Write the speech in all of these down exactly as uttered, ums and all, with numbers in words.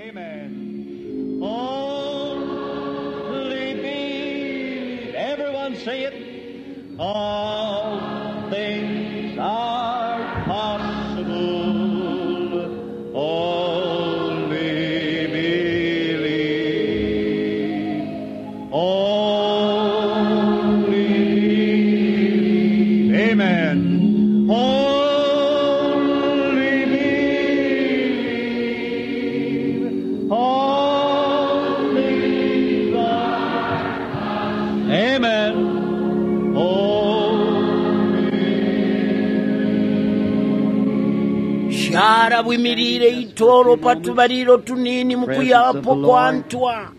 Amen. Only believe. Everyone say it. All things are possible. Only believe. Only believe. Amen. Only believe. All things are possible. Amen. Shara bwimirire itoro patubariro tunini mukuyapo kwantwa.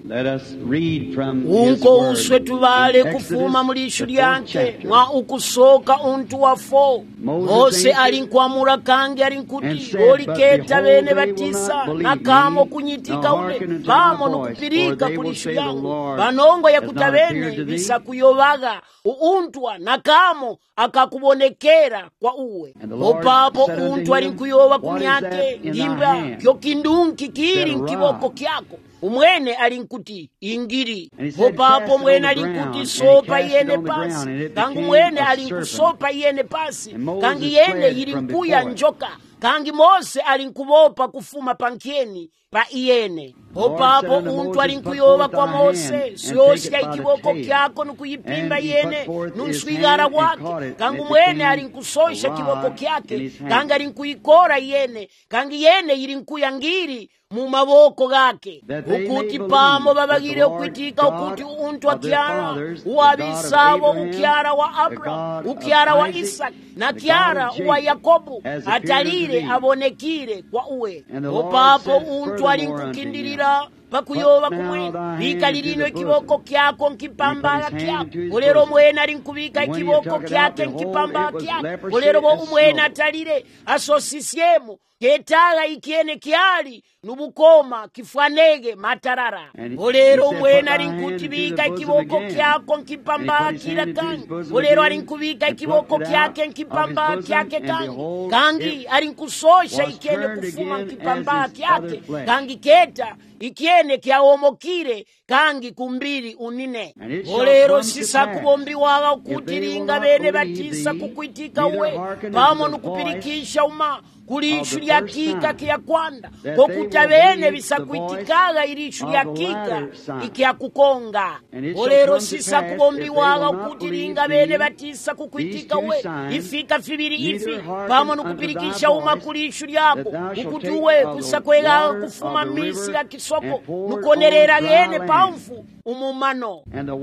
Unko uswe tubale kufuma mulishu lyanke mwa ukusoka untu wafo. Mose alinkwamura kange alinkuti oliketa bene batisa nakamo kunyitika ule pamo nukupirika kulishu lyangu banongo ya kutabene bisa kuyovaga uuntwa nakamo akakubonekera kwa uwe opapo untu alinkuyowa kumyake ngimba kyo kindunki kiri nkiboko kyako umwene alinkuti ingiri opapo mwene alinkuti sopa yene pasi kangu mwene alinkusopa yene pasi kangi yene ilinkuya njoka kangi Mose alinkubopa kufuma pankieni pa iyene opapo untu alinkuyowa kwa Mose siyoshika ikiboko kyako nukuyipimba yene nunswigara wake kangu mwene alinkusosha kiboko kyake kangi alinkuyikora yene kangi yene ilinkuya ngiri mu maboko gake ukuti pamo babagire ukwitika ukuti untu akyara uwabisabo ukyara wa Abraham ukyara wa Isaac na kyara wa Yakobo atalire abonekire kwa uwe opapo untu alinkukindirira pakuyoba kumwe bika lilino ikiboko kyako nkipambala kyako olero mwene alinkubika ikiboko kyake nkipambala kyako olero bo umwene atalire asosisyemo ketaga ikiene kyali nubukoma kifwanege matarara olero mwene alinkutibika ikiboko kyako nkipambala kila kangi olero alinkubika ikiboko kyake nkipambala kyake kangi kangi alinkusosha ikiene kufuma nkipambala kyake kangi keta ikiene kyawomokire kangi kumbiri unine olero sisa kubombiwaga ukutiringa bene batisa kukwitika we pamo nukupirikisha uma kulishu lya kika kia kwanda kokuta bene bisakwitikaga ilishu lya kika ikia kukonga olero sisa kubombiwaga ukutiringa bene batisa kukwitika we ifika fibiri ifi pamo nukupirikisha uma kulishu lyako ukutuwe kusakwega kufuma misi la kisoko nukonerera gene pamfu umumano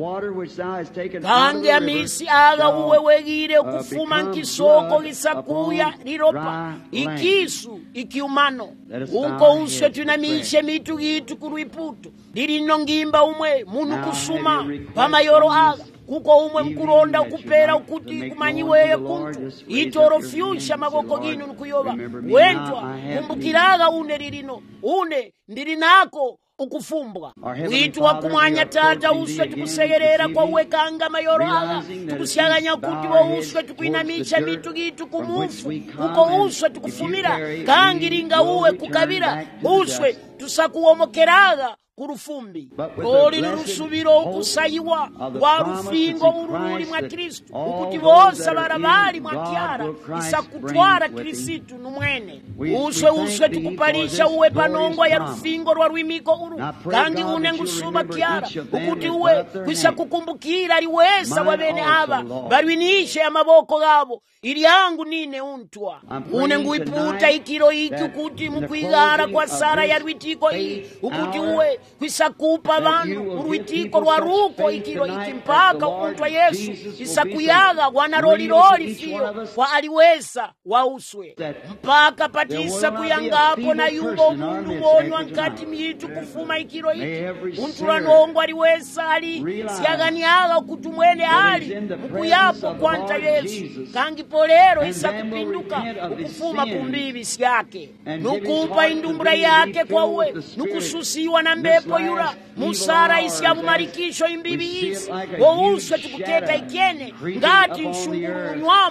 kange amisi aga uwe wegire kufuma nkisoko gisakuya liropa ikisu ikiumano unko uswe tunamishe mitu gitu kurwiputu lirino ngimba umwe munu kusuma pamayoro aga kuko umwe mkuronda ukupera ukuti kumanyiweye kuntu itoro fyusha magoko ginu nukuyoba wentwa kumbukiraga une lirino une ndirinako ukufumbwa witu wa kumwanya tata uswe tukusegerera kwa uwekanga mayoro aga tukusyaganya kuti wa uswe tukuinamisha mitu gitu kumufu uko uswe tukufumira kangiringa uwe kukabira uswe tusakuwomokeraga kurufumbi oli nurusubiro ukusayiwa wa rufingo ururi mwa Kristu ukuti bose barabari mwa kyara isakutwara Kristu numwene uswe uswe tukupalisha uwe panongwa ya rufingo rwa rwimiko uru kangi une ngusuba kyara ukuti uwe kwisa kukumbukira liweza wabene aba barwinishe amaboko gabo ili yangu nine untwa une nguiputa ikiro iki ukuti mukwigara kwa Sara ya rwitiko hii ukuti uwe kwisakupa bantu urwitiko rwa ruko ikiro iki mpaka untwa Yesu isakuyaga wanaroliroli fiyo kwa aliweza wauswe mpaka patisa kuyangapo na yumbo mundu wonywa nkati mitu kufuma ikiro iki untura nongo aliweza ali siyaganiaga ukutumwene ali mkuyapo kwanta Yesu kangi polero isakupinduka ukufuma kumbibi siyake nukupa indumbra yake kwa uwe nukususiwa na mbepo yura musara isyabu marikisho imbibi isi wo uswe tukuketa ikene ngati nshunguru nywamu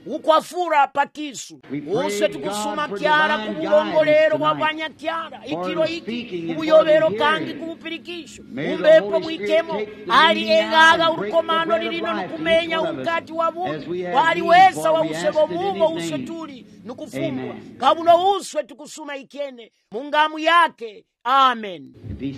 ukwafura pakisu use tukusuma kyara kubulongolero bwabwanya kyara ikiro iki kubuyobero kangi kubupirikisho umbepo mwikemo ali egaga urukomano lilino nukumenya ukati wa bubi wali wesa wa usebo mumo use tuli nukufumbwa kabuno uswe tukusuma ikene mungamu yake. Amen.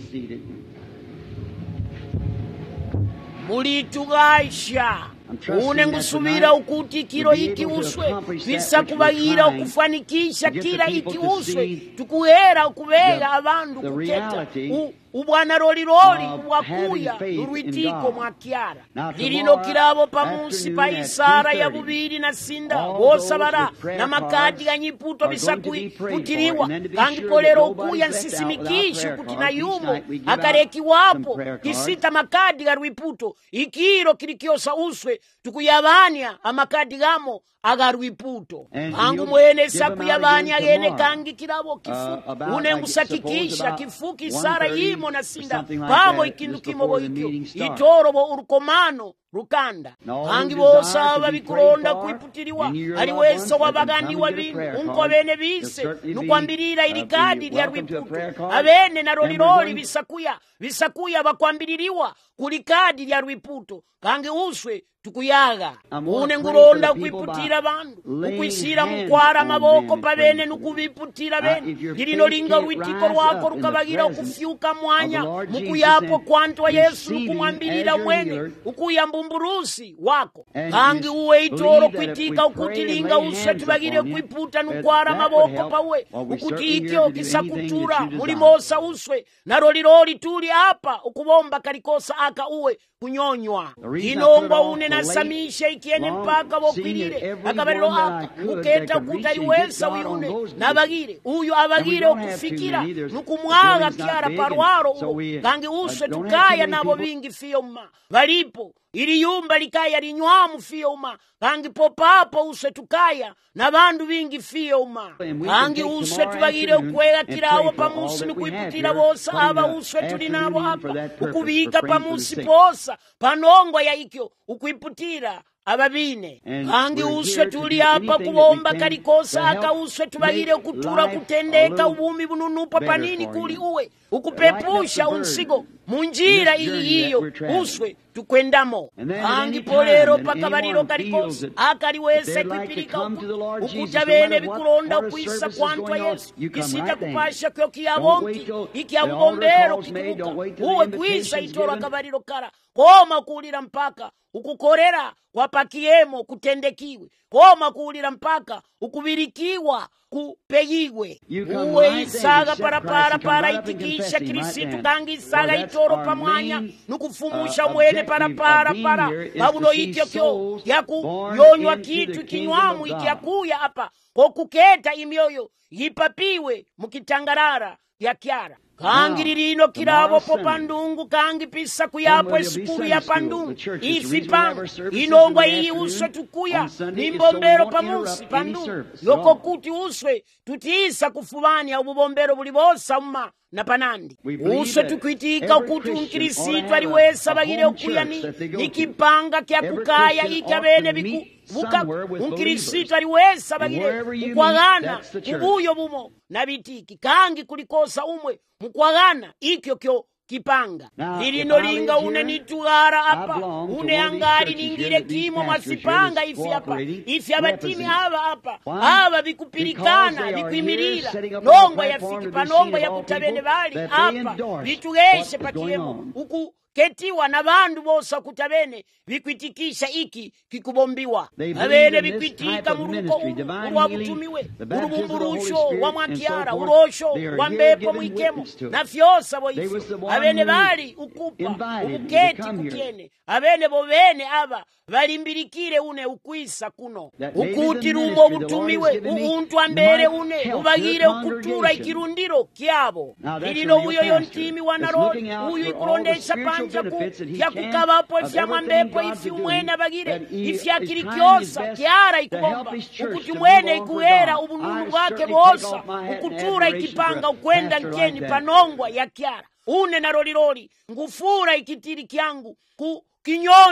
mulitugaisha une ngusubira ukuti kiro iki uswe bisa kubagira okufanikisha kila iki uswe tukuhera okubega abandu kuketa ubwana roliroli kubwakuya urwitiko mwakiara lirino kirabo pamunsi pa Isara ya bubiri na sinda bosabara na makadi ganyiputo bisakui kutiriwa kangi polero ukuya nsisimikisho kutina yumo akareki wapo kisita makadi garwiputo ikiro kirikiosa uswe tukuyabanya amakadi gamo agarwiputo angu mwene sakuyabanya agene kangi kirabo kifu une ngusakikisha kifu Kisara yimo na sinda pamo ikindu kimo boikyo itoro bo urukomano rukanda angi bosa babikuronda kwiputiriwa ali wesa wabagandi wabintu unko bene bise nukwambirira ilikadi lya rwiputo abene na roliroli bisakuya bisakuya bakwambiririwa kulikadi lya rwiputo kangi uswe tukuyaga une nguronda kwiputira bandu ukwisira mukwara maboko pabene nukubiputira bene lirino linga rwitiko rwako rukabagira ukufyuka mwanya mukuyapo kwantu wa Yesu nukumwambirira mwene ukuyambumburusi wako kangi uwe itoro kwitika ukutilinga uswe tubagire kwiputa nukwara maboko pawe ukutikyo kisakutura mulimosa uswe na roliroli tuli hapa ukubomba kalikosa aka uwe kunyonywa inongwa une nasamisha ikiene mpaka bokwirire akabariro aka uketa kuta iwesa wirune nabagire uyu abagire okufikira nukumwaga kyara parwaro kangi uswe tukaya nabo bingi fiyoma balipo ili yumba likaya linywamu fiyoma kangi popapo uswe tukaya na bandu bingi fiyoma kangi uswe tubagire ukwega kirawo pamusi nukuiputira bosa aba uswe tulinabo hapa ukubika pamusi posa panongwa ya ikyo ukuiputira ababine kangi uswe tuli hapa kubomba kalikosa aka uswe tubagire kutura kutendeka ubumi bununupa panini kuli uwe ukupepusha unsigo munjira iyi hiyo uswe tukwendamo kangi polero pakabariro kalikosa akaliwese kwipirika ukuta bene bikuronda ukwisa kwantwa Yesu kisita kupasha kyo kiyabonki ikiyabubombero kikubuka uwe kwisa itoro akabariro kara koma kuulira mpaka ukukorera wapakiemo kutendekiwe koma kuulira mpaka ukubirikiwa kupeyigwe uwe isaga parapara para itikisha Kirisitu kangi isaga itoro pamwanya nukufumusha mwene parapara para babuno ikyo kyo yakuyonywa kitu kinywamu ikiyakuya hapa kokuketa imyoyo yipapiwe mukitangarara ya kyara kangi lirino kirabo po pandungu kangi pisa kuyapo esukuru ya pandungu ifipanga inongwa iyi uswe tukuya nimbombero pamusi pandungu yoko kuti uswe tutiisa kufubani ya ububombero bulibosa mma na panandi uswe tukwitika ukuti unkirisitu aliwesa bagire ukuya ni nikipanga kya kukaya ikabene biku buka unkirisitu aliwesa bagire ukwagana kubuyo bumo na bitiki kangi kulikosa umwe mukwagana ikyo kyo kipanga lilino linga une nitugara apa une angari ningire kimo masipanga ifi hapa ifi abatimi hava hapa hava vikupirikana vikwimirira nongwa ya fiki panongwa ya kutabene bali hapa vitugeshe pakiemo uku ketiwa na bandu bosa kutabene vikwitikisha iki kikubombiwa abene vikwitika muruko wabutumiwe urubumburusho wa mwakiara urosho wa mbepo mwikemo na fyosa boifu abene bali ukupa ubuketi kukiene abene bobene aba balimbirikire une ukwisa kuno ukuti rumo butumiwe uuntu ambere une ubagire ukutura ikirundiro kyabo lilino uyo yontimi wanaroli uyu ikurondesha panja ku ya kukabapo ifya mwambepo ifi umwene abagire ifya kirikyosa kyara ikubomba ukuti mwene ikuhera ubununu bwake bosa ukutura ikipanga ukwenda nkeni panongwa ya kyara une na roliroli ngufura ikitiri kyangu ku kinyonyo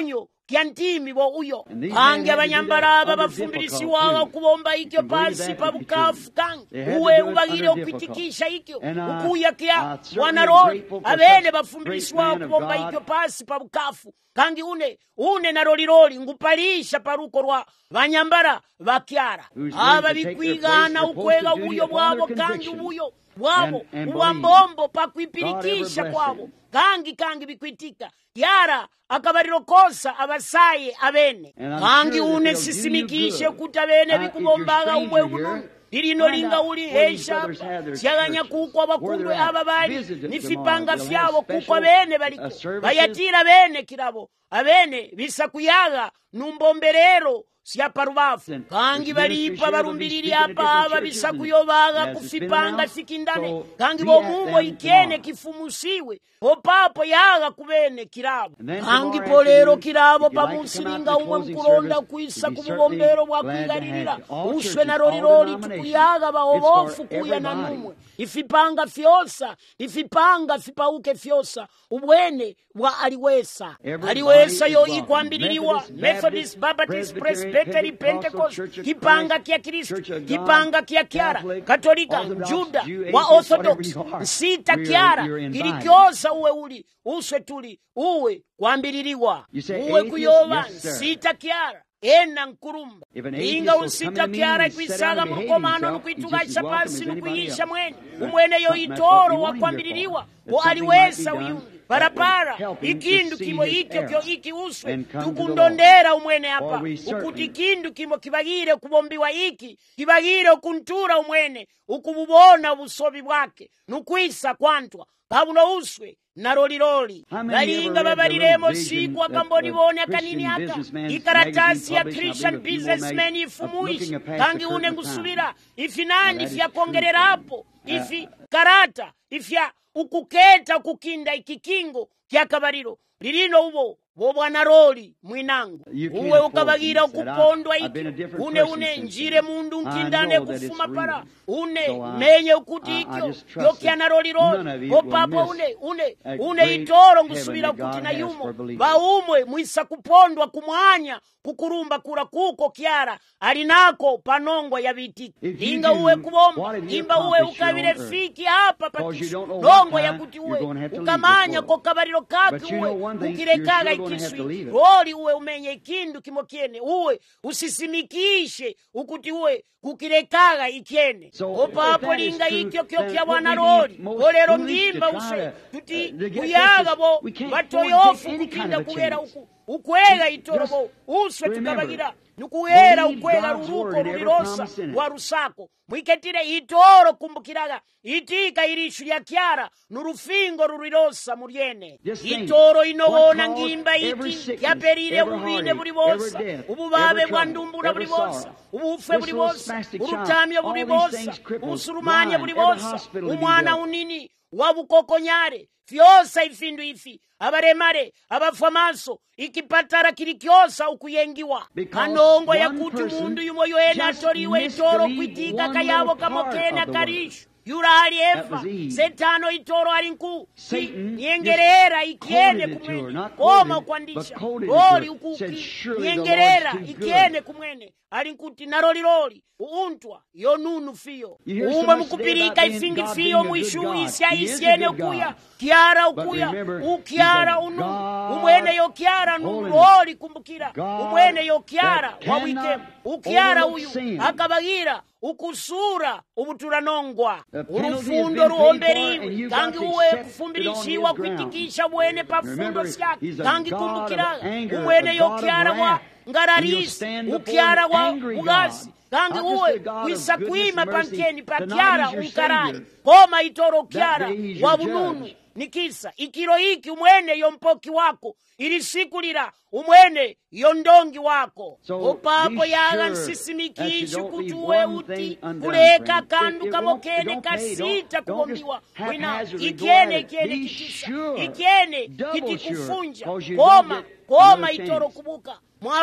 kya ntimi bo uyo kangi abanyambala aba bafumbirisiwa okubomba ikyo pasi pa bukafu kangi uwe ubagire okwitikisha ikyo ukuya kya wanaroli abene bafumbirisiwa okubomba ikyo pasi pa bukafu kangi une une naroliroli ngupalisha paruko rwa banyambala bakyara aba bikwigana ukwega ubuyo bwabo kangi ubuyo bwabo ubwambombo pakwipirikisha kwabo kangi kangi bikwitika yara akabariro kosa abasaye abene kangi une sisimikishe kuta bene bikubombaga umwe bununu lirino linga uli hesha syaganya kuko abakundwe aba bali nifipanga fyabo kuko bene baliko bayatira bene kirabo abene bisakuyaga numbomberero siyaparubafu kangi balipa barumbiriri apa aba bisakuyobaga kufipanga fikindane kangi bomumo ikene kifumusiwe opapo yaga kubene kirabo kangi polero kirabo pamusiringa umwe mkulonda kuisa kububombero bwa kwigaririra uswe na roliroli tukuyaga baobofu kuya na numwe ifipanga fyosa ifipanga fipauke fyosa ubwene bwa aliwesa aliwesa yo ikwambiririwa Methodist, Baptist, Presbytery, Pentecost kipanga kia Kristo kipanga kia Kiara Katolika, Juda wa Orthodox sita Kiara kilikyosa uwe uli uswe tuli uwe kwambiririwa uwe kuyoba sita Kiara ena nkurumba inga unsita Kiara kwisaga mukomano nukwitugasha pasi nukuyisha mwene umwene yo itoro wa kwambiririwa wo aliwesa uyungi parapara ikindu kimo ikyo kyo iki uswe tukundondera umwene hapa ukuti ikindu kimo kibagire kubombiwa iki kibagire kuntura umwene ukububona ubusobi bwake nukwisa kwantwa babuno uswe na roliroli balinga babaliremo siku akamboni bone akanini aka ikaratasi ya Christian businessman ifumuisha kangi une ngusubira ifinani fya kongerera hapo ifi karata ifya ukuketa kukinda ikikingo kya kabariro lirino ubo bo bwana roli mwinangu uwe ukabagira ukupondwa iki une une njire mundu nkindane kufuma para une menye ukuti ikyo yo kya na roli roli ko papo une une une itoro ngusubira kuti na yumo ba umwe mwisa kupondwa kumwanya kukurumba kura kuko Kiara alinako panongo ya biti inga uwe kubomba imba uwe ukabire fiki hapa patisho nongo ya kuti uwe ukamanya ko kabariro katu uwe ukirekaga ikiswi roli uwe umenye ikindu kimokiene uwe usisimikishe ukuti uwe kukirekaga ikene opapo linga ikyo kyo kya bwana roli olero ngimba use tuti kuyaga bo batoyofu kukinda kuwera uku ukwega itorobo uswe tukabagira nukuwera ukwega ruruko rulirosa wa rusako mwiketire itoro kumbukiraga itika irishu ya Kiara nurufingo rulirosa muryene itoro inobona ngimba iki yaperire ubine buri bosa ububabe bwa ndumbura buri bosa ubufe buri bosa urutamyo buri bosa ubusurumanya buri bosa umwana unini wabukokonyare fyosa ifindu ifi abaremare abafamaso ikipatara kilikyosa ukuyengiwa kanongo ya kuti mundu yumo yoena atoriwe itoro kwitika kayabo kamokena karishu yurali eva setano itoro alinku yengerera ikiene kumwene koma kwandisha roli ukuki yengerera ikiene kumwene alinkuti naroliroli uuntwa yonunu fiyo umwe mukupirika ifingi fiyo mwishu isya isyene ukuya Kiara ukuya ukiara unu umwene yo Kiara nuroli kumbukira umwene yo Kiara wawike ukiara uyu akabagira ukusura ubuturanongwa urufundo ruhomberiwe kangi uwe kufumbirishiwa kwitikisha mwene pafundo syake kangi kumbukira umwene yo Kiara wa ngararisi ukiara wa ugasi kangi uwe wisa kuima pankeni pa Kiara unkarari koma itoro Kiara wa bununu nikisa ikiro iki umwene yompoki wako ilisikulira umwene yondongi wako so, opapo yaga nsisimikishu kutuwe uti kuleka kandu kamokene kasita kubombiwa wina ikene ikene kikisa ikene kitikufunja koma koma itoro kubuka mwaru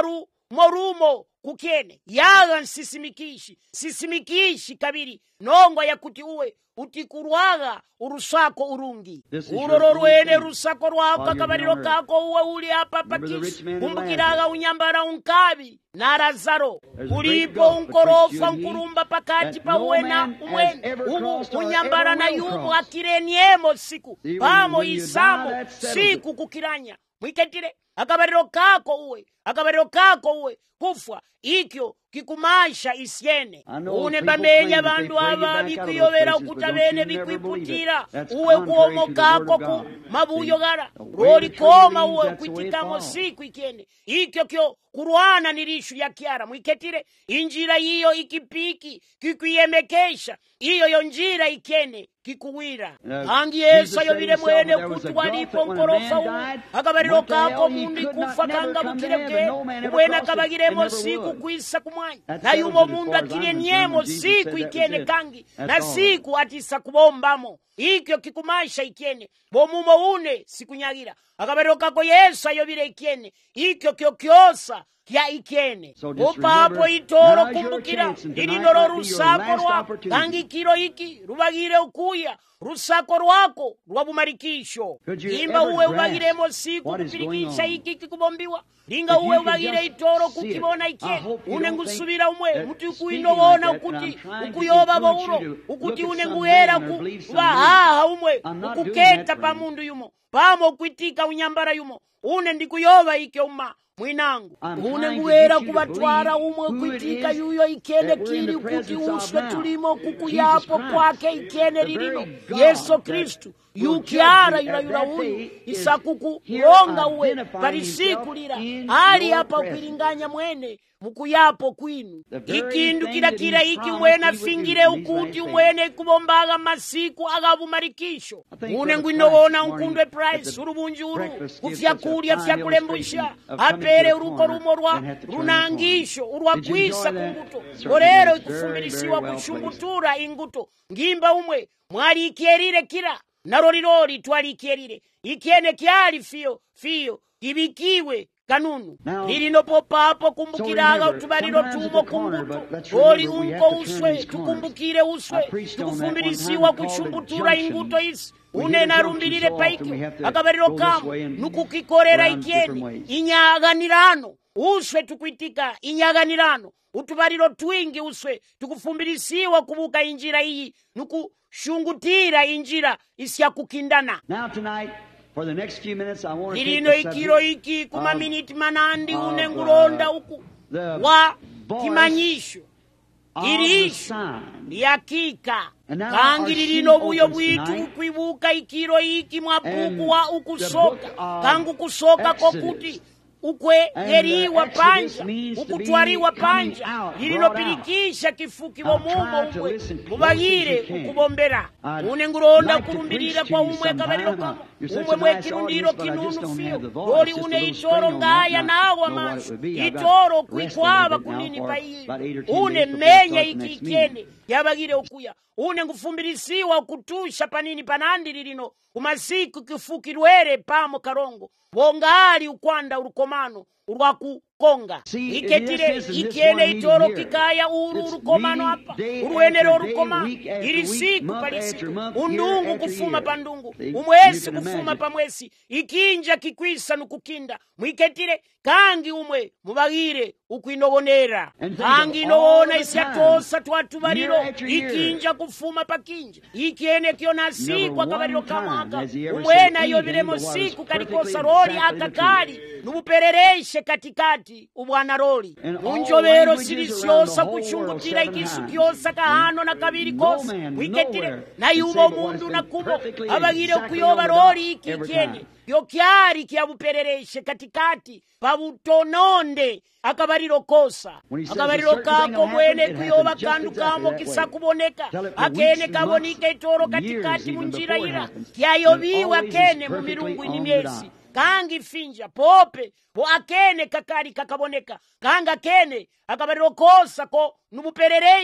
morumo kukene yaga nsisimikishi sisimikishi kabiri nongwa yakuti uwe utikurwaga urusako urungi uroro rwene rusako rwako akabariro kako uwe uli apa pakisi kumbukiraga unyambara unkabi na Lazaro ulipo unkorofa unkurumba pakati pa uwe na umwene ubu unyambara na yubu akireniemo siku pamo isamo siku kukiranya mwiketire akabariro kako uwe akabariro kako uwe kufwa ikyo kikumasha isyene une bamenya bandu aba bikuyobera ukuta bene bikwiputira uwe kuomo kako ku mabuyo gara roli koma uwe kwitikamo siku ikene ikyo kyo kurwana nirishu ya kiara mwiketire injira iyo ikipiki kikuyemekesha iyo yo njira ikene kikuwira angi Yesu ayobire mwene kutu walipo nkorofa uwe akabariro kako mundi kufa kanga bukireke mwene akabagiremo siku kuisa kumwanya na yumo mundu akireniemo siku ikene kangi na siku atisa kubombamo ikyo kikumasha ikene bomumo une sikunyagira akabariro kako Yesu ayobire ikene ikyo kyo kyosa kya ikene upapo itoro kumbukira ilinoro rusako rwako kangi kiro iki rubagire ukuya rusako rwako rwabumarikisho imba uwe ubagiremo siku kupirikisha iki kikubombiwa linga uwe ubagire itoro kukibona ikene une ngusubira umwe muti ukuindobona ukuti ukuyoba bawuro ukuti une nguhera kubahaha umwe ukuketa pa mundu yumo pamo kwitika unyambara yumo une ndikuyoba ike uma mwinangu une nguhera kubatwara umwe kwitika yuyo ikene kiri kuti uswe tulimo kukuyapo kwake ikene lilino Yesu Kristu yukiara yula yula uyu isakuku ronga uwe parisiku lira hali hapa ukiringanya mwene mukuyapo kwinu ikindu kila kila iki mwena fingire ukuti mwene kubombaga masiku agabumarikisho une ngwinowona unkundwe price urubunjuru kufyakulya fyakulembusha apere uruko rumorwa runangisho urwakwisa kunguto orero ikufumilisiwa kushumbutura inguto ngimba umwe mwali ikierire kila narorirori twali ikierire ikene kyali fiyo fiyo ibikiwe kanunu lilino popapo kumbukiraga utubariro tumo kunguto oli unko uswe tukumbukire uswe tukufumbilisiwa kushumbutura inguto isi une narumbilire paiki akabariro kamo nukukikorera ikene inyaganirano uswe tukwitika inyaganirano utubariro twingi uswe tukufumbilisiwa kubuka injira iyi nukushungutira injira isya kukindana. Now tonight, for the next few minutes, I want to take Lilino the ikiro subject iki kuma miniti manandi of, une uh, nguronda uku the wa voice kimanyisho of the irisho sign. yakika And now kangi our lilino scene buyo opens bwitu tonight. ukwibuka ikiro iki mwapuku And wa the ukusoka book of kangu kusoka Exodus. kokuti ukweheriwa And the panja Exodus means to be ukutwariwa coming panja out, lililopirikisha kifuki Now bomumo try to umwe listen close mubagire as you can. ukubombera I'd une nguronda like to kurumbirira preach to kwa you umwe kabariro sometime. kamo You're such umwe a mwe nice kirundiro audience, but I just kinunu don't fiyo have the voice. lori Just a une little itoro string on that, ngaya and I nawa know what it manso would be. I've got itoro rested a little kwikwaba bit now kunini for paiyi about eight or ten une days before I menya start the iki next meeting. ikene yabagire ukuya une ngufumbilisiwa kutusha panini panandi lilino kumasiku kifuki lwere pamo karongo wongali ukwanda urukomano urwakukonga See, in iketire this business, ikene one itoro meeting here. kikaya uru It's urukomano meeting apa day uruenero after day, urukomano week after ili week, siku month palisiku after month, undungu year after kufuma year. pandungu See, umwesi you can kufuma imagine. pamwesi ikinja kikwisa nukukinda mwiketire kangi umwe mubagire ukwinobonera And think kangi of inobona all the isyatosa time, twatubariro year after year. ikinja kufuma pakinja ikene kyona siku Never akabariro one time kamwaka has he ever umwena said yobiremo anything that was siku kalikosa perfectly roli exactly the akakali nubuperereshe katikati ubwana roli In all munjobero languages silisyosa around the whole kushungutira world, ikisu seven kyosa times. kahano na kabiri No kosa man, mwiketire nowhere naye can ubo say but what mundu has nakubo been perfectly abagire exactly kuyoba on the dot roli iki every ikene time. yokyari kyabuperereshe katikati pabutononde akabariro kosa When he says akabariro a certain thing kako will mwene happen, it kuyoba happens just kandu exactly kamo that way. kisakuboneka Tell it for akene weeks and kabonike months, itoro years katikati even munjira before it ira happens. kyayobiwa It always is kene mu perfectly milungu on ni the myesi dot. kangi finja pope bo akene kakali kakaboneka kanga kene akabariro kosa ko nubuperereshe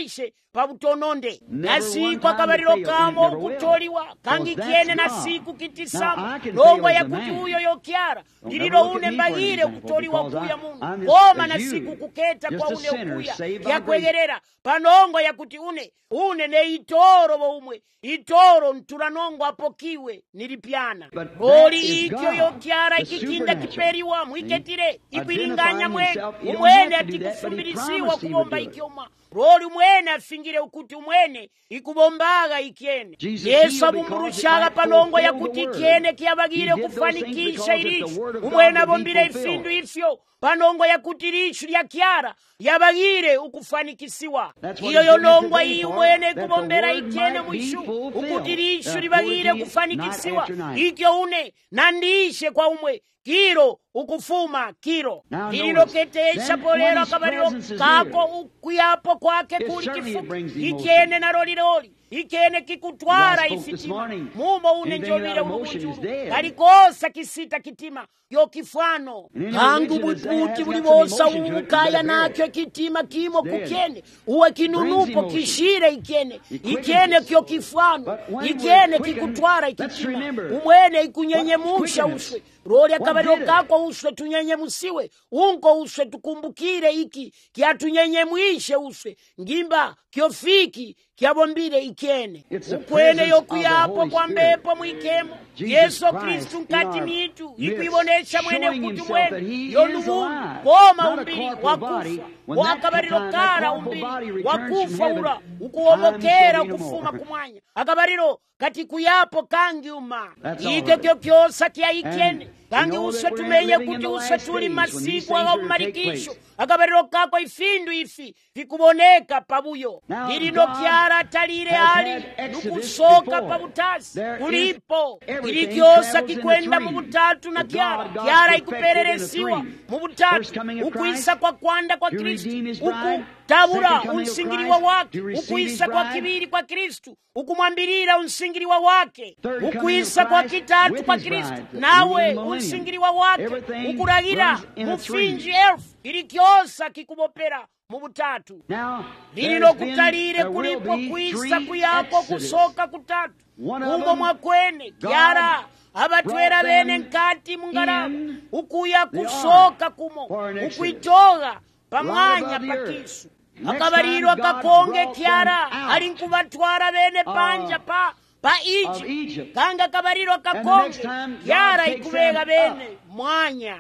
pabutononde nasiku akabaliro kamo okutoliwa kangi kyene nasiku kitisamo nongwa yakuti uyo yokyara lililo une mbagire okutoliwa kuya Mungu koma nasiku kuketa kwa une okuya yakwegerera panongo yakuti une une ne itoro boumwe itoro ntulanongo apokiwe nilipyana oli ikyo yokyara ikikinda kiperiwa mwiketire ikwilinganya mwene umwene atikufumbilisiwa kubomba ikyoma roli umwene afingire ukuti umwene ikubombaga ikyene Yesu abumurushaga panongo yakuti ikyene kiyabagire kufanikisha ilicho umwene abombire ifindu ifyo panongo yakuti lichu lyakyara yabagire ukufanikisiwa iyo yonongwa iyi umwene kubombera ikyene mwishu ukuti lichu libagire kufanikisiwa ikyo une nandishe kwa umwe kiro ukufuma kiro ililo ketesha polero akabaliro kako ukuyapo kwake kuli kifupi ikyene na loli loli ikyene kikutwara ifitima mumo une njobile umujuru kalikosa kisita kitima yo kifano kangu bwiputi bulibosa ubukaya nakyo kitima kimo kukyene uwe kinunupo kishire ikyene ikyene kyo kifano ikyene kikutwara ikitima umwene ikunyenyemusha uswe roli akabaliro kako uswe tunyenyemusiwe unko uswe tukumbukire iki kiatunyenyemwishe uswe ngimba kyofiki kyabombire ikyene ukwene yokuyapo kwa mbepo mwikemo Yesu Kristu nkati mitu ikwibonesha mwene kuti mwene yonumu koma umbili wakufa wakabaliro kara umbili wakufa ura ukuomokera ukufuma kumwanya akabaliro kati kuyapo kangi uma ike kyo kyosa kya ikyene kangi uswe tumenye kuti uswe tuli masiku agabumarikisho akabaliro kako ifindu ifi vikuboneka pabuyo ilino kyara talire ali nukusoka pabutasi kulipo ili kyosa kikwenda mu butatu na kyara kyara ikupereresiwa mu butatu ukuisa kwa kwanda kwa Kristu uku tabura unsingiriwa wake ukuisa kwa kibiri kwa Kristu ukumwambirira unsingiriwa wake ukuisa kwa kitatu kwa Kristu nawe unsingiriwa wake ukuragira mufinji elfu ili kyosa kikubopera mu butatu lililo kutalire kulipo kuisa kuyako kusoka kutatu umo mwakwene kyara abatwera bene nkati mungaraba ukuya kusoka kumo ukuitoga pamwanya pakisu akabaliro akakonge kyara ali nkubatwara bene panja pa pa Egypt kanga akabaliro akakonge kyara ikubega bene mwanya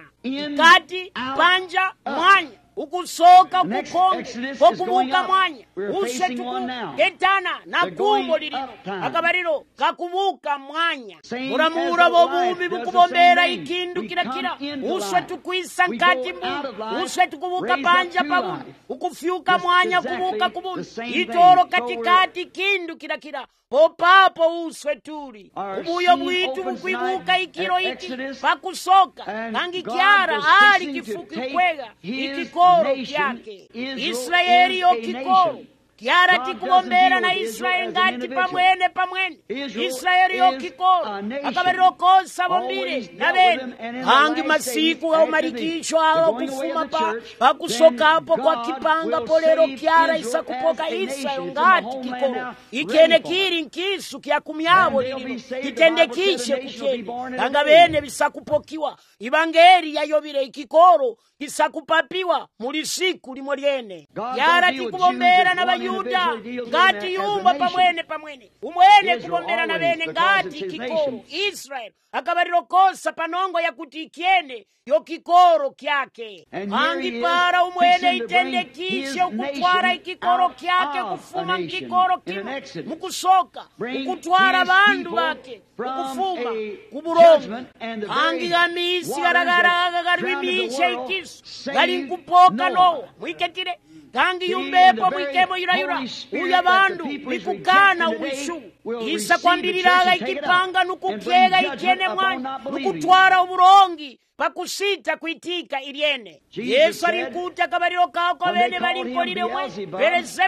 kati panja mwanya ukusoka kukonge kokubuka mwanya uswe tuku ketana na kumbo lilino akabaliro kakubuka mwanya muramura bobumi bukubombera ikindu kirakira uswe tukwisa nkati mbu uswe tukubuka panja pabundi ukufyuka mwanya kubuka kubundi itoro katikati kindu kirakira popapo uswe turi ubuyo bwitu bukwibuka ikiro iki pakusoka kangi kyara ali kifuki kwega ikikoro kyake Israeli yo kikoro kyara tikubombera na Israeli ngati pamwene pamwene Israeli yo kikoro akabaliro kosa bombire nabene hangi masiku au marikisho ao kufuma pa pakusokapo kwa kipanga polero kyara isakupoka Israeli ngati kikoro ikene kiri nkisu kya kumyabo lilimo kitendekishe kukyene kanga bene bisakupokiwa ibangeri yayobire ikikoro isakupapiwa muri siku limo lyene kyara tikubombera na Yuda ngati yumba pamwene pamwene umwene kubombera na bene ngati kikoro Israel akabaliro kosa panongo yakuti ikyene yo kikoro kyake angi para umwene itendekishe ukutwara ikikoro kyake kufuma kikoro kimo mukusoka ukutwara bandu bake ukufuma kuburomu angi gamisi garagaraga garibimiche ikisu gali nkupoka no mwiketire kangi yumbepo mwikemo yurayura uya bandu wikukana uwishu isa kwambiriraga ikipanga nukukyega ikyene mwanya nukutwara uburongi pakusita kuitika iryene Yesu alinkuta akabaliro kako bene balimpolire umwe Beelzebub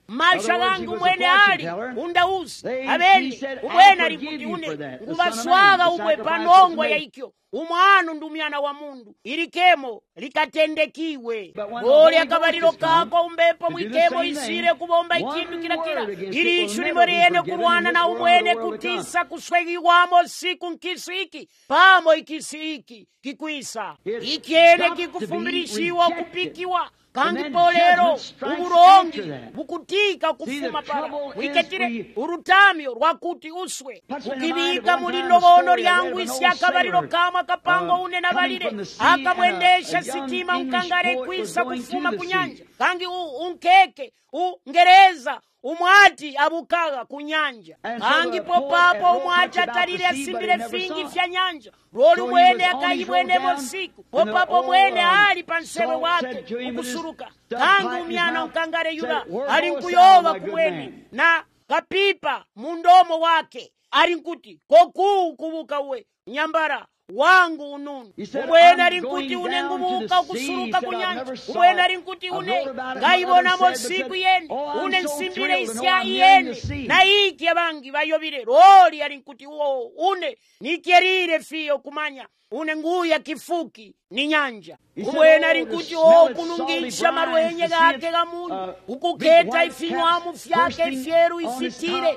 masha gange umwene ali undausi abene umwene ali kuti une ngubaswaga ubwe panongwa ya ikyo umwana ndumyana wa mundu ilikemo likatendekiwe oli akabaliro kako umbepo mwikemo isire kubomba ikindu kila kila ili ishu limoriene kurwana na umwene kutisa kuswegiwamo siku nkisi iki pamo ikisi iki kikwisa ikiene kikufumbirishiwa kupikiwa kandi polero uburongi bukutika kufuma para wiketire urutamyo rwakuti uswe ukibika muri ndogono lyangu isi akabaliro kama kapango une nabalire akamwendesha sitima mkangare kwisa kufuma kunyanja kandi unkeke ungereza umwati abukaga kunyanja kangi popapo umwati atarire asimbire fingi vya nyanja roli mwene akayibwene mosiku popapo mwene ali pansebe wake ukusuruka kangi umyana unkangare yula ali nkuyoba kumwene na kapipa mundomo wake ali nkuti koku kubuka we nyambara wangu ununu umwene ali nkuti une ngubuka ukusuruka kunyanja umwene ali nkuti une ngayibona mosiku yene une nsimbire isya yene na iki abangi bayobire roli ali nkuti uo une nikerire fiyo kumanya une nguya kifuki ni nyanja umwene ali nkuti o kunungisha marwenye gake gamunyu ukuketa ifinywamu fyake ifyeru ifitire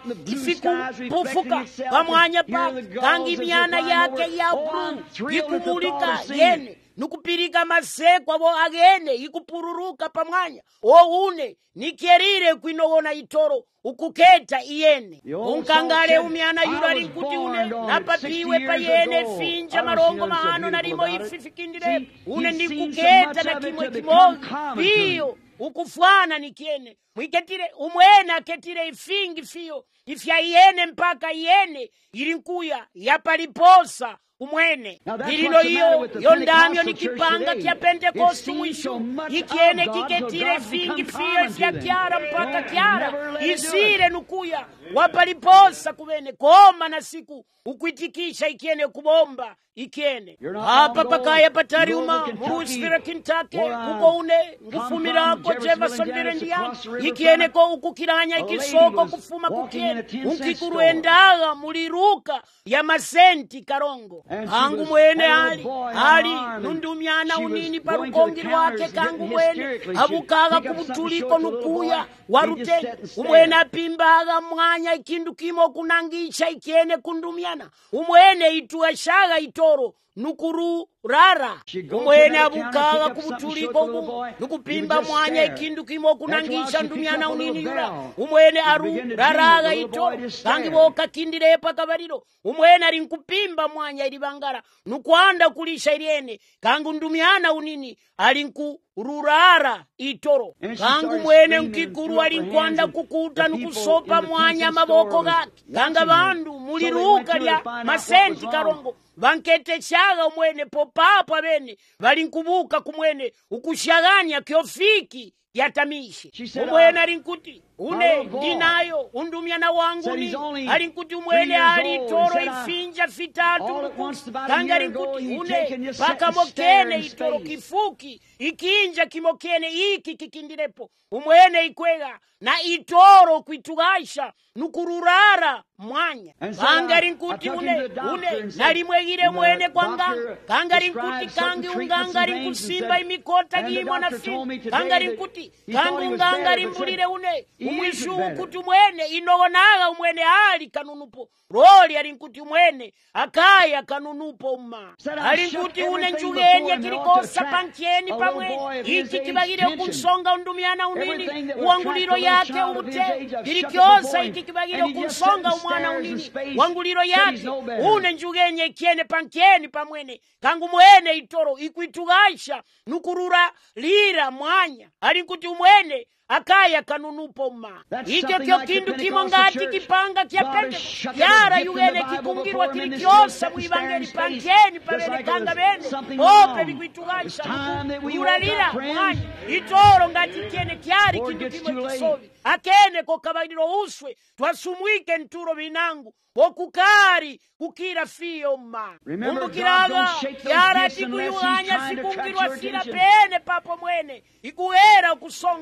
ifikupufuka pamwanya pake kangi myana yake ya bru ikumulika yene nukupirika maseko abo agene ikupururuka pamwanya o une nikerire kwinogona itoro ukuketa iyene unkangale umyana yura ali nkuti une napapiwe pa yene finja marongo mahano narimo ififikindire une ndikuketa na kimwe kimoja biyo ukufwana nikiene mwiketire umwene aketire ifingi fiyo ifya iyene mpaka iyene ilinkuya yapaliposa umwene ilino iyo yondamyo nikipanga kya Pentekosti mwisho ikiene kiketire fingi fiyo ifya kiara mpaka kiara isire nukuya wapaliposa kubene koma na siku ukwitikisha ikiene kubomba ikiene hapa pakaya patari uma Louisville Kentucky kuko une ngufumirako Jeffersonville Indiana ikiene ko ukukiranya ikisoko kufuma kukiene unkikuruendaga muliruka ya masenti karongo kangu mwene ali ali nundumyana unini parukongi wake kangu mwene abukaga kubutuliko nukuya warute umwene apimbaga mwanya ikindu kimo kunangisha ikiene kundumyana umwene ituashaga itoro nukuru rara umwene abukaga kubutuliko nukupimba mwanya ikindu kimo kunangisha ndumyana unini yura umwene aru raraga itoro kangi boka kindirepa kabariro umwene ari nkupimba mwanya ilibangara nukwanda kulisha iliene kangu ndumyana unini ali nkururara itoro kangu mwene nkikuru ali nkwanda kukuta nukusopa mwanya maboko gake kanga bandu muliruka lya masenti karongo bankete chaga umwene popapo abene bali nkubuka kumwene ukushaganya kiofiki yatamishi umwene ali nkuti une ndinayo undumyana wangu ni ali nkuti umwene ali toro ifinja fitatu kanga ali nkuti une paka mokene itoro kifuki ikinja kimokene iki kikindirepo umwene ikwega na itoro kwitugasha nukururara mwanya kanga ali nkuti une une nalimwegire mwene kwa nganga kanga ali nkuti kangi unganga ali nkusimba imikota gimo na fi kanga ali nkuti kangi unganga ali mbulire une umwishu kuti umwene inogonaga umwene ali kanunupo roli ali nkuti umwene akaya kanunupo uma ali nkuti une njugenye kilikosa pankieni pamwene iki kibagire kunsonga undumyana unini uanguliro yake ute ilikiosa iki kibagire kunsonga umwana unini uanguliro yake une njugenye kiene pankieni pamwene kangu mwene itoro ikuitugasha nukurura lira mwanya ali nkuti umwene akaya kanunupo ma ikyo kyo kindu kimo ngati kipanga kya pende yara yugene kikungirwa kilikiosa mwibangeri pankeni pabene kanga bene ope bikwitugasha uralira mwanya itoro ngati kiene kyari kindu kimo kisovi akene ko kabaidiro uswe twasumwike nturo binangu wokukari kukira fiyo ma umbukiraga yara tikuyuhanya sikungirwa sina pene papo mwene ikuhera kusonga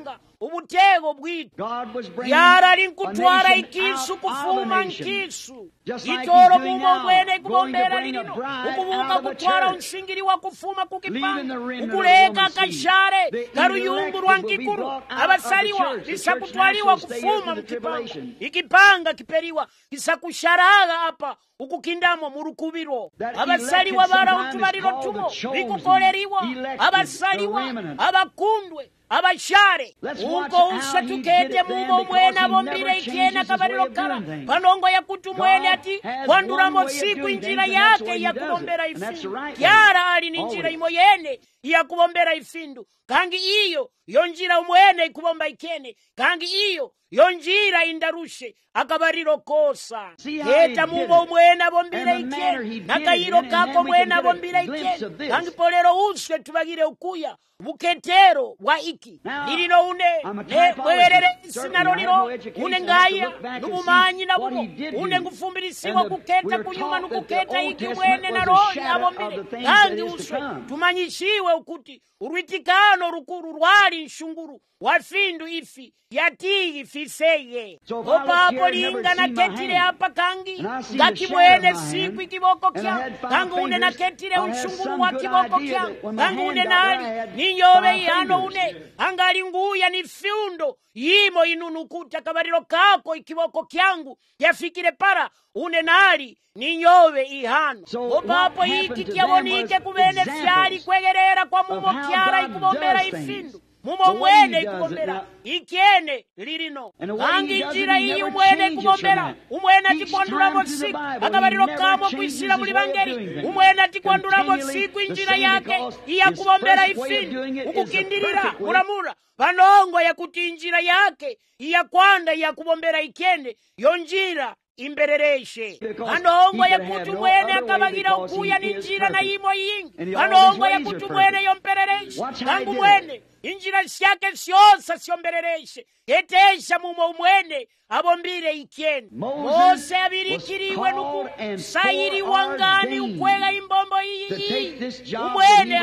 ubutego bwitu yara ali nkutwala ikisu kufuma nkisu itoro mumo mwene ikubombera lilino ukubuka kutwala unsingiri wa kufuma kukipanga ukuleka kashare karuyungu rwa nkikuru abasaliwa bisakutwaliwa kufuma mkipanga ikipanga kiperiwa bisakusharaga apa ukukindamo murukubiro abasaliwa bara utumariro tumo bikukoleriwa abasaliwa abakundwe abashare uko uswe tukete mumo mwena bombire ikiena kabariro kala panongo ya kutu mwene ati kwanduramo siku injira yake ya kubombera ifindu kyara ali ni njira imo yene ya kubombera ifindu kangi iyo yo njira umwene ikubomba ikene kangi iyo yo njira indarushe akabariro kosa heta mumo mwena bombire ikene nakayiro kako mwena bombire ikene kangi polero uswe tubagire ukuya buketero wa iki lilino une ne mwerere sinaroliro une ngaya numumanyi na buno une ngufumbirisiwa kuketa kunyuma nukuketa iki mwene na roli abombire kangi uswe tumanyishiwe ukuti urwitikano rukuru rwali nshunguru wafindu ifi yatigi fiseye opapo linga na ketile hapa kangi ngaki mwene siku ikiboko kyangu kangi une na ketile unshunguru wa kiboko kyangu kangi une nali ninyobe ihano une angali nguya ni fiundo yimo inunukuta kabariro kako ikiboko kyangu yafikire para une nali ninyobe ihano opapo iki kyabonike kubene fyali kwegerera kwa mumo kyara ikubombera ifindu mumo mwene ikubombera ikiene lirino kangi njira iyi umwene ikubombera umwene atikwanduramo siku akabariro kamo kwisira muli bangeri umwene atikwanduramo siku injira yake iya kubombera ifindu ukukindirira muramura panongo ya kuti injira yake iya kwanda ya kubombera ikene yo njira imberereshe panongo ya kutu mwene akabagira ukuya ninjira na imo yingi panongo ya kutu mwene yomperereshe kangu mwene injira syake syosa syomberereshe yetesha mumo umwene abombire ikene mose abirikiriwe nuku sayiri wangani ukwega imbombo iyi umwene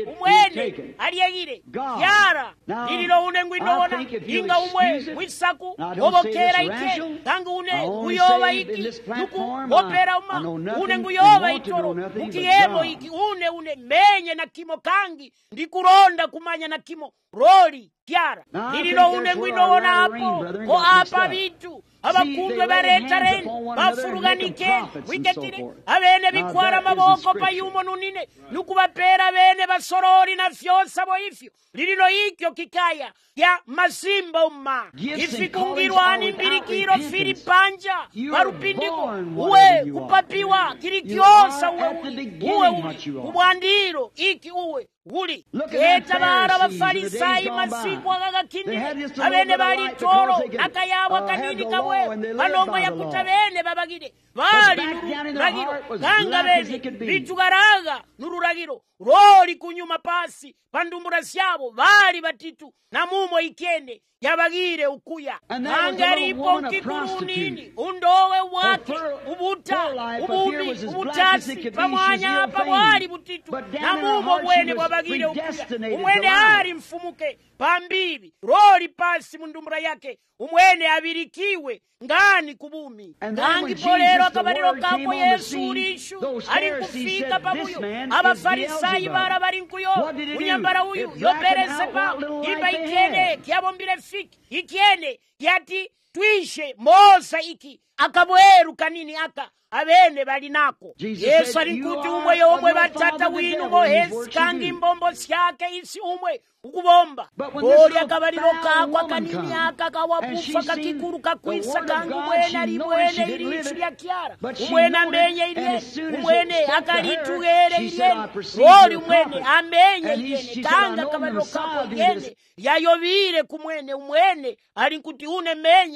umwene aliyegire yara lililo une ngwinona inga umwe mwisaku obokera ikene kangu une uyoba iki nuku opera uma une nguyoba itoro ukiyemo iki une une menye na kimo kangi ndikuronda kumanya na kimo roli kyara lililo une ngwinona hapo ko apa bitu abakundwe baretarene bafuruganike wiketire abene bikwara amaboko payumo nunine nukubapera bene basorori na fyosa bo ifyo lililo ikyo kikaya ya masimba umma ifikungirwani mbirikiro firi panja barupindiko uwe kupapiwa kirikyosa uwe uwe ubwandiro iki uwe uli keta bara bafarisayi masiku agagakindire abene bali toro akayabwa kanini kabwe panongo yakuta bene babagire bali nururagiro kanga bene bitugaraga nururagiro roli kunyuma pasi pandumbura syabo bali batitu na mumo ikene yabagire ukuya angaripo kikurunini undowe wake ubuta ububi ubutasi pamwanya pamwali butitu na mumo bwene bwabagire ukuya umwene ari mfumuke pambibi roli pasi mundumbura yake umwene abirikiwe ngani kubumi kangi polero akabariro kako Yesu ulishu ali kufika pabuyo abafarisayi bara bari nkuyo unyambara uyu yopereze pa imba ikene kyabombire fiki ikene yati twishe mosa iki akabweru kanini aka abene bali nako Yesu alinkuti umwe yomwe batata winu mohesi kangi mbombo syake isi umwe ukubomba oli akabariro kako akanini aka kawabufa kakikuru kakwisa kangi umwene ali mwene ilisu lya kyara umwene amenye ilye umwene akalitugere ilyene oli umwene amenye ilyene kanga akabariro kako ilyene yayobire kumwene umwene alinkuti une menye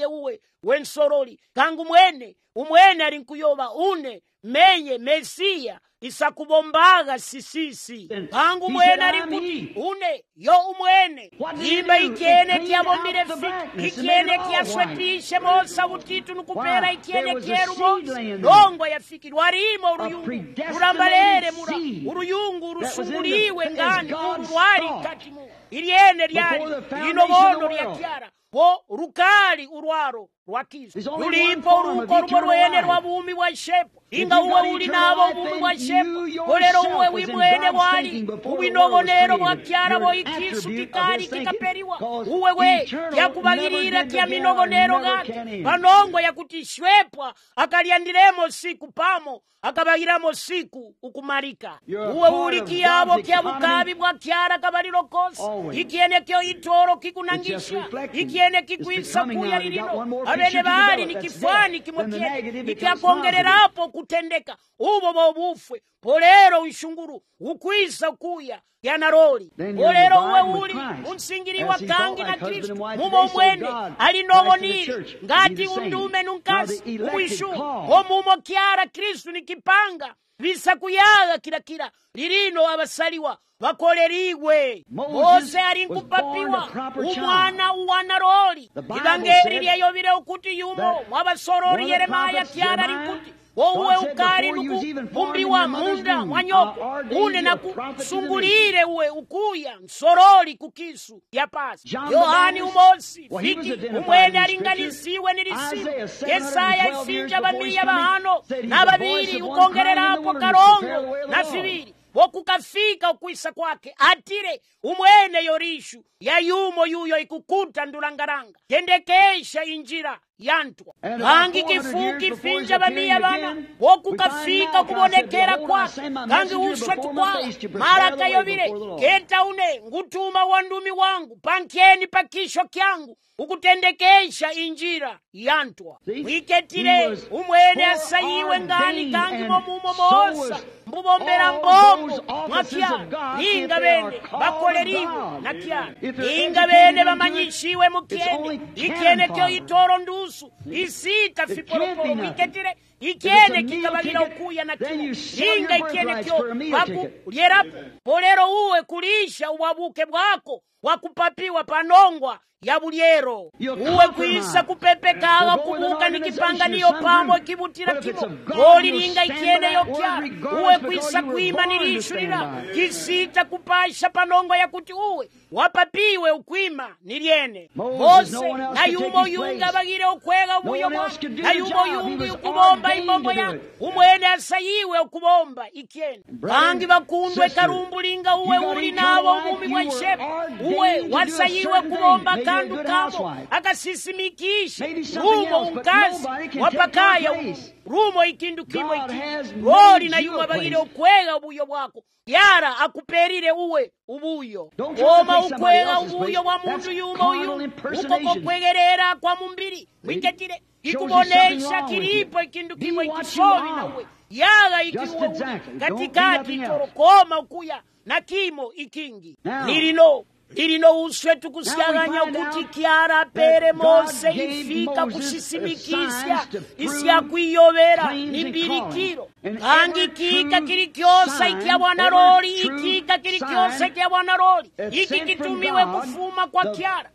naye uwe wensoroli kangu mwene umwene ali nkuyoba une menye Mesiya isakubombaga sisisi kangu mwene ali kuti une yo umwene imba ikiene kiabombire fiki ikiene kiaswetishe mosa utitu nukupera ikiene kieru mosa dongo ya fiki lwarimo uruyungu urambalere mura uruyungu urusunguliwe ngani uruwari katimu iliene lyari inobono lya kiara wo rukali urwaro rwakiso lulipo uruko rumo rwene rwa bumi bwa shepo inga uwe uli nabo bumi bwa shepo kolero uwe wimwene wali uwinobonero bwa kyara bo ikisu kikari kikaperiwa uwe we yakubagirira kya minobonero gake panongo yakutishwepwa akalyandiremo siku pamo akabagiramo siku ukumarika uwe uli kiyabo kya bukabi bwa kyara kabaliro kosi ikiene kyo itoro kikunangisha ikiene kikwisa kuya lilino abene bali ni kifani kimwekene nikyakongererapo kutendeka ubo bobufwe polero unshunguru ukwisa kuya yanaroli polero uwe uli unsingiriwa kangi na Kristo mumo mwene alinobonire ngati undume nunkasi umwishu omumo kyara Kristo nikipanga bisa kuyaga kila kila lirino abasaliwa bakoleriwe Mose ali nkupapiwa umwana uwanaroli ibangeri lyayobire ukuti yumo mwabasorori Yeremaya kyara likuti wowe ukari nukumbiwa munda mwanyoko une nakusungulire uwe ukuya nsoroli kukisu ya pasi Yohani umosi fiki umwene alinganisiwe nilisiwe Yesaya ifinja bamiya bahano na babiri ukongererapo karongo na fibiri wokukafika ukwisa kwake atire umwene yorishu yayumo yuyo ikukuta ndulangaranga tendekesha injira yantwa kangi kifuki finja bamiya bana wokukafika kubonekera kwake kangi uswe tukwa maraka yobire kenta une ngutuma wandumi wangu pankeni pakisho kyangu ukutendekesha injira yantwa mwiketire umwene asayiwe ngani kangi momumo moosa mbubombera mbombo mwakya ninga bene bakoleriwe na kyana ninga bene bamanyishiwe mukyene ikyene kyo itoro ndusu isita fipolopolo mwiketire ikyene kikabalira ukuya na kino ninga ikyene kyo baku lyerapo polero uwe kulisha uwabuke bwako wakupapiwa panongwa ya bulyero uwe kwisa kupepekaga kubuka nikipanga niyo pamo kibutira kimo oli linga ikiene yo kyara uwe kwisa kuima nilishulira kisita kupasha panongo ya kuti uwe wapapiwe ukwima niliene Mose na yumo yunga bagire ukwega ubuyo mwa na yumo yunga ukubomba imbombo ya umwene asayiwe ukubomba ikiene kangi bakundwe karumbulinga uwe uli nabo umumi mwa shepu uwe wasayiwe kubomba kandu kamo akasisimikisha rumo unkazi wapakaya rumo ikindu kimo ikindu roli na yuma bagire ukwega ubuyo bwako yara akuperire uwe ubuyo oma ukwega ubuyo wa mundu yuma uyu ukoko kwegerera kwa mumbiri wiketire ikubonesha kilipo ikindu kimo ikishovi na uwe yaga ikiwo katikati torokoma ukuya na kimo ikingi nilino Ilino uswe tukusiaganya kuti kyara pere Mose ifika kusisimikisya isya kwiyobera nibirikiro kangi kika kirikyosa ikya bwanaroli ikika kirikyosa ikya bwanaroli iki kitumiwe kufuma kwa kyara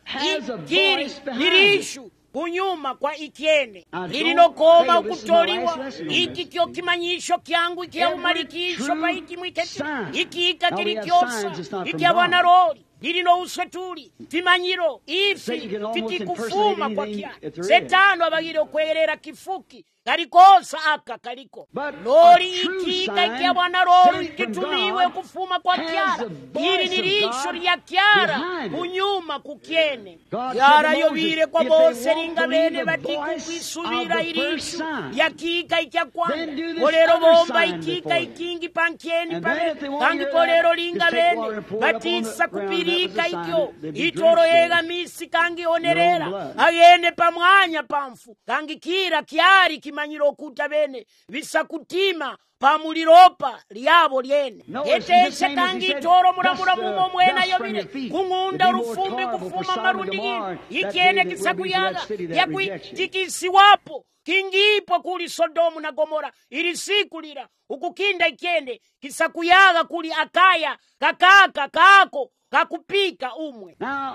ikiri nirishu kunyuma kwa ikiene lilinokoma ukutoliwa iki kyo kimanyisho kyangu ikia umalikisho pa iki mwiketi ikika kirikyosa ikya bwanaroli lilino uswe tuli timanyiro ifi fitikufuma kwa kia setano abagire okwegerera kifuki kalikosa aka kaliko lori ikika ikia bwana lori ikitumiwe kufuma kwa kyara ili nilisho lya kyara kunyuma kukiene kyara yobire kwa Mose linga bene batiku kwisubira ilisho ya kika ikia kwa kolero bomba ikika ikingi pankieni pale kangi kolero linga bene batisa kupirika ikyo itoro yega misi kangi onerera agende pamwanya pamfu kangi kira kyari kima ikimanyiro okuta bene bisakutima pamuliropa lyabo lyene eteshe kangi itoro muramura mumo mwena yobire kungunda urufumbi kufuma marundi gini ikiene kisakuyaga yakwijikisiwapo kingipo kuli Sodomu na Gomora ili siku lira ukukinda ikende kisakuyaga kuli Akaya kakaka kako kakupika umwe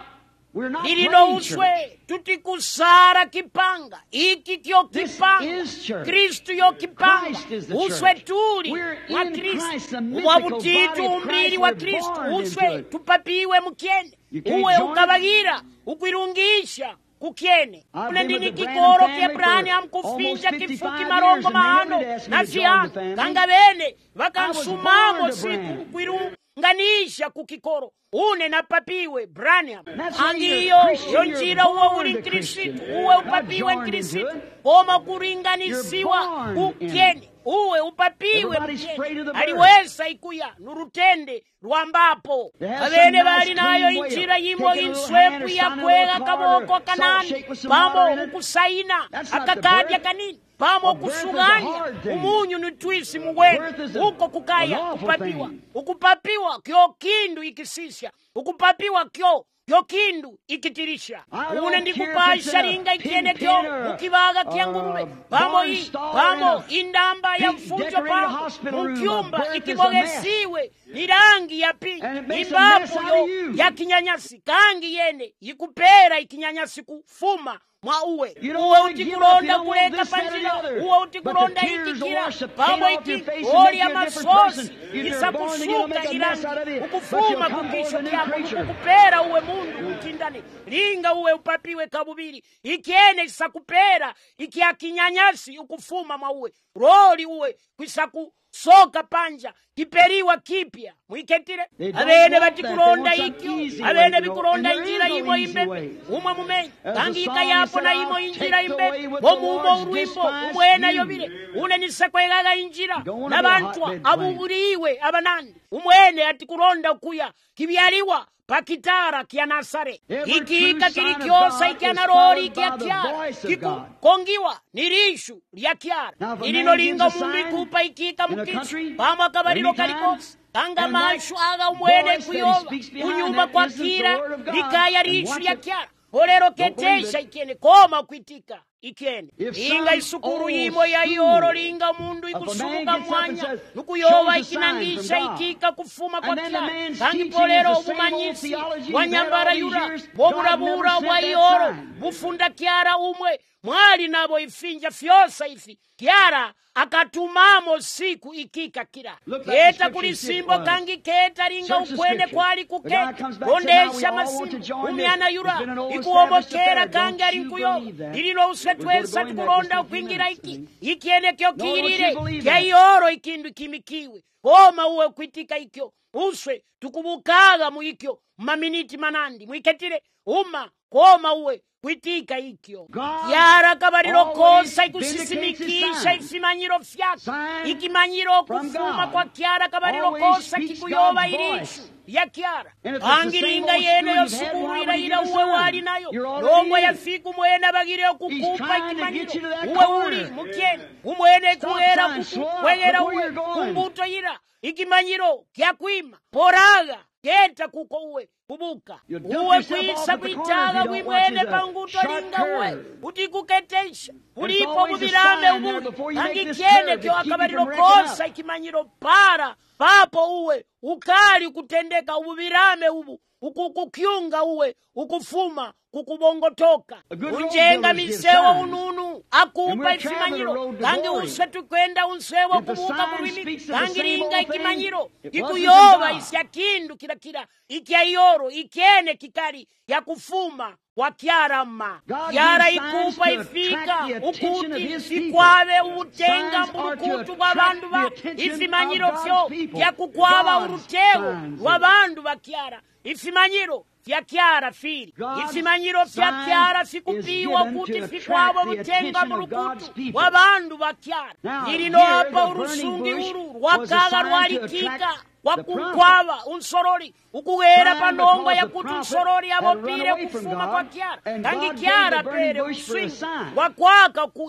lililo uswe tutikusara kipanga iki kyo kipanga Kristu yo kipanga uswe tuli wa Kristu wabutitu umrili wa Kristu uswe tupapiwe mukene uwe ukabagira ukwirungisha kukiene unendini kikoro kye Abrahamu kufinja kifuki marongo mahano na fiana kanga bene wakansumamo siku kwirunganisha kukikoro une na papiwe Branham angiyo yonjira uwe uli Kristu uwe upapiwe Kristu koma kuringanisiwa kukiene uwe upapiwe mkene aliwesa ikuya nurutende rwambapo abene bali nayo injira yimo inswepu ya kwega kaboko kanani pamo ukusaina akakadya kanini pamo kusuganya umunyu nitwisi muwene uko kukaya ukupapiwa ukupapiwa kyo kindu ikisisha ukupapiwa kyo kyo kindu ikitirisha une ndikupasha ringa ikene kyo ukivaga kia ngurube pamo hii pamo indamba ya mfujo pamo mkyumba ikibogesiwe nirangi ya pingi imbapo yo ya kinyanyasi kangi yene ikupera ikinyanyasi kufuma mwa uwe uwe utikuronda kuleka panjira uwe utikuronda ikikira pamo iki oli ya masosi isakusuka irangi ukufuma kukisho kiako ukupera uwe mundu utindane linga uwe upapiwe kabubiri ikiene isakupera ikia kinyanyasi ukufuma mwa uwe roli uwe kwisaku soka panja kiperiwa kipya mwiketire abene batikuronda ikyo abene bikuronda injira yimo imbe umwe mumenyi kangi ikayapo na yimo injira imbe bomumo urwimbo umwena yobire une nisekwegaga injira nabantwa abuburiwe abanandi umwene atikuronda kuya kibyaliwa pakitara kia Nasare ikika kilikyosa ikia narori ikia kiara kiku kongiwa nirishu lya kiara ilino linga mumbi kupa ikika mukichu pama kabarilo kalikosi kanga mashu aga umwene kuyoba unyumba kwa kira likaya rishu lya kiara olero ketesha ikene koma kwitika ikene inga isukuru yimo ya yoro linga mundu ikusunga mwanya nukuyoba ikinangisha ikika kufuma kwa kila kangi polero umanyisi wanyambara yura boburabura wa yoro bufunda kiara umwe mwali nabo ifinja fyosa ifi kiara akatumamo siku ikika kira keta kulisimbo kangi keta linga ukwene kwali kuketa kondesha masimbo umyana yura ikuomokera kangi alinkuyo ililo usetwesa tukuronda ukwingira iki ikiene kyo kirire kya yoro ikindu kimikiwe koma uwe kwitika ikyo uswe tukubukaga mu ikyo maminiti manandi mwiketire uma koma uwe kwitika ikyo yara kabariro kosa ikusisimikisha ifimanyiro fyaka ikimanyiro kufuma kwa kiara kabariro kosa kikuyoba irishu ya kiara angiringa yene yosukurira ira uwe wali nayo longo ya fiku mwene bagire kukupa ikimanyiro uwe uli mukene umwene kuera kukwegera uwe kumbuto ira ikimanyiro kyakwima poraga keta kuko uwe kubuka uwe kwisa kwitaga kwimwene panguto linga uwe utikuketesha ulipo mubirame ubundi angikiene kyo akabariro kosa ikimanyiro para papo uwe ukali kutendeka ububirame ubu ukukukyunga uwe ukufuma kukubongotoka unjenga misewa ununu akupa ifimanyiro kangi uswe tukwenda unsewa kubuka kurwimi kangi ringa ikimanyiro ikuyoba isya kindu kila kila ikia yoro ikene kikari ya kufuma kwa kiarama yara ikupa ifika ukuti ikwawe utenga mburukutu kwa bandu ba ifimanyiro fyo ya kukwaba urutewo wa bandu ba kiara ifimanyiro fya kiara fili ifimanyiro fya kiara fikupiwa kuti fikwabo rutenga murukutu wa bandu ba kiara nilino hapa urusungi uru rwakaga rwalikika wakukwaba unsorori ukuwera panongo ya kuti unsorori abopire kufuma kwa kiara kangi kiara pere uswingi wakwaka kuya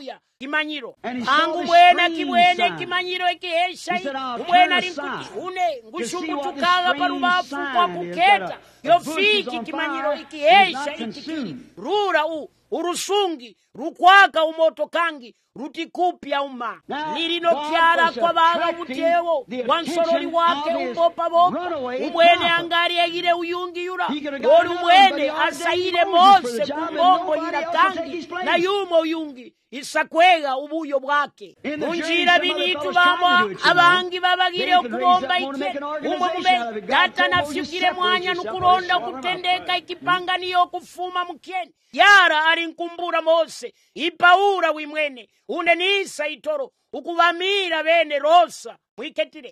kimanyiro angu mwena kibwene kimanyiro ekihesha umwena linkuti une ngushungutukaga parubafu kwa kuketa yofiki kimanyiro ikihesha itikiri rura u urusungi rukwaka umoto kangi rutikupya uma lilino kyara kwa baga butewo wansoroli wake umbopa bopa umwene angari egire uyungi yura ori umwene asaire mose kumbombo yira kangi na yumo uyungi isakwega ubuyo bwake munjira binitu bamo abangi babagire okubomba ike umo mube data nafyukire mwanya nukuronda kutendeka ikipanga niyo kufuma mukeni yara arinkumbura mose ipaura wimwene une nisa itoro ukubamira bene rosa mwiketire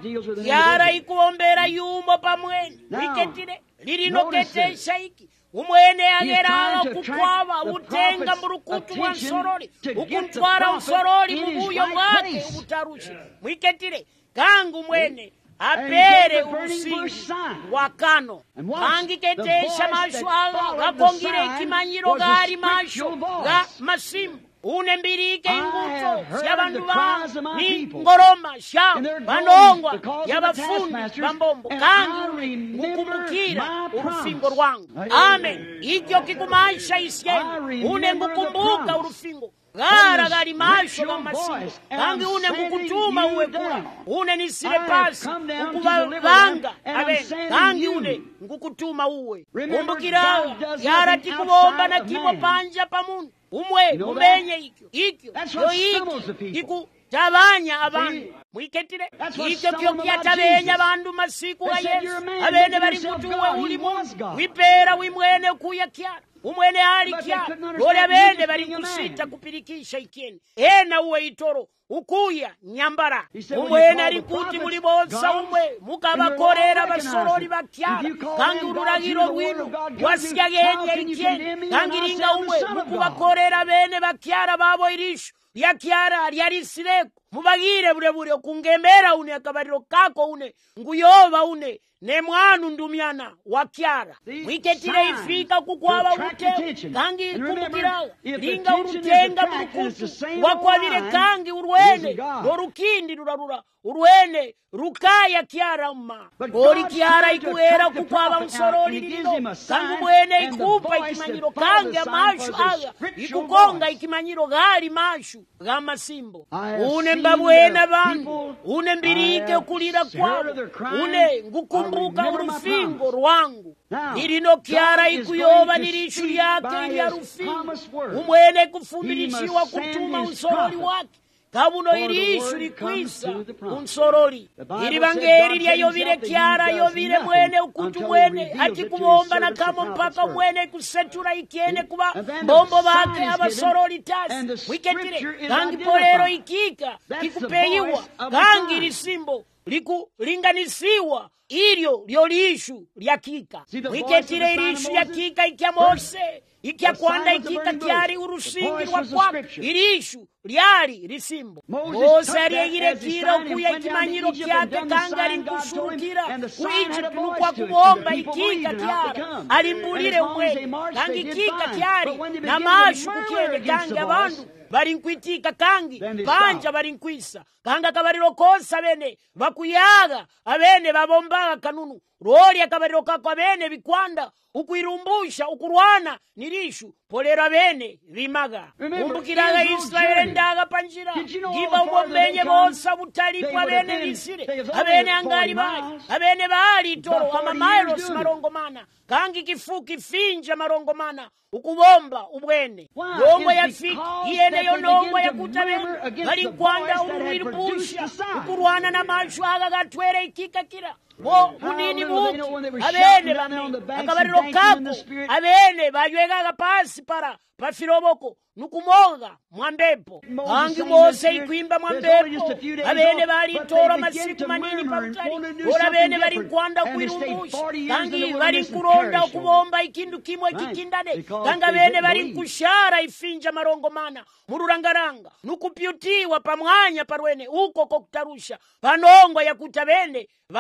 yara ikuombera yumo pamwene mwiketire lirino ketesha iki umwene ageraga kukwaba utenga murukutu wa nsoroli ukuntwara unsoroli mubuyo bwake ubutarushi mwiketire kangu mwene apere urusingi wakano kangi ketesha mashu aga gakongire ikimanyiro gari mashu ga masimu une mbirike inguto y'abantu ba ni ngoroma sha banongwa y'abafundi bambombo kandi ngukumbukira urufingo rwangu amen ikyo kikumaisha isyeni une ngukumbuka urufingo gara gari masho gamasimu kandi une ngukutuma uwe kura une nisire pasi ukubabanga aben kandi une ngukutuma uwe kumbukira yara tikubomba na kimo panja pamundu umwe umenye ikyo ikyo yo iki iku tabanya abantu mwiketire ikyo kyo kyatabenya abantu masiku ga Yesu abene bari kutuwe uli mungu wipera wimwene kuya kyara umwene ali kyara lole abene bari kusita kupirikisha ikeni ena uwe itoro ukuya nyambara umwene ari kuti muri bonsa umwe mukabakorera basorori bakyara kandi ururagiro rwino wasyagenye ikeni kandi ringa umwe mukubakorera bene bakyara babo irisho lyakyara lyarisireko mubagire burebure okungembera une akabariro kako une nguyoba une ne mwana ndumyana wakyara mwiketire ifika kukwaba buteo kangi kumbukiraga linga urutenga murukutu wakwabire kangi urwene norukindi rurarura urwene rukaya kyara mma gori kyara ikuera kukwaba nsoroli lino kangi mwene ikupa ikimanyiro kangi amashu aga ikukonga ikimanyiro gari mashu gamasimbo une mbabwena bantu une mbirike kulira kwabo une ngukumbuka urufingo rwangu nirino kyara ikuyoba nirishu lyake lya rufingo umwene kufumirishiwa kutuma unsoroli wake kabuno irishu likwisa unsoroli iri bangeri lya yobire kyara yobire mwene ukutu mwene ati kubomba na kamo mpaka mwene kusetura ikiene kuba bombo bake abasoroli tasi wiketire kangi porero ikika kikupeyiwa kangi lisimbo liku linganisiwa ilyo lyo lishu lya kika wiketire irishu lya kika ikya Mose ikya kwanda ikika kyari urusingi rwa kwako irishu lyari lisimbo Mose aliyegire kira ukuya ikimanyiro kyake kanga alinkushurukira ku Egypt nukwa kubomba ikika kyara alimbulire umwene kangi ikika kyari na mashu kukene kangi abantu barinkwitika kangi panja barinkwisa kanga kabariro kosa bene bakuyaga abene babombaga kanunu roli akabariro kako abene bikwanda ukwirumbusha ukurwana nirishu polera bene bimaga umbukiraga Israeli ndaga panjira giba umombenye bosa butalipwa bene bisire abene angali bali abene bali toro amamairos marongomana kangi kifuki finja marongomana ukubomba ubwene nongo yafiki iyene yo nongo yakutabene bali kwanda umwirubusha ukurwana na mashu aga gatwere ikika kira wo munini muki abene bame akabariro kako abene bajwega pasi para pafiroboko nukumonga mwambepo kangi Mose ikwimba mwambepo abene bali tora masiku manini pamtari ora bene bali kwanda kuirumbusha kangi bali kuronda okubomba ikindu kimwe kikindane kanga bene bali kushara ifinja marongomana mururangaranga nukupyutiwa pamwanya parwene uko kokutarusha panongo yakuta bene bakali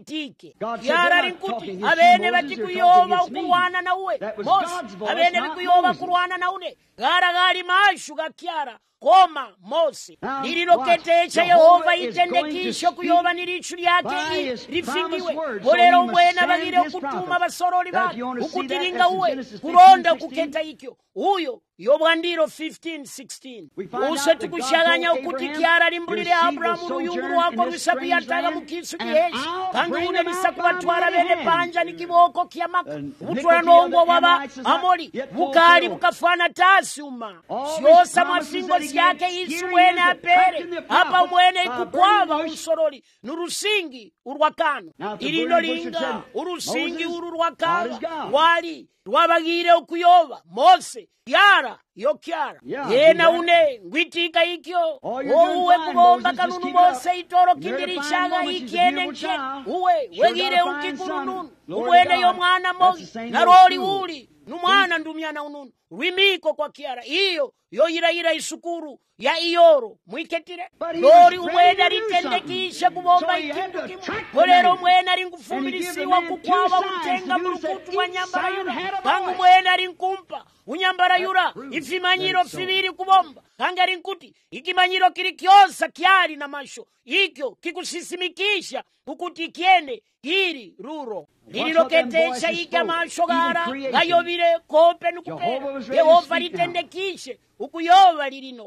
chitike. Kyara linkuti abene bati kuyoba okulwana nauwe. Mose abene bikuyoba kulwana naune. Gara gali mashu ga Kyara koma Mose lililoketecha Yehova itendekisho kuyoba nilichu lyake lifingiwe. Olero mwena bagire okutuma basoroli bake ukutilinga uwe kulonda ukuketa ikyo. Uyo yobwandiro fifteen sixteen. Use tukushaganya ukuti Kyara limbulile Abrahamu luyungulu wako lusaku yataga mukisu kiheshi. Kangu une lisaku batwala bene panja ni kiboko kiamaka. Utwala nongo waba Amori bukali bukafana tasuma. Shiosa mafingo yake isu mwene apere. Hapa mwene ikukwava usoroli nurusingi urwakano. Ilino linga urusingi ururwakano. Wali rwabagire okuyoba Mose Kyara yo Kyara yena une ngwitika ikyo uwe kubomba kanunu Mose itoro kindirishaga ikiene nkene uwe wegire ukikununu umwene yo mwana Mose naroli uli numwana ndumyana ununu rwimiko kwa Kyara iyo yo ira ira isukuru ya iyoro mwiketire lori umwene ritendekisha kubomba ikindu kimu kolero umwene ringufumilisiwa kukwaba utenga murukutu wa nyambara yura kangu umwene rinkumpa unyambara yura ifimanyiro fibiri kubomba kanga rinkuti ikimanyiro kirikyosa kyari na masho ikyo kikusisimikisha ukuti kiene kiri ruro lililoketesha ika masho gara gayobire kope nukupera Yehova litendekishe ukuyoba lilino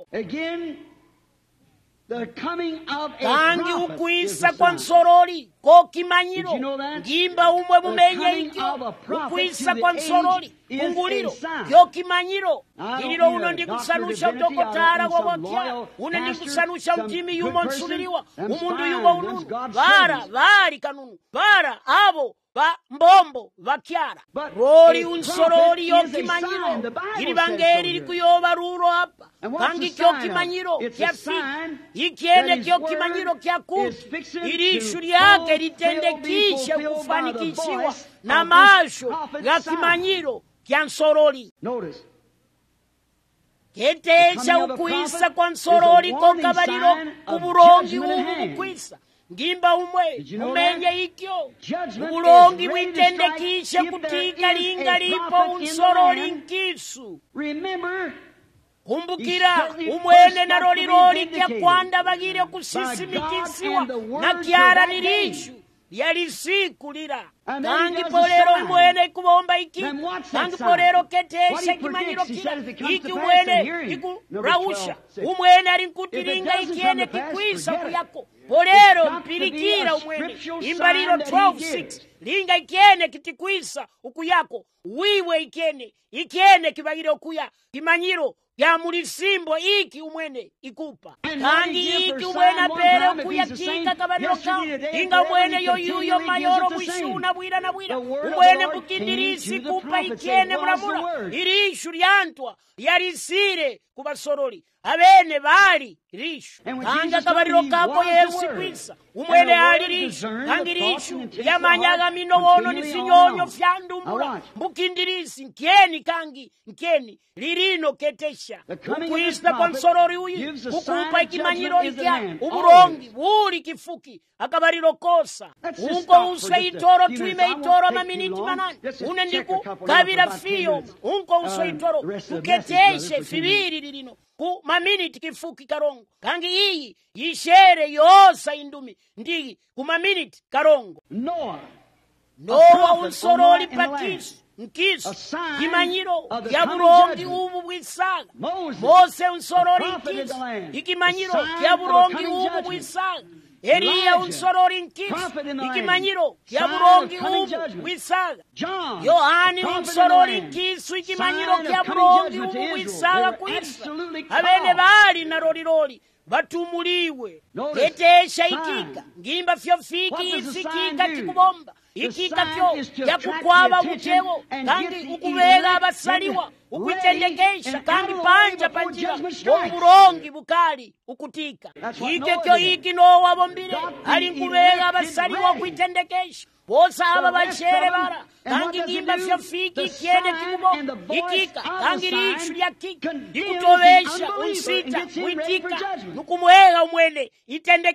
kangi ukwisa kwa nsoroli ko kimanyiro ngimba umwe mumenye ikyo ukwisa kwa nsoroli kunguliro yo kimanyiro ililo uno ndikusanusha utokotara wabotya une ndikusanusha mtimi yumo nsuliliwa umundu yumo ununu bara bari kanunu bara abo ba mbombo ba Kyara roli unsoroli yo kimanyiro ili bangeri likuyoba ruro hapa kangi kyo kimanyiro kya fiki ikiene kyo kimanyiro kya kuti ilishu lyake litendekishe kufanikishiwa na masho ya kimanyiro kya nsoroli ketesha ukwisa kwa nsoroli ko kabaliro kuburongi ubu ukwisa ngimba umwe umenye ikyo uburongi witendekishe kutika linga lipo unsoroli nkisu kumbukira umwene na roli roli kya kwanda bagire kusisimikisiwa na Kyara nilishu yalisikulira kangi polero umwene kubomba iki kangi polero ketesha kimanyiro kila iki umwene ikurausha umwene arinkutiringa ikiene kikwisa kuyako polero mpirikira umwene imbaliro twelve six linga ikiene kitikwisa ukuyako wiwe ikiene ikiene kibagire okuya kimanyiro ya mulisimbo iki umwene ikupa kangi iki umwene apere okuya kinga kabaliro kao inga umwene yoyuyo mayoro mwishuna bwira na bwira umwene mbukindirisi kupa ikiene muramura irishu lyantwa yarisire kubasoroli abene bali rishu kanga kabaliro kako Yesu kwisa umwene ali rishu kangi rishu yamanyaga mino wono nifinyonyo fyandumbura mbukindirisi nkeni kangi nkeni lirino ketesha ukwista kwa nsorori uyi ukupa ikimanyiro ikya uburongi buri kifuki akabaliro kosa unko uswe itoro tuime itoro maminiti manani une ndiku kabira fiyo unko uswe itoro uketeshe fibiri lirino ku maminiti kifuki karongo kangi iyi yishere yosa indumi ndigi ku maminiti karongo Noah Noa unsoroli pakisu nkisu kimanyiro ya burongi ubu bwisaga Mose unsoroli nkisu ikimanyiro ya burongi ubu bwisaga Eliya unsoroli nkisu ikimanyiro ya burongi ubu bwisaga Yohani unsoroli nkisu ikimanyiro ya burongi ubu bwisaga kwisa abene bali na roliroli batumuliwe ketesha ikika ngimba fyo fiki isikika kikubomba ikika kyo yakukwaba utewo kandi ukubega abasaliwa ukwitendekesha kandi panja panjira oburongi bukali ukutika ike kyo iki Nowa bombire ali nkubega abasaliwa kwitendekesha bosa aba bachere bara kangi ngimba fyo fiki kiene kikubo ikika kangi rishu lya kika ikutowesha unsita uitika nukumwega umwene itendeke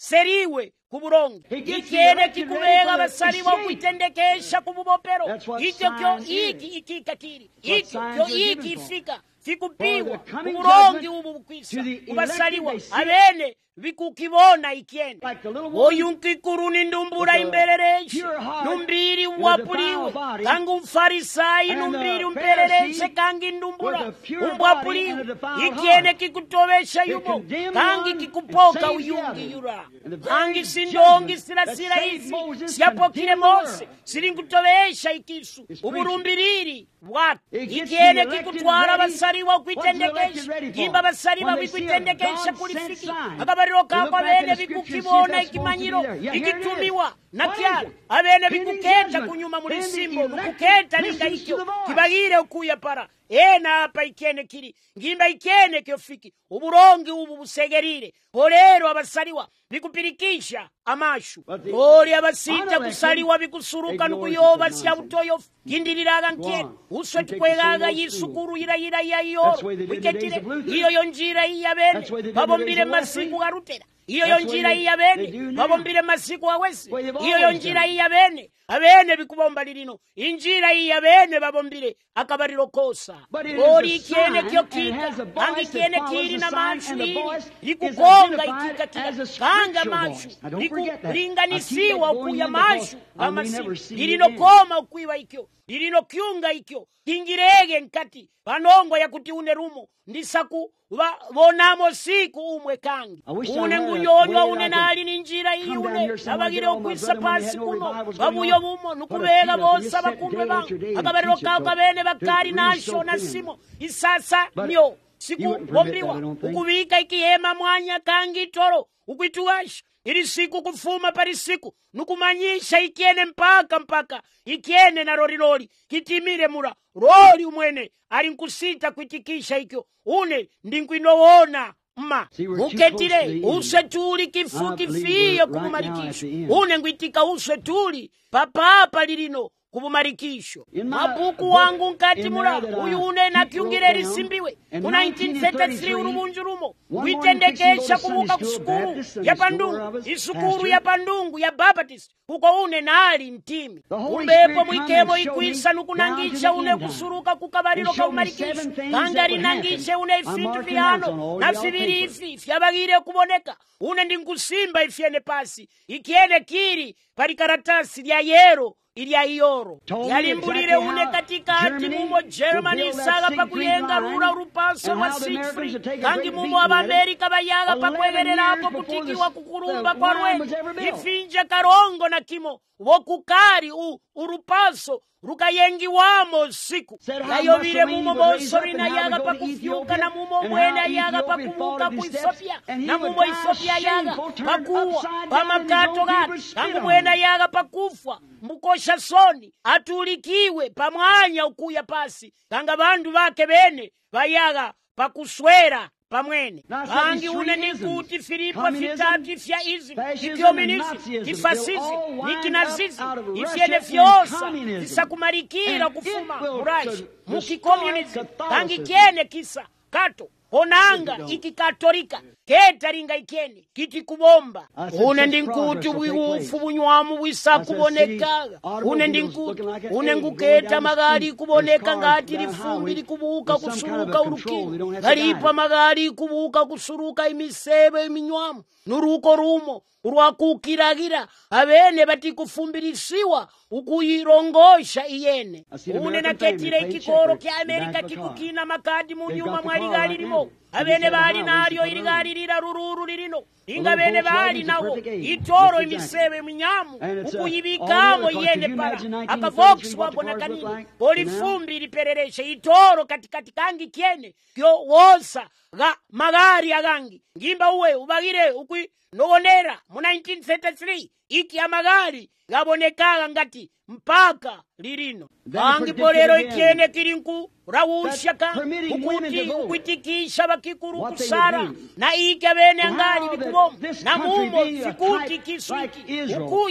seriwe ku burongo ikyene kikubega basaliwa kwitendekesha ku bubopero ikyo kyo iki ikika kiri ikyo kyo iki ifika fikupiwa uburongi ubu bukwisa ubasaliwa abene vikukibona ikyene oyunkikuru nindumbura imberereshe numbiri wapuliwe kangi umfarisayi numbiri umperereshe kangi ndumbura umbwapuliwe ikyene kikutobesha yubo kangi kikupoka uyungi yura kangi sindongi silasila izi siyapokile Mose silinkutobesha ikisu uburumbiriri bwatu ikyene kikutwara basaliwa kwitendekesha gimba basaliwa wikwitendekesha kulifiki akabariro kako abene bikukibona ikimanyiro ikitumiwa nakyala abene bikuketa kunyuma muri simbo nukuketa linga ikyo kibagire ukuya para ena apa ikyene kiri ngimba ikyene kyofiki uburongi ubu busegerire olero abasaliwa bikupirikisha amashu ori abasita kusaliwa bikusuruka nukuyoba sya butoyo kindiriraga nkene uswe tukwegaga yisukuru ira ira ya yoro wiketire iyo yonjira iya bene babombire masiku garutera iyo yonjira iya bene babombire masiku awese iyo yonjira iya bene abene bikubomba lirino injira iya bene babombire akabariro kosa ori ikyene kyo kita angi kyene kiri na manchu ikukonga ikika kika kanga manchu ikuringanisiwa ukuya manchu amasi lirino koma ukuiwa ikyo lirino kyunga ikyo kingirege nkati panongo ya kuti une rumo ndisaku bonamo siku umwe kangi une ngunyonywa une nali ninjira iyi une nabagire okwisa pasi kuno babuyo bumo nukubega bosa bakumbe bangu akabariro kako abene bakari nasho na simo isasa nyo siku bombiwa ukubika ikihema mwanya kangi toro ukwituwasha ili siku kufuma pari siku nukumanyisha ikyene mpaka mpaka ikyene na rori rori kitimire mura rori umwene ali nkusita kwitikisha ikyo une ndinkwinowona ma uketire use tuli kifu kifiye kubumarikisho une ngwitika use tuli papapa lilino kubumarikisho mabuku wangu nkati mura uyu une na kyungire lisimbiwe mu nineteen thirty-three urubunjurumo witendekesha kubuka kusukuru ya pandungu isukuru ya pandungu ya Baptist kuko une nali ntimi umbepo mwikemo ikwisa nukunangisha une kusuruka kukabariro ka umarikisho kangari nangishe une ifintu vihano na fibiri ifi fyabagire kuboneka une ndinkusimba ifyene pasi ikyene kiri pari karatasi lya yero ilya iyoro yalimbulire une katikati mumo Germany saga pakuyenga rura urupaso wa Siegfried kangi mumo abamerika bayaga pakwegerera apo kutikiwa kukurumba kwa rwe ifinja karongo na kimo wokukari u urupaso rukayengi wamo siku yayobire mumo bosori na yaga pakufyuka na mumo mwena yaga pakumuka ku Ethiopia na mumo Ethiopia yaga pakuwa pamakato gati kangu mwena yaga pakufwa mukosha soni atulikiwe pamwanya ukuya pasi kanga bandu bake bene bayaga pakuswera pamwene kangi une nikuti Filipo fitatu fya izi ikyominisi ifasizi nikinazizi ifyene fyosa fisakumarikira kufuma murashi mukikomunisi kangi kyene kisa kato onanga ikikatolika ketaringa ikyene kiti kubomba une ndinkuti bwiufu bunywamu bwisa kubonekaga une ndinkuti une nguketa magali kuboneka ngati lifumbi likubuka kusuruka urukini galipa magali kubuka kusuruka imisebe iminywamu nuruko rumo urwakukiragira abene bati kufumbirisiwa ukuyirongosha iyene une naketire ikikoro kya Amerika kikukina makadi mu nyuma mwali gali limo abene bali nalyo iligali lira rururu lirino inga bene bali nawo itoro imisebe minyamu ukuyibikamo iyene para aka Vox wabona kanini polifumbi liperereshe itoro katikati kangi kyene kyo wosa ga magari agangi ngimba uwe ubagire ukui nonera mu nineteen thirty-three iki amagari gabonekaga ngati mpaka lirino kangi polero ikyene kirinku rawusha ka ukuti ukwitikisha bakikuru kusara na iki abene ngali bikubomba na mumo fikuti kiswiki ukuya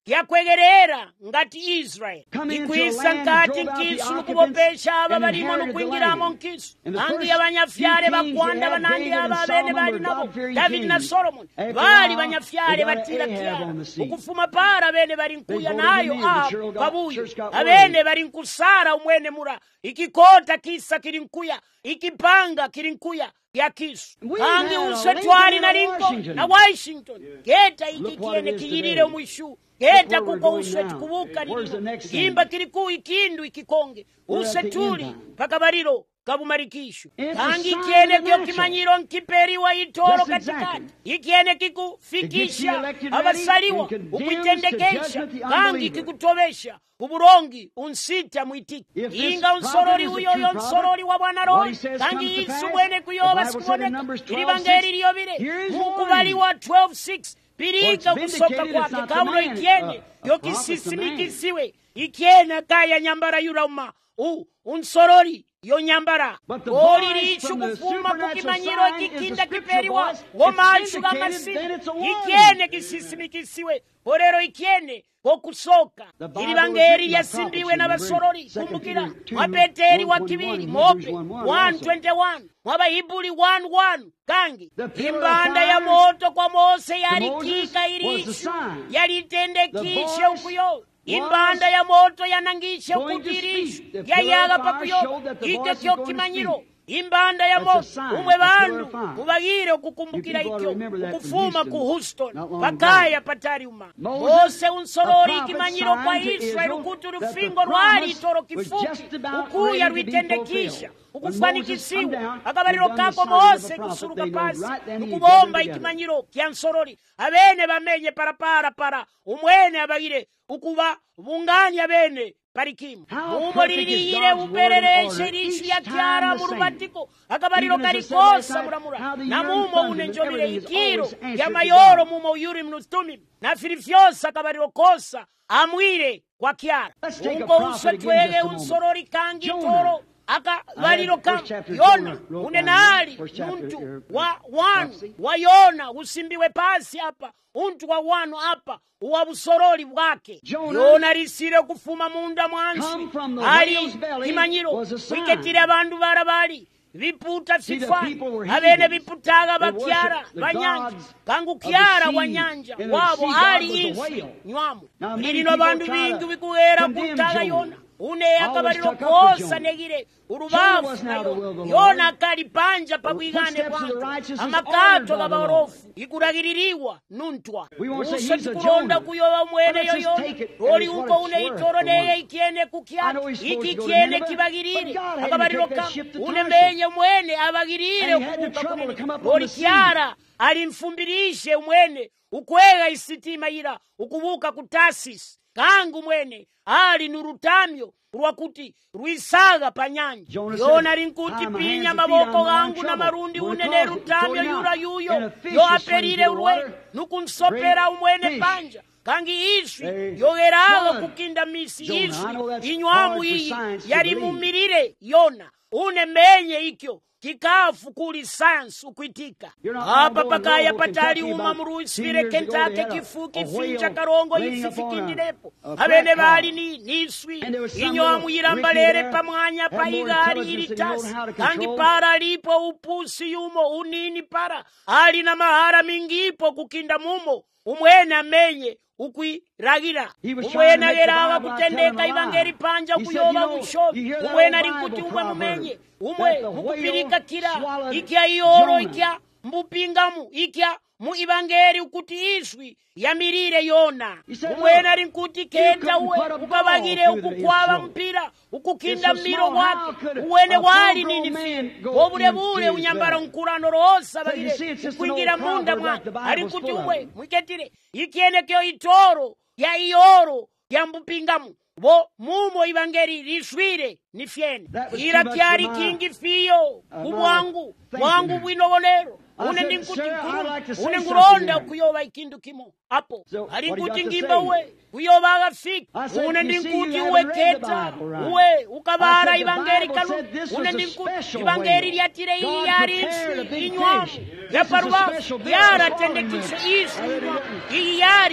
kyakwegerera ngati Israeli ikwisa nkati nkisu nukubopesha aba balimo nukwingiramo nkisu angi y'abanyafyale bakwanda banandi aba abene bali nabo Davidi na Solomoni bali banyafyale batiratira ukufuma para abene bali nkuya nayo aho babuyo abene bali nkusara umwene mura ikikota kisa kiri nkuya ikipanga kiri nkuya ya kisu angi use twali na Lincoln na Washington geta iki kiene kiyirire umwishu geta kuko use tukubuka nino imba kiriku ikindu ikikonge use tuli paka bariro kabumarikishu angi kiene kyo kimanyiro nkiperi wa itoro katikati ikiene kikufikisha abasaliwa ukwitendekesha angi kikutobesha uburongi unsita mwitiki inga unsorori uyoyo unsorori wa bwana roli kangi isu mwene kuyoba sikuboneka ilibangeri liyobire mukubali wa twelve six pirika kusoka kwake kauno ikiene yokisisimikisiwe ikiene kaya nyambara yurauma u unsorori yo nyambara oliriishu kufuma kukimanyiro kikinda kiperiwa womanshu gamasini ikiene kisisimikisiwe orero ikiene okusoka ilibangeri yasimbiwe n'abasorori kumbukira mwa Peteri wa kibiri mope one twenty-one mwa Bahibuli one one kangi imbanda ya moto kwa Mose yalikika irishu yalitendekishe ukuyo imbanda ya moto yanangishe ukudirishu yayaga pakuyo ike kyo kimanyiro imbanda ya moto umwe bandu mubagire okukumbukira ikyo ukufuma ku Houston pakaya patariuma Mose unsorori ikimanyiro kwa Israeli ukuti urufingo rwari itoro kifupi ukuya rwitendekisha ukufanikisiwa akabariro kako Mose kusuruka pasi ukubomba ikimanyiro kya nsorori abene bamenye parapara para umwene abagire ukuba bunganya abene parikimu umulirire uperereshe rishu ya kyara murubatiko akabariro karikosa muramura na mumo unenjobire ikiro ya mayoro mumo yuri mnustumi na filifyosa akabariro kosa amwire kwa kyara ungo uswe twege unsorori kangi toro akabariro kam Yona unenali muntu wa wanu wa Yona usimbiwe pasi hapa untu wa wanu hapa uwa busorori bwake Yona risire kufuma munda mwansi ali kimanyiro wiketire abandu barabali viputa fifa abene viputaga bakyara banyanja kangu kyara wanyanja wabo ali insi nywamu lilino abandu bingi bikuwera kutaga Yona une akabariro kosa negire urubafu nayo Yona kalipanja pabwigane bwangu amakato gaborofu ikuragiririwa nuntwa use tukulonda kuyoba mwene yoyo roli uko une itoro neye ikiene kukyana iki kiene kibagirire akabariro ka une menye mwene abagirire kubuka roli kyara alimfumbirishe mwene ukwega isitima ira ukubuka kutasis kangu mwene ali nurutamyo rwakuti rwisaga panyanja Yona rinkuti pinya maboko gangu na marundi unene rutamyo yura yuyo yo aperire urwe nukunsopera umwene panja kangi iswi yogeraga kukinda misi iswi inywamu iyi yari mumirire Yona une menye ikyo kikafu kuli science ukwitika hapa pakaya patali uma muruisire Kentucky kifu kifincha karongo yififikindirepo abene bali ni niswi inyoamu yirambalere pamwanya paigari iritasi kangi para lipo upusi yumo unini para ali na mahara mingipo kukinda mumo umwene amenye ukwiragira umwene ageraga kutendeka ibangeri panja kuyoba mushobi umwene arinkuti umwe mumenye umwe mukupirika kira ikya iyoro ikya mbupingamu ikya mu ibangeri ukuti iswi yamirire Yona umwene arinkuti kenda uwe ukabagire ukukwaba mpira ukukinda mmiro wake uwene wali nini fi obule bule unyambara nkurano rosa bagire ukwingira munda mwake arinkuti uwe mwiketire ikiene kyo itoro ya iyoro ya mbupingamu bo mumo ibangeri riswire ni fyene ira kyari kingi fiyo kubwangu mwangu bwinobonero une ndinkuti une nguronda kuyoba ikindu kimo apo ari nkuti ngimba uwe kuyoba agafika une ndinkuti uwe keta uwe ukabara ibangeri kalu une ndinkuti ibangeri lyatire iyi yari insi inywamu yaparuba yaratendekisha isi iyi yari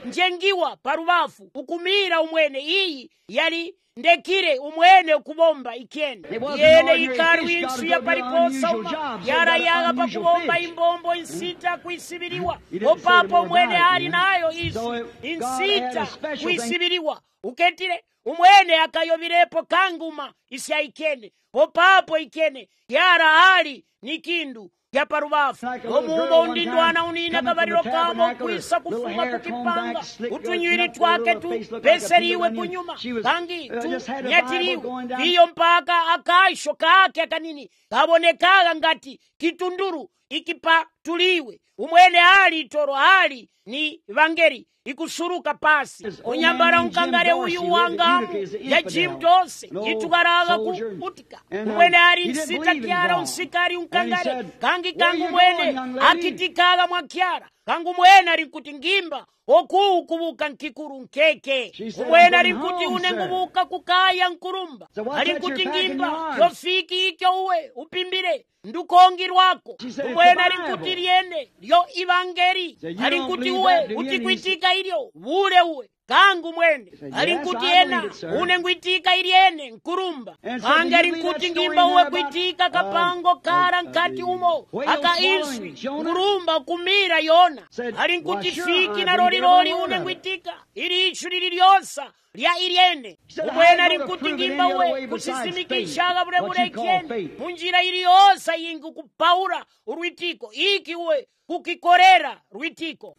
njengiwa parubafu ukumira umwene. Iyi yali ndekire umwene ukubomba ikenda yene ikaru insu ya pariposa uma yara yaga pa kubomba imbombo insita kuisibiriwa opapo umwene ali nayo isu insita kuisibiriwa uketire umwene akayobirepo kanguma isi aikene opapo ikene yara ali nikindu ya parubafu omumo undindwana unina kabariro kamo kuisa kufuma kukipanga utunywiri twake tu peseriwe kunyuma kangi tu nyatiriwe iyo mpaka akaisho kake akanini kabonekaga ngati kitunduru ikipatuliwe umwene ali itoro ali ni vangeri ikusuruka pasi unyambara unkangare uyu wangamu ya jimdose itukaraga kuutika umwene ali nsita kiara unsikari unkangare kangi kangu mwene akitikaga mwa kiara kangu mwene ali kuti ngimba okuu kubuka nkikuru nkeke umwene ali kuti une ngubuka kukaya nkurumba ali kuti ngimba yofiki ikyo uwe upimbire ndukongi rwako umwene ali kuti liene lyo ivangeri ali kuti uwe utikwitika ilyo ule uwe kangu mwene ali kuti ena une ngwitika iliene nkurumba kangi ali kuti ngimba uwe kwitika kapango kara nkati umo aka iswi nkurumba kumira yona ali kuti fiki na roli roli une ngwitika ili ishu lili lyosa lya iliene umwene ali kuti ngimba uwe kusisimikishaga bule bule ikiene munjira ili yosa yingu kupaura urwitiko iki uwe kukikorera rwitiko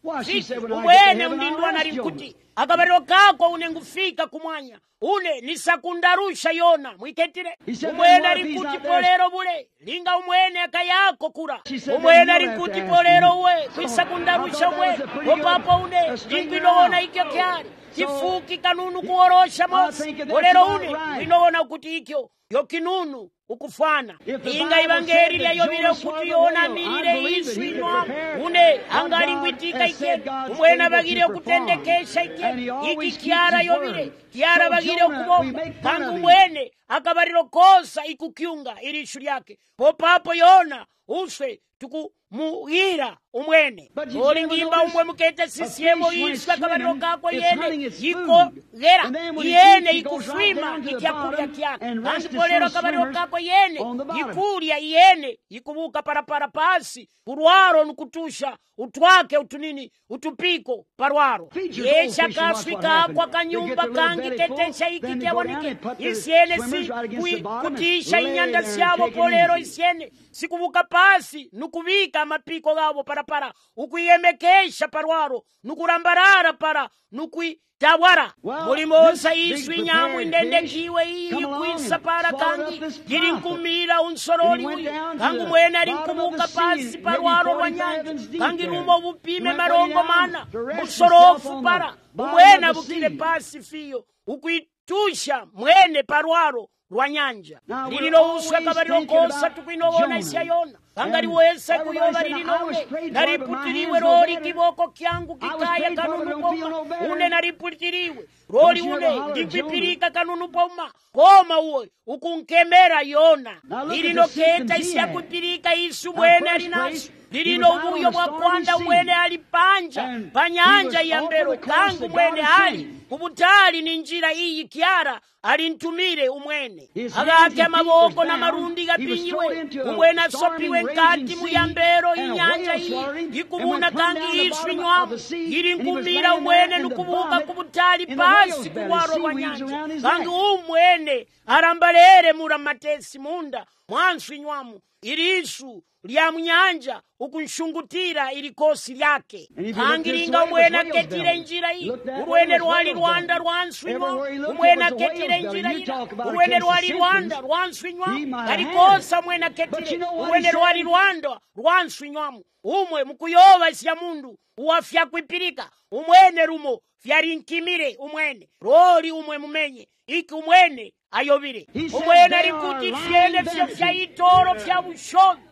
umwene undindwana ali kuti akabariro kako une ngufika kumwanya une nisakundarusha yona mwiketire umwene ali kuti polero bule linga umwene akayako kura umwene ali kuti polero uwe kwisakundarusha umwene opapo une lingwinowona ikyo kyari kifuki kanunu kuorosha mosi polero une winowona kuti ikyo yo kinunu ukufana inga ivangeri lyayobire kuti yona mirire isu inwa une angali ngwitika ike umwene bagire kutendekesha ike iki kiara yobire kiara bagire kubomba kandi umwene akabariro kosa ikukyunga ili ishu lyake popapo yona uswe tukumuhira umwene olingimba umwe mukete sisiemo isu akabariro kako yene yiko gera yene ikufima ikyakurya kyake kandi polero akabariro kako yene yikurya yene yikubuka parapara pasi urwaro nukutusha utwake utunini utupiko parwaro yesha kaswika kwa kanyumba kangi tetesha iki kyaboneke isiene si kutisha inyanda syabo polero isiene sikubuka pasi nukubika mapiko gabo parapara ukuyemekesha parwaro nukurambarara para nukui tawara mulimosa iswi nyamu indendekiwe iyi kwisa para kangi giri nkumira unsoroli uli kangu mwene ali nkumuka pasi parwaro wa nyanja kangi rumo bupime marongo mana usorofu para umwene bukile pasi fiyo ukuitusha mwene parwaro rwa nyanja lililo uswe kabariro kosa tukwinowona isya yona kangari wese kuyoba lilinowe nariputiriwe roli kiboko kyangu kikaya kanunu poma une nariputiriwe roli une ndikwipirika kanunu poma poma uwe ukunkemera yona lilino keta isya kupirika isu mwene alinasu lilino ubuyo bwa kwanda mwene alipanja panyanja ya mbero kangu mwene ali kubutali ni njira iyi kiara alintumire umwene agake amaboko na marundi gapinyiwe umwene asopiwe nkati muyambero inyanja iyi ikubuna kangi iswi nywamu ili nkumira umwene nukubuka kubutali pasi kuwaro rwa nyanja kangi umwene arambalere mura matesi munda mwanswi nywamu ili isu lya munyanja ukunshungutira ili kosi lyake kangi linga umwene aketire njira iyi urwene rwali rwanda rwanswinywa umwene aketire njira iyi urwene rwali rwanda rwanswinywa kalikosa mwene aketire urwene rwali rwanda rwanswinywamu umwe mukuyoba isya mundu uwafya kwipirika umwene rumo fyarinkimire umwene roli umwe mumenye iki umwene ayobire umwene ali kuti fyene fyo fya itoro fya bushobi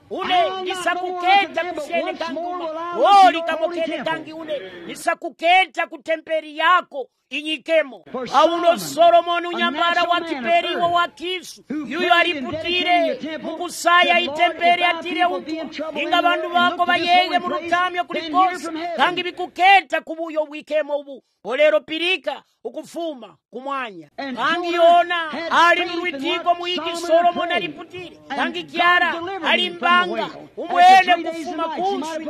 une nisakuketa kusyene kanguma oli kamokene kangi une nisakuketa kutemperi yako inyikemo. Paulo Solomoni unyambara wa kiperiwo wa kisu yuyo aliputire mukusaya itemperi atire utu inga bandu bako bayege murutamyo kulikosi kangi bikuketa kubuyo bwikemo ubu olero pirika ukufuma kumwanya kangi yona ali mwitiko mwiki Solomoni aliputire kangi Kyara alimbanga umwene kufuma kunsu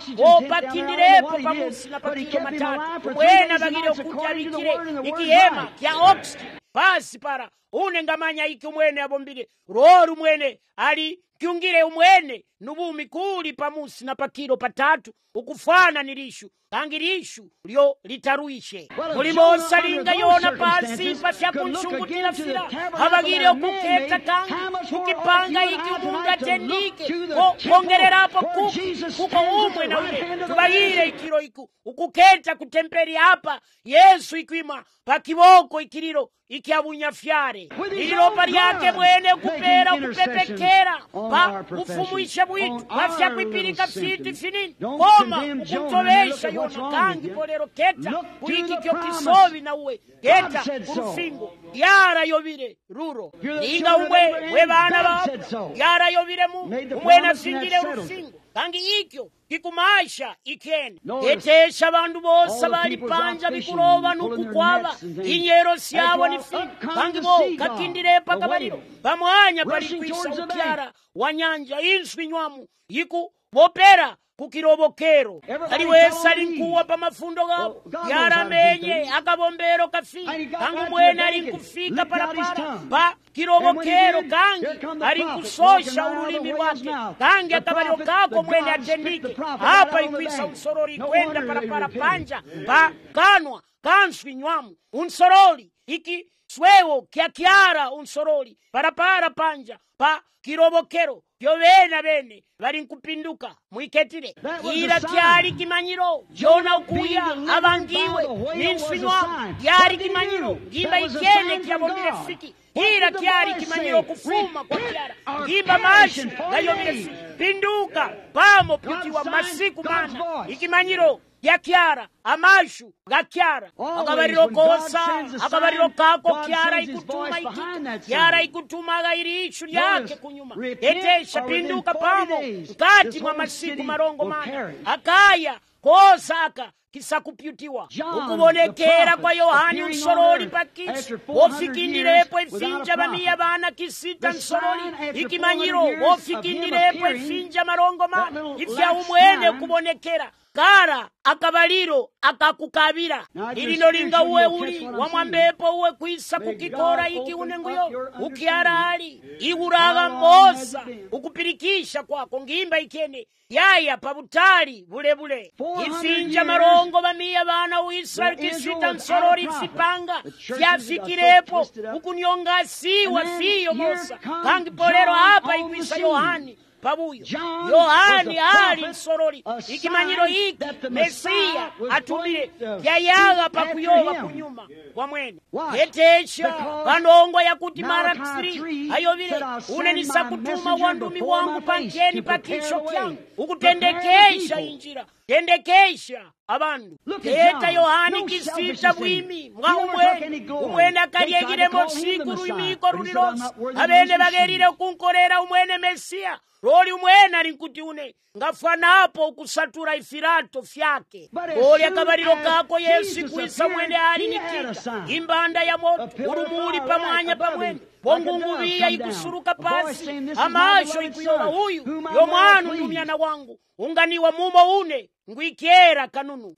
opakindirepo pamusi na pakilo matatu umwene bagire okutabikire ikihema kya oxygen pasi para unengamanya iki umwene abombire roru umwene ali kyungire umwene nubumi kuli pamusi na pakilo patatu ukufana nirishu kangi rishu lyo litaruishe mulimosa linga yona pasi pasya kunshungutila fira habagire okuketa kangi kukipanga iki ukungatenike kongererapo kuko umwe na ule tubagire ikiro iku ukuketa kutemperi hapa Yesu ikwima pakiboko ikiriro ikiabunyafyare ililopa lyake mwene kupera kupepekera pa ufumuisha bwitu pasya kwipirika fiti finini koma ukutolesha yona kangi polero keta kuiki kyo kisovi na uwe keta kurufingo Kyara yobire ruro linga umwe we bana ba Kyara yobire mu umwe nafingire urufingo kangi ikyo kikumaisha ikene etesha bandu bosa bali panja bikuroba nukukwaba inyero syabo ni fi kangi bo kakindire paka baliro bamwanya bali kwisa Kyara wanyanja inswi nywamu yiku bopera kukirobokero ali wesa linkuwa pa mafundo gabo Kyara menye akabombero kafi kangu mwene ali kufika parapara pa kirobokero kangi ali kusosha urulimi rwake kangi akabaliro kako mwene atendike hapa ikwisa unsorori kwenda parapara panja pa kanwa kanswi nywamu unsorori iki swewo kya Kyara unsorori parapara panja pa kirobokero Yo bena bene bali nkupinduka mwiketire ira kyali kimanyiro jona ukuya abangiwe ninswinywa kyali kimanyiro ngimba ikene kyabondire fiki ira kyali kimanyiro kufuma kwa Kyara ngimba mashi gayobire fiki pinduka pamo putiwa masiku mana ikimanyiro ya Kyara amashu ga Kyara akabariro kosa akabariro kako Kyara ikutuma ikika Kyara ikutuma gairi ishu yake kunyuma etesha pinduka pamo kati mwa masiku marongo mana akaya kosaka kisakupyutiwa ukubonekera kwa Yohani unsoroli pakisi wofikindirepo efinja bamiya bana kisita nsoroli ikimanyiro wofikindirepo efinja marongo mana ifya umwene kubonekera Kara akabaliro akakukabira ilino linga uwe uli wamwambepo uwe kwisa kukikora iki unenguyo ukiara ali iuraga mosa ukupirikisha kwako ngimba ikene yaya pabutali bule bule ifinja marongo bamiya bana uIsraeli kisita nsorori fipanga fyafikirepo ukunyongasiwa fiyo mosa kangi polero hapa ikwisa Yohani pabuyo Yohani ali nsorori ikimanyiro iki Mesia atumire yayaga pakuyoba kunyuma kwa mwene etesha panongo yakuti mara three ayobire une nisakutuma wandumi wangu pankeni pakisho kyangu ukutendekesha injira tendekesha abandu eta Yohani kisita bwimi mwa umwene umwene akaryegiremo siku ruimiko rurirosi abene bagerire kunkorera umwene Mesia Roli umwene ali nkuti une ngafanapo ukusatura ifirato fyake Roli akabariro kako Yesu kuisa mwene ali nikika imbanda ya moto urumuli pamwanya pamwene pongungubiya ikusuruka pasi amasho ikuyola uyu yo mwanu dumiana wangu unganiwa mumo une ngwikiera kanunu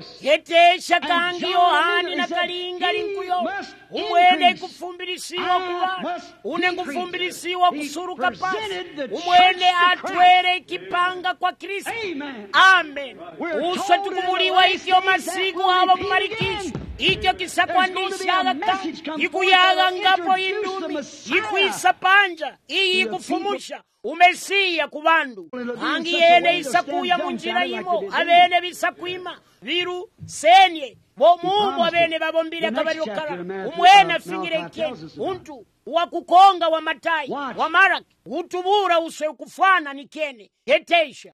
yetesha kangi Yohani na kalinga linkuyo umwene ikufumbirisiwa kuwa une ngufumbirisiwa kusuruka pasi umwene atwere ikipanga kwa Kristo amen uswe tukumuliwa ikyo masiku haba mmarikisho ikyo kisakwandishaga ikuyaga ngapo indumi ikwisa panja iyi ikufumusha umesiya ku bandu hangi yene isakuya munjira imo abene bisakwima biru senye bo mungu abene babombile akabaliro kara umwene afingire ikeni untu wakukonga wa matai wa maraki utubura uswe kufana nikene hetesha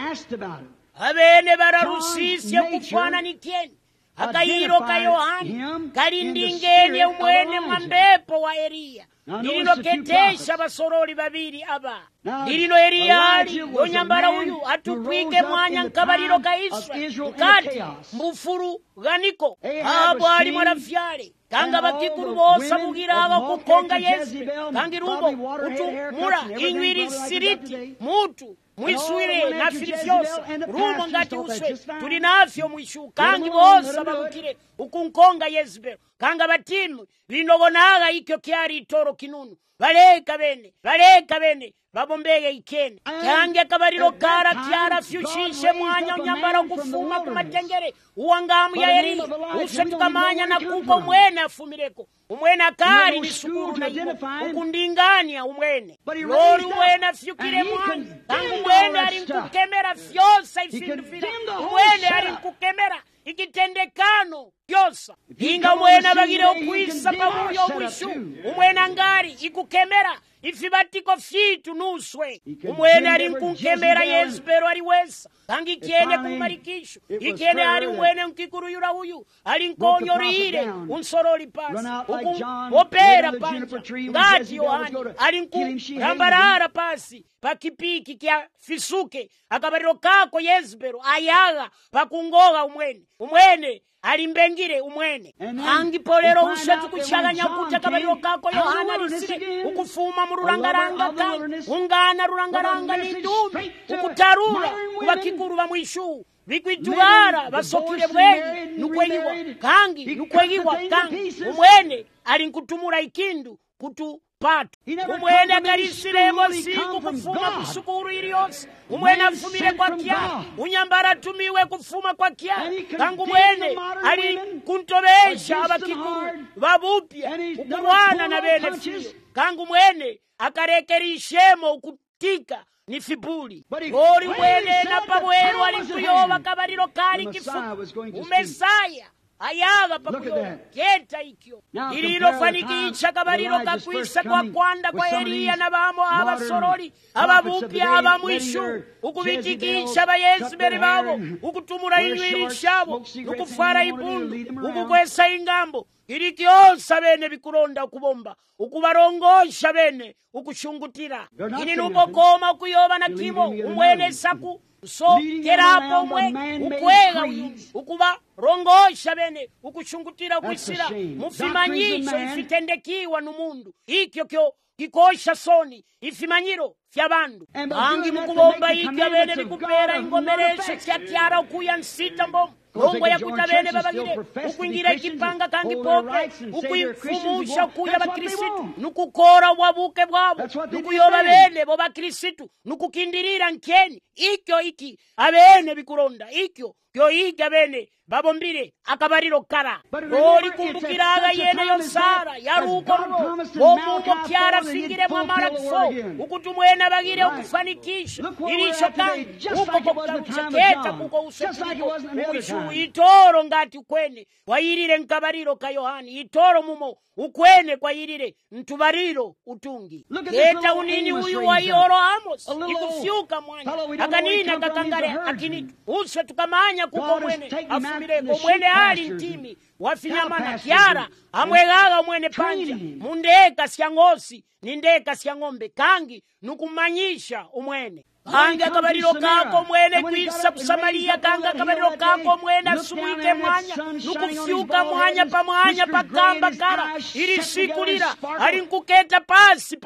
abene bararusisye kufana nikene akayiro ka Yohani kalindingene umwene mwambepo wa Eliya nililo ketesha basoroli babiri aba nililo Eliyali yonyambara uyu atupwike mwanya nkabaliro ka Iswe nkati mbufuru ganiko abo ali mwarafyale kanga bakikuru bosa bugira aba kukonga Yesu kangi rubo utumura inywiri siriti mutu mwiswire na filifyosa rumo ngati uswe tuli nafyo mwishu kangi bosa babukire ukunkonga Yezebeli kanga batimu binogonaga ikyo kyari itoro kinunu baleka bene baleka bene babombege ikene kange akabaliro kara kyara fyushishe mwanya unyambara kufuma kumatengere uwangamu ya Eliya uswe tukamanya na kuko mwene afumireko umwene akari nisukuru na imo ukundingania umwene lori umwene afyukire mwanya kangu umwene alinkukemera fyosa ifindufira umwene alinkukemera ikitendekano yosa inga umwene abagire okwisa pamuyo mwishu umwene angari ikukemera ifibatiko fitu nuswe umwene alinkukemera Yezebeli aliwesa kangi ikene kumarikisho ikene ali umwene nkikuru yura uyu alinkonyoriire unsoroli pasi ukupera panja ngati Yohani alinkurambarara pasi pakipiki kya fisuke akabaliro kako Yezebeli ayaga pakungoga umwene umwene alimbengire umwene hangi polero uswe tukuchaganya kuti akabaliro kako Yohana alisire ukufuma mu rurangaranga kangi ungana rurangaranga ni ndumi ukutarura kubakikuru bamwishu bikwitubara basokire bwenye nukwegiwa kangi nukwegiwa kangi umwene alinkutumura ikindu kutu patu umwene akarisiremo siku kufuma kusukuru ili yose umwene afumire kwa kya unyambara tumiwe kufuma kwa kya kangu umwene ali kuntobesha abakikuru babupya ukurwana na bene fiyo kangu umwene akarekerishemo ukutika ni fibuli gori mwene na pabweru alikuyoba kabaliro kari kifuku umesaya ayaga pakuyoba keta ikyo ililo fanikisha kabaliro kakwisa kwa kwanda kwa Eliya na bamo abasoroli ababupya abamwishu ukubitikisha abayezebeli babo ukutumura inywiri shabo ukufara ibundu ukukwesa ingambo ili kyonsa bene bikuronda ukubomba ukubarongosha bene ukushungutira ini nubokoma ukuyoba na kimo umwene saku so kerapo umwe ukwega ukuba rongosha bene ukushungutira ukwisira mufimanyisho ifitendekiwa numundu ikyo kyo kikosha soni ifimanyiro fyabandu angi mukubomba ikyo bene bikupera ingomeresho kyakyara ukuya nsita mbomu Mungu ya kutabene babagire ukwingira ikipanga kangi pope ukwifumusha kuya bakristu nukukora wabuke bwabo nukuyoba bene bo bakristu nukukindirira nkeni ikyo iki abene bikuronda ikyo kyo iga bene babombire akabariro kara ori kumbukiraga yene yosara yaruko runo bomungo kyara fingire mwamara kufo ukutumwena bagire ukufanikisha ilisho kangi uko kokuchaketa kuko usepuko ukwishu itoro ngati ukwene wayirire nkabariro ka Yohani itoro mumo ukwene kwa yirire ntubariro utungi eta unini uyu wa yoro Amos ikufyuka mwanya akanina kakangare akini uswe tukamanya kuko mwene afumireko mwene ali ntimi wafinyamana kyara amwegaga mwene panje mundeka sya ngosi nindeka sya ng'ombe kangi nukumanyisha umwene kangi akabaliro kako mwene kwisa kusamaliya kangi akabaliro kako mwene asumwike mwanya nukufyuka mwanya pa mwanya pakamba kara ili sikulira ali nkuketa pasi para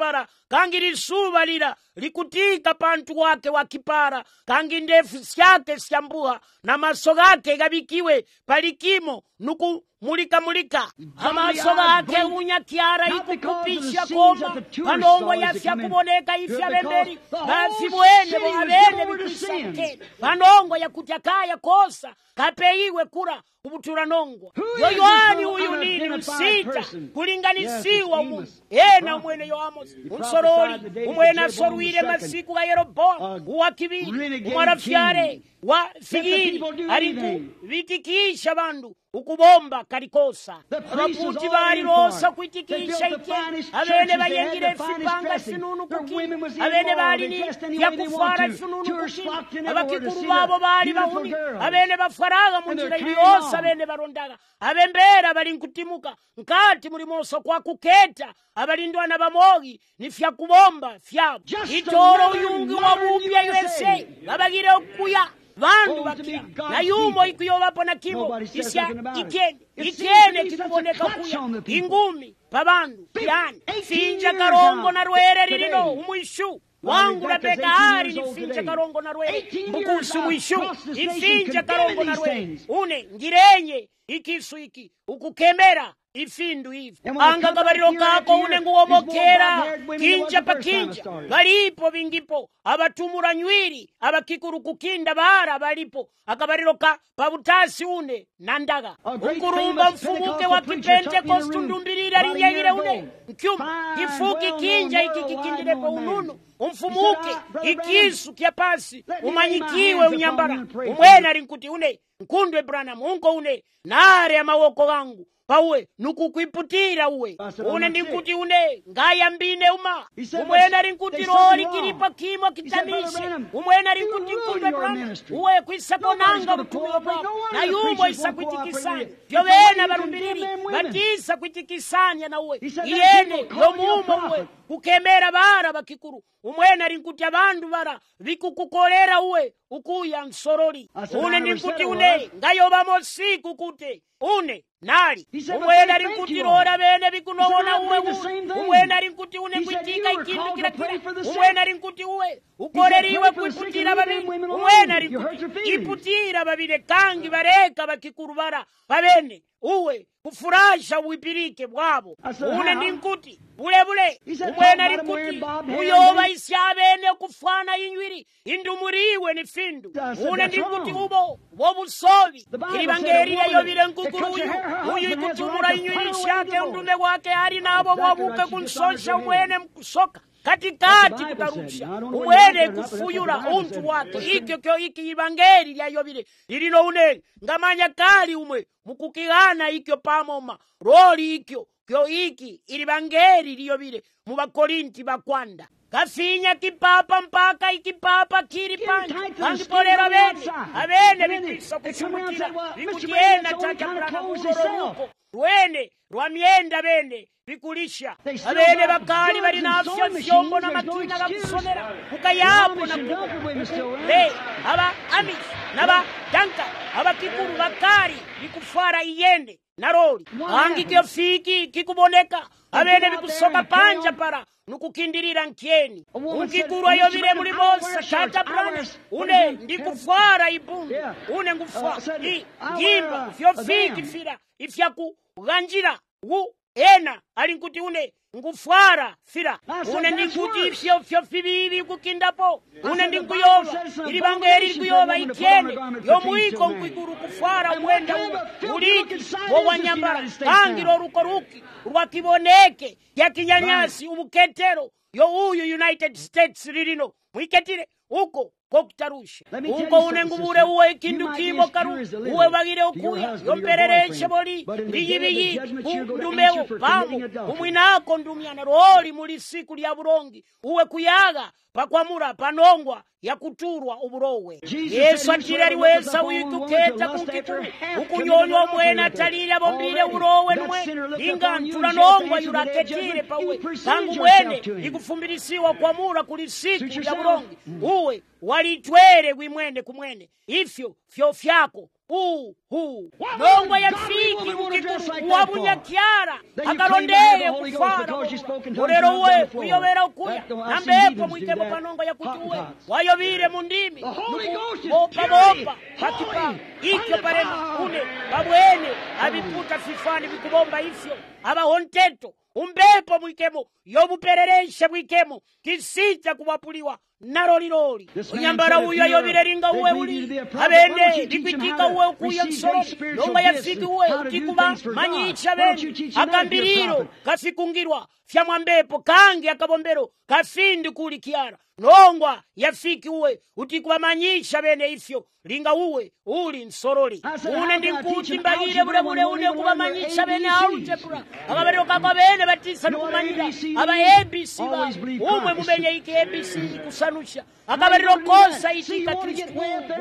kangi lisuva lila likutika pantu wake wa kipara, kangi ndefu syake syambuha na maso gake gabikiwe palikimo nuku mulika mulika amaso gake unyakyara ikukupisha koma panongo yafya kuboneka ifya bemberi bafi mwene bo abene bikisake panongo yakutyakaya kosa kapeiwe kura kubutura nongo yoyoani uyu nini msita kulinganisiwa umu ena umwene yo Amos unsoroli umwene asorwile masiku ga Yeroboamu uwakibili umwarafyare wa figiri aliku vitikisha bandu ukubomba kalikosa abaputi bali rosa kwitikisha ike abene bayengire fipanga sinunu kuki abene bali ni yakufara sinunu kuki abakikuru babo bali bahuni abene bafaraga mu njira yose abene barondaga abembera bali nkutimuka nkati muri moso kwa kuketa abalindwa na bamogi ni fya kubomba fyabo itoro uyungi wa bubya yose babagire okuya vandu bakia na yumo ikuyovapo na kimo isya ikene ikene kikuboneka kuya ingumi pabandu yani finja karongo na rwere lilino umwishu wangu Rebeka hari ni finja karongo na rwere mbukusu mwishu ifinja karongo na rwere une ngirenye ikisu iki ukukemera ifindu hivi anga kabariro kako une nguwomokera kinja pa kinja balipo bingipo abatumura nywiri abakikuru kukinda bahara balipo akabariro ka pabutasi une nandaga ukurumba mfumuke wa kipentekostu ndumbirira rinyayire une nkyuma kifuki kinja iki kikindirepo ununu umfumuke ikisu kya pasi umanyikiwe unyambara umwena rinkuti une nkundwe Branham unko une nare ya mawoko gangu pawe nukukwiputira uwe une ndinkuti une ngaya mbine uma umwena rinkuti roli kiripa kimo kitamishe umwena rinkuti nkundwe Branham uwe kwisakonanga mtumio papo na yumo isa kwitikisanya yovena barumbiriri batisa kwitikisanya na uwe iyene yomumo uwe kukemera bara bakikuru umwena rinkuti abandu bara vikukukolera uwe ukuya nsoroli une ndinkuti une ngayoba mosiku kute une nali umwena rinkuti rora bene bikunobona uwe umwena rinkuti une kwitika ikindu kila kila umwena rinkuti uwe ukoreriwe kwiputira babiri umwena rinkuti iputira babire kangi bareka bakikuru bara babene uwe kufurasha uipirike bwabo une ndinkuti bule bule umwena rinkuti uyoba isyabene kufana inywiri indumuriwe ni findu une ndinkuti ubo wobusobi ilibangeri yayobire nkukuru uyu uyu ikutumura inywiri shake undume wake hari nabo wabuke kunsosha umwene mkusoka katikati kutarusha umwene kufuyura untu wake ikyo kyo iki ibangeri lyayobire lilino une ngamanya kali umwe mukukigana ikyo pamoma roli ikyo kyo iki ilibangeri liyobire mu Bakorinti bakwanda kafinya kipapa mpaka ikipapa kiri panja angipolera bene abene bikiso kushumutira bikugenda chacha kurana mugoronyuko rwene rwamyenda bene bikulisha abene bakali bali nafyo vyombo na makina gakusonera kukayapo na le aba ami naba danka aba kikuru bakali bikufara iyende naroli angi kyofiki kikuboneka abene bikusoka panja para nukukindirira nkyeni ukikuru ayobire muri bosa chata Branham une ndikufara ibundu une ngufa ngimba vyofiki fira ifyaku ganjira u ena alinkuti une ngufara fira une ndikuti ifyo fyo fibiri kukindapo une ndikuyova ili bangeri kuyoba ikene yomuiko nkwikuru kufara mwenda uliki wo wanyambara kangiro rukoruki rwakiboneke yakinyanyasi ubuketero yo uyu United States lilino mwiketire uko kokutarusha uko une ngubure uwe ikindu kimo karu uwe bagire okuya yomperereshe boli liyibiyi ndumewo pamo umwinako ndumyana roli muri siku lya burongi uwe kuyaga pakwamura panongwa yakuturwa uburowe Yesu atira liwesa uyikuketa kunkikuru ukunyonywa mwena talira bombile urowe nwe inga ntula nongwa yuraketire pawe tangu mwene ikufumbirisiwa kwamura kuli siku ya burongi uwe walitwere wimwene kumwene ifyo fyo fyako uu huu nongwa ya fiki ukikufu wamunyakyara akalondeye kufara ulero uwe kuyobera ukuya nambepo mwikemo panongo ya kuti uwe wayobire mundimi bopa bopa pakipa ikyo parema kune babwene abiputa fifani bikubomba ifyo abahonteto umbepo mwikemo yobupereresha mwikemo kisita kuwapuliwa naroliroli unyambara uyo ayobire ringa uwe uli abene dikwitika uwe ukuye nsoro nonga yafiki uwe utikuba manyicha bene akambiriro kafikungirwa fya mwambepo kangi akabombero kafindi kuli kiara nongwa yafiki uwe utikuba manyisha bene ifyo linga uwe uli nsoroli une ndinkuti mbagire bule bule une kuba manyisha bene aute pura akabero kakabene batisa nukumanyira aba A B C ba umwe mumenye iki A B C kusanusha akabero kosa itika Kristo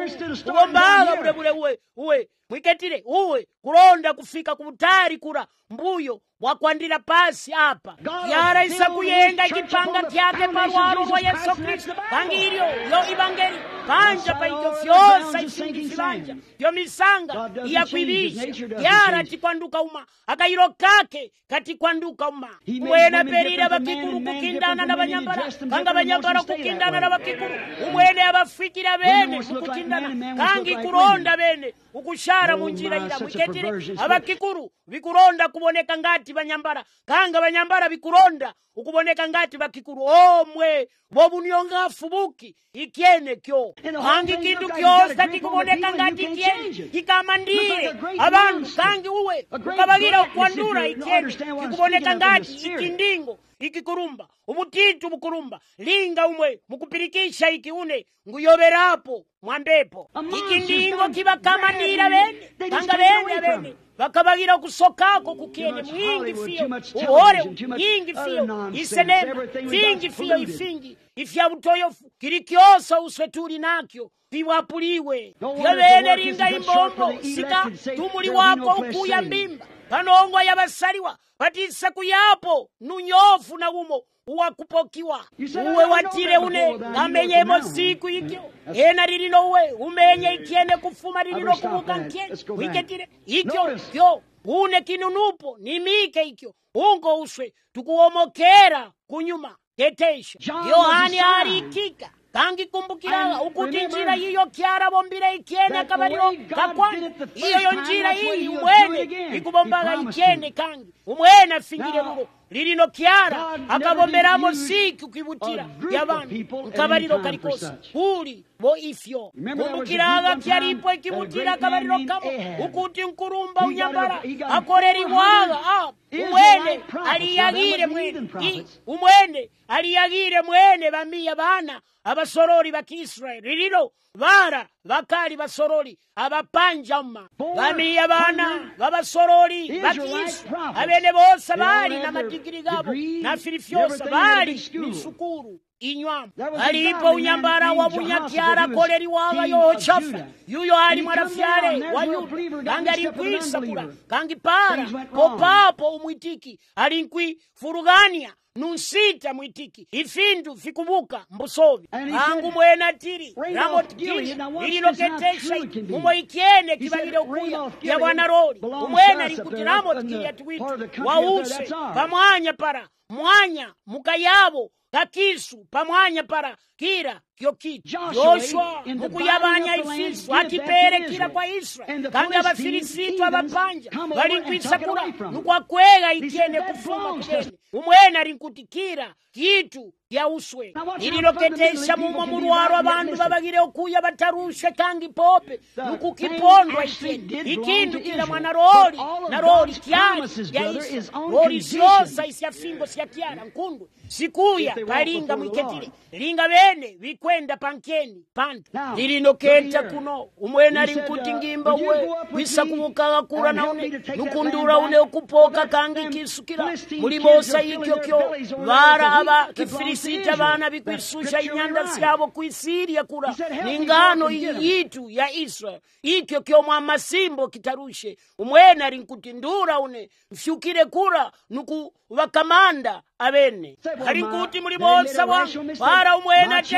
ubombaga bule bule uwe uwe mwiketire uwe kulonda kufika kubutari kura mbuyo wakwandira pasi apa yara isa kuyenga ikipanga kyake parwaro wa Yesu Kristo pangiryo yo ibangeri panja pa ikyo fyosa isingi filanja yo misanga iya kwibisha yara tikwanduka uma akayiro kake kati kwanduka uma umwene perira bakikuru kukindana na banyambara kanga banyambara kukindana na bakikuru umwene abafikira bene kukindana kangi kuronda bene ukushara munjira ila mwiketire abakikuru bikuronda kuboneka ngati banyambara kanga banyambara bikuronda ukuboneka ngati bakikuru omwe bobunionga fubuki ikiene kyo kangi kindu kyosa kikuboneka ngati ikiene kikamandire abantu kangi uwe ukabagira ukwandura ikiene kikuboneka ngati ikindingo ikikurumba ubutitu bukurumba linga umwe mukupirikisha ikiune nguyoberapo mwambepo ikindingo kibakamanira bene kanga bene bene bakabagira kusokako kukiene mwingi fiyo uhore mwingi fiyo isenema vingi fiyo ifingi ifya butoyofu kirikyosa uswetuli nakyo biwapuliwe yabene linga imbombo sika tumuli wako ukuya mbimba panongo yabasaliwa batisa kuyapo nunyofu na umo uwakupokiwa uwe watire une ngamenyemo siku ikyo ena lilino uwe umenye ikiene kufuma lilino kubuka nkiene wiketire ikyo kyo une kinunupo nimike ikyo ungo uswe tukuomokera kunyuma tetesha Yohani alikika kangi kumbukiraga ukuti njira yiyo kyara bombire ikiene akabariro kakwana iyo yo njira iyi umwene ikubombaga ikiene kangi umwene afingire rugo lilino kyara akabomberamo siku kibutira y'abantu akabariro kalikosa uli bo ifyo kumbukiraga kyaripo ikibutira akabariro kamo ukuti nkurumba unyambara akoreri waga ah umwene aliyagire mwene umwene aliyagire mwene bamiya bana abasorori bakisraeli lilino bara bakali basorori abapanjama bamiya bana babasorori bakisraeli abene bose bali na madigiri gabo na filifyosa bali misukuru inywamu alipo unyambara wa bunyakyara koleri waga yochafa yuyo ali mwarafyare wa yudu kangi alinkwisa kula kangi para popapo umwitiki alinkwi furugania nunsita mwitiki ifindu fikubuka mbusovi kangu mwena tiri ramot kili ililoketesha umo ikiene kibalile ukuya ya bwana roli umwena likuti ramot kili atuwitu wause pamwanya para mwanya mukayabo kakisu pamwanya para kira kyokitu Joshua mukuyabanya ifisu atipere kira kwa Israel kangi abafilisito abapanja balinkwisakura nukwakwega ikiene kufuma kukene umwene alinkutikira kitu ya uswe ililoketesha mumwa mulwaro abantu babagire okuya batarushe kangi pope nukukipondwa ikiene ikindu kila mwana roli na roli kyari ya isa roli siosa isya fingo sya kyara nkundwe sikuya palinga mwiketile linga bene bikwenda pankeni pantu lilinokenta kuno umwene alinkuti ngimba uwe wisa kubukaga kura na une nukundura une okupoka kangi kisukira mulibosa ikyo kyo bara aba kifilisita bana bikwisusha inyanda syabo kwisiria kura ningano yitu ya Israel ikyo kyo mwa masimbo kitarushe umwene alinkuti ndura une mfyukire kura nuku wakamanda abene alinkuti mulibosa wa bara umwene atendike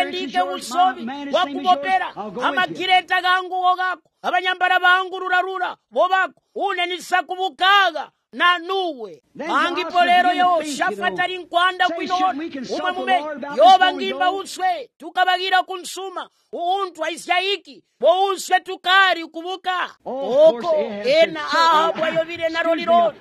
usobi wakubopera amakireta gangu gako abanyambara bangu rurarura bobako une nisakubukaga na nuwe mangipo lero Yehoshafati ali nkwanda kwinona umwe mume yoba ngimba uswe tukabagira kunsuma uuntu aisyaiki bo uswe tukari ukubuka oko ena ahabwa yobire narolironi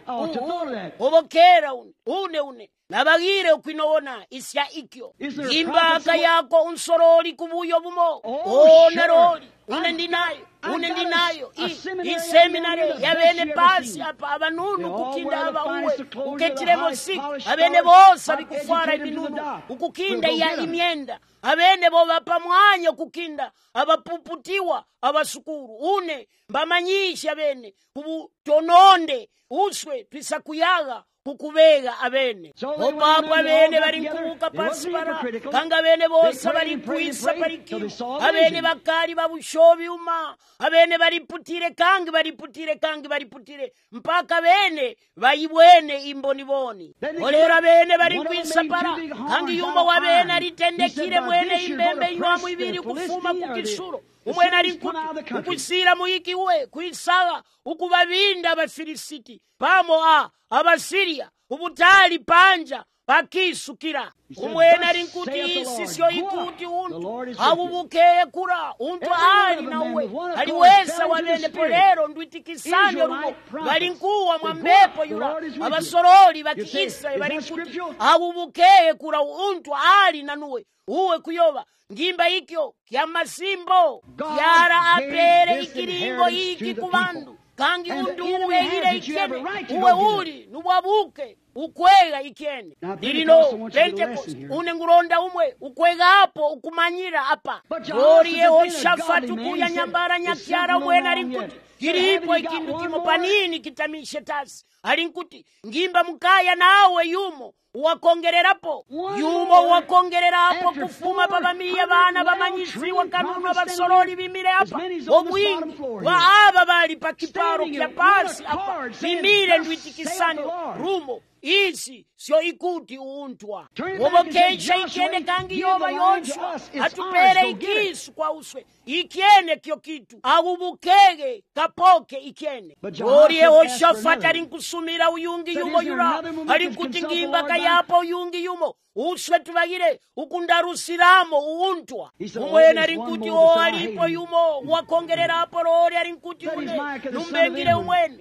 obokera une une une nabagire ukwinona isya ikyo imbaka yako unsoroli kubuyo bumo o naroli une ndinayo une ndinayo iseminare yabene pasi apa abanunu kukinda abauwe uketiremo siku abene bosa bikufara ibinunu ukukinda ya imyenda abene bo bapa mwanya kukinda abapuputiwa abasukuru une mbamanyisha abene kubutononde uswe twisakuyaga kukubega abene opapa abene bali nkubuka pasi para kanga abene bosa bali kwisa parikimu abene bakali babushobi uma abene baliputire kangi baliputire kangi baliputire mpaka abene bayibwene imboniboni olera abene bali kwisa para kangi yumba wabene alitendekire mwene imbembe nywamu ibiri kufuma kukisuro umwene ali nkuti ukwisira muiki uwe kwisaga ukubabinda abafilisiti pamo a abasiria ubutali panja bakisukira umwene ali nkuti isi syo ikuti untu abubukeye kura untu ali nawe aliwesa wabene polero ndwitikisanye rumo bali nkuwa mwambepo yura abasoroli bakisa bali nkuti abubukeye kura untu ali nanuwe uwe kuyoba ngimba ikyo kya masimbo kyara apere ikiringo iki kubandu kangi undu uwe ile ikene uwe uli nubwabuke ukwega ikene dilino Pentecost une nguronda umwe ukwega hapo ukumanyira apa gori Yehoshafati kuya nyambara nyakyara umwe nari nkuti kiripo ikindu kimo panini kitamishe tasi ali nkuti ngimba mukaya nawe yumo uwakongererapo yumo uwakongererapo kufuma babamiya bana bamanyisiwa kanunu basoroli bimire apa obwingi wa aba bali pakiparo kya pasi apa bimire ndwitikisanyo rumo isi syo ikuti uuntwa obokesha ikene kangi yoba yonswa atupere ikisu kwa uswe ikene kyo kitu abubukege kapoke ikene ori Yehoshafati ali nkusumira uyungi yumo yura ali nkuti ngimba kayapo uyungi yumo uswe tubagire ukundarusiramo uuntwa umwene ali nkuti o alipo yumo wakongerera apo rori ali nkuti une numbengire umwene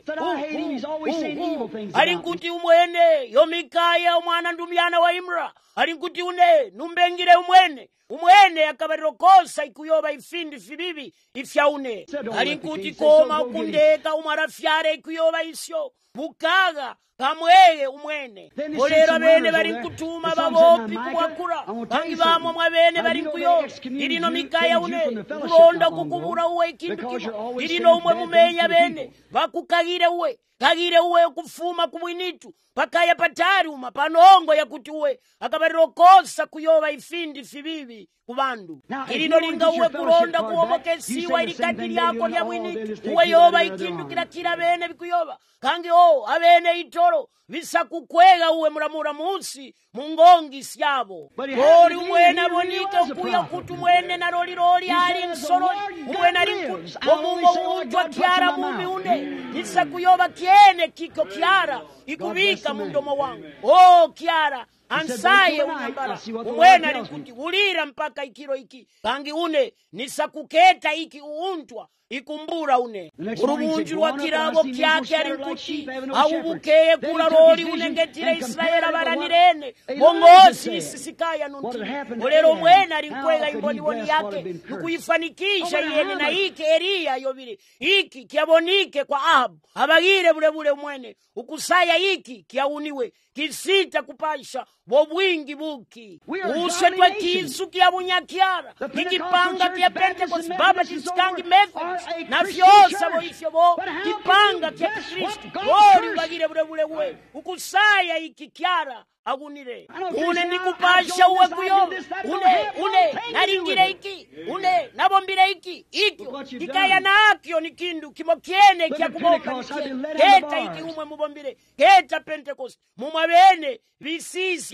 ali nkuti umwene yomikaya umwana ndumyana wa Imra ali nkuti une numbengire umwene umwene akabariro kosa ikuyoba ifindi fibibi ifyaune ali nkuti koma ukundeka umarafyare ikuyoba isyo bukaga kamweye umwene olero bene bali nkutuma babopi kuwakura bangi bamwe mwabene bali nkuyo irino mikaya une kuronda kukubura uwe ikindu kimo irino umwe mumenya bene bakukagire uwe kagire uwe kufuma kumwinitu pakaya patari uma panongo yakuti uwe akabariro kosa kuyoba ifindi fibibi kubandu irino linga uwe kuronda kuwomokesiwa ilikati lyako lya mwinitu uwe yoba ikindu kila kila bene bikuyoba kangi o abene itoro bisa kukwega uwe muramura munsi mungongi syabo ori umwene abonike ukuya kutu mwene na roli roli ali nsoroli umwene ali nkuti omungo utwa kiara mumi une bisa kuyoba kiene kiko kiara ikubika mundomo wangu o kiara ansaye unyambara umwene ali nkuti ulira mpaka ikiro iki kangi une nisakuketa iki uuntwa ikumbura une urubunju rwa kirabo kyake ari nkuti awubukeye kura roli unengetire Israela baranirene bongosi isisikaya nunti olero mwene ari nkwega imboni woni yake nukuyifanikisha yene na iki Elia yobire iki kyabonike kwa Ahabu abagire bule bule mwene ukusaya iki kyauniwe kisita kupasha bobwingi buki ushetwe kisu kya bunyakyara ikipanga kya Pentecost baba tisikangi Methodist na fyosa bo ifyo bo kipanga kya Kristo ori bagire bule bule we ukusaya iki kyara agunire une nikupasha uwe kuyo une une naringire iki une nabombire iki ikyo kikaya nakyo ni kindu kimo kiene kya kuboka keta iki umwe mubombire keta Pentecost mumabene bisisye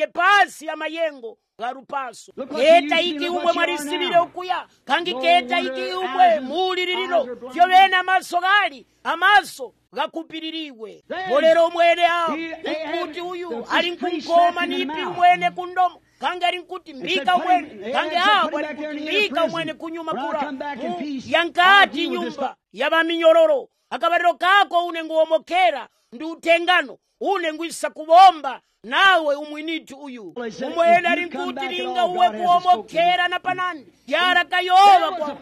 ine pasi ya mayengo garupaso keta iki umwe mwarisibire okuya kangi keta iki umwe mulilililo vyo bene amaso gali amaso gakupiririwe bolero mwene awo ukuti uyu ali nkukoma nipi mwene kundomo kange ali nkuti mbika mwene kange awo ali nkuti mbika mwene kunyuma kula yankati nyumba yabaminyororo akabariro kako une nguomokera ndi utengano une ngwisa kubomba nawe umwiniti uyu umwene ali nkuti linga uwe kuomokera na panani yara kayoba kwa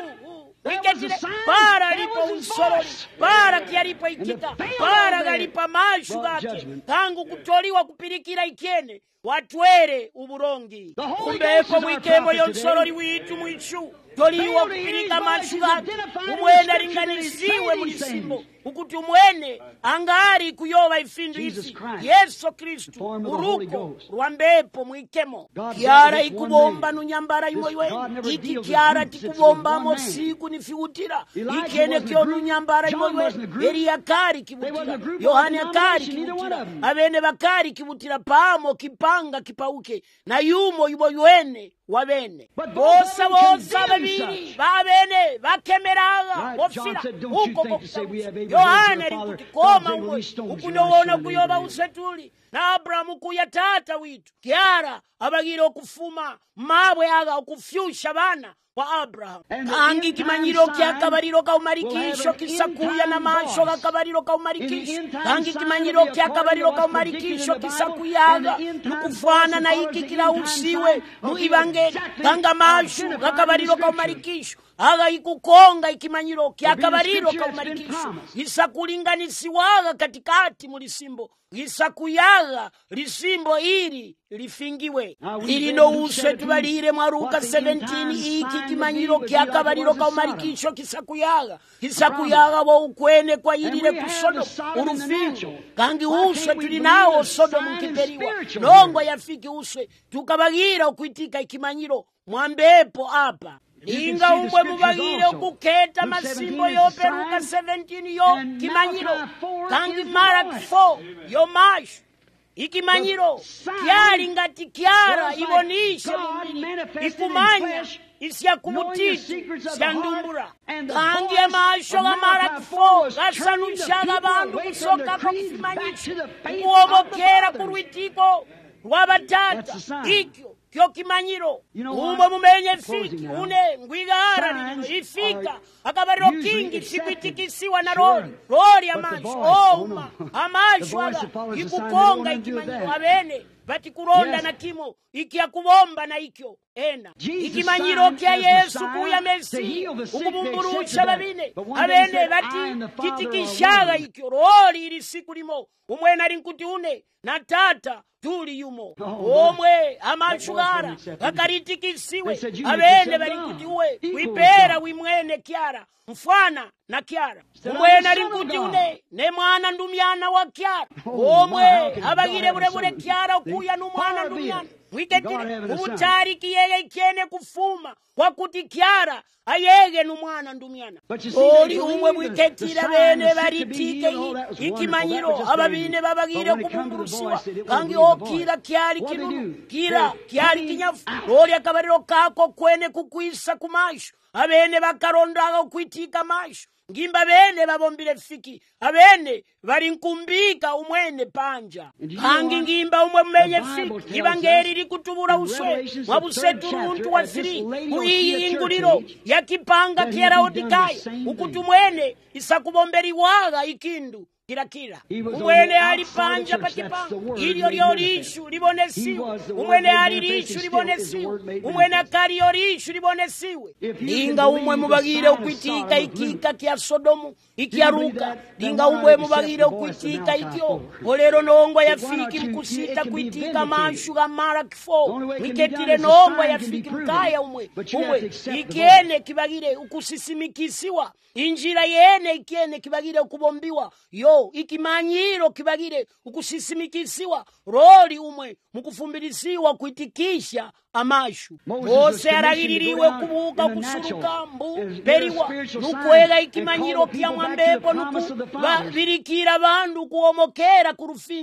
wiketile para alipo unsoroli para kialipo ikita para galipa mashu gake tangu kutoliwa kupirikira ikene watwere uburongi kumbepo mwikemo yonsoroli witu mwichu toliwa kupirika mashu gake umwene alinganisiwe mulisimbo ukuti umwene angari kuyoba ifindu ifi Yesu Kristu uruko rwambepo mwikemo kiara ikubomba nunyambara imoiwe iki kiara tikubombamo siku nifiutira ikene kyo nunyambara imoiwe Eliya kari kibutira Yohane kari kibutira abene bakari kibutira pamo kipanga kipauke na yumo iboywene wabene bosa bosa babiri babene bakemeraga bofira uko bofira Yohane alikuti koma umwe ukunowona kuyoba usetuli na Abrahamu kuyatata witu kiara abagire okufuma mabwe aga okufyusha bana wa Abraham kangi kimanyiro kyakabariro kaumarikisho kisakuya na masho gakabariro kaumarikisho kangi kimanyiro kyakabariro kaumarikisho kisakuyaga nukufana na iki kila usiwe mu evangeli kanga masho gakabariro kaumarikisho aga ikukonga ikimanyiro kyakabariro kaumarikisho isakulinganisiwaga katikati mulisimbo isakuyaga lisimbo ili lifingiwe lilino uswe tubalire mwaruka seventeen iki kimanyiro kyakabariro kaumarikisho kisakuyaga kisakuyaga bo ukwene kwa ilile kusodo urufingo kangi uswe tulinawo sodo mkiperiwa nongo yafiki uswe tukabagira ukwitika ikimanyiro mwambepo apa linga umwe mubagire okuketa masimbo yoperuka seventeen yo kimanyiro kangi Mark four yo mashu ikimanyiro kyali ngati kyara ibonishe mumiri ikumanya isyakubutiti syandumbura kangi amasho ga Mark four gasanushaga bandu kusoka kwa kufimanyisha kuobokera kurwitiko rwabatata ikyo kyo kimanyiro umwe mumenye fiki une ngwigara ifika akabariro kingi sikwitikisiwa na roli roli amasho oh uma amasho aga ikukonga ikimanyiro abene bati kuronda na kimo ikia kubomba na ikyo ena ikimanyiro kya Yesu kuya Mesi ukubumburusha babine abene bati kitikishaga ikyo roli ili siku limo umwe nali nkuti une na tata tuli yumo omwe amashugara akaritikisiwe abene bali nkuti uwe wipera wimwene kyara mfana na kyara umwe nali nkuti une ne mwana ndumyana wa kyara omwe abagire burebure kyara kuya numwana ndumyana wiketire ubutari kiyege ikene kufuma kwa kuti kyara ayege numwana ndumyana oli umwe wiketira bene baritike ikimanyiro ababine babagire kubumburusiwa kangi okira kyari kinunu kira kyari kinyafu oli akabariro kako kwene kukwisa kumasho abene bakarondaga okwitika masho ngimba bene babombile fiki abene bali nkumbika umwene panja kangi ngimba umwe mmenye fiki ibangeri likutubura uswe wabusetu muntu wa siri uiyi inguliro yakipanga kiera odikaya ukutu mwene isakubomberi waga ikindu kila kila umwene ali panja pakipanga ilio lio lishu libonesiwe umwene ali lishu libonesiwe umwene akali yo lishu libonesiwe linga umwe mubagire ukwitika ikika kia Sodomu ikiaruka linga umwe mubagire ukwitika ikyo olero nongwa yafiki mkusita kwitika mashu ga Mark four wiketile nongwa yafiki mkaya umwe umwe ikiene kibagire ukusisimikisiwa injira yene ikiene kibagire ukubombiwa yo ikimanyiro kibagire ukusisimikisiwa roli umwe mukufumbilisiwa kuitikisha amashu ose aragiririwe kubuka kusuruka mbu beriwa nukwega ikimanyiro kya mwambepo nuku birikira bandu kuomokera kurufingo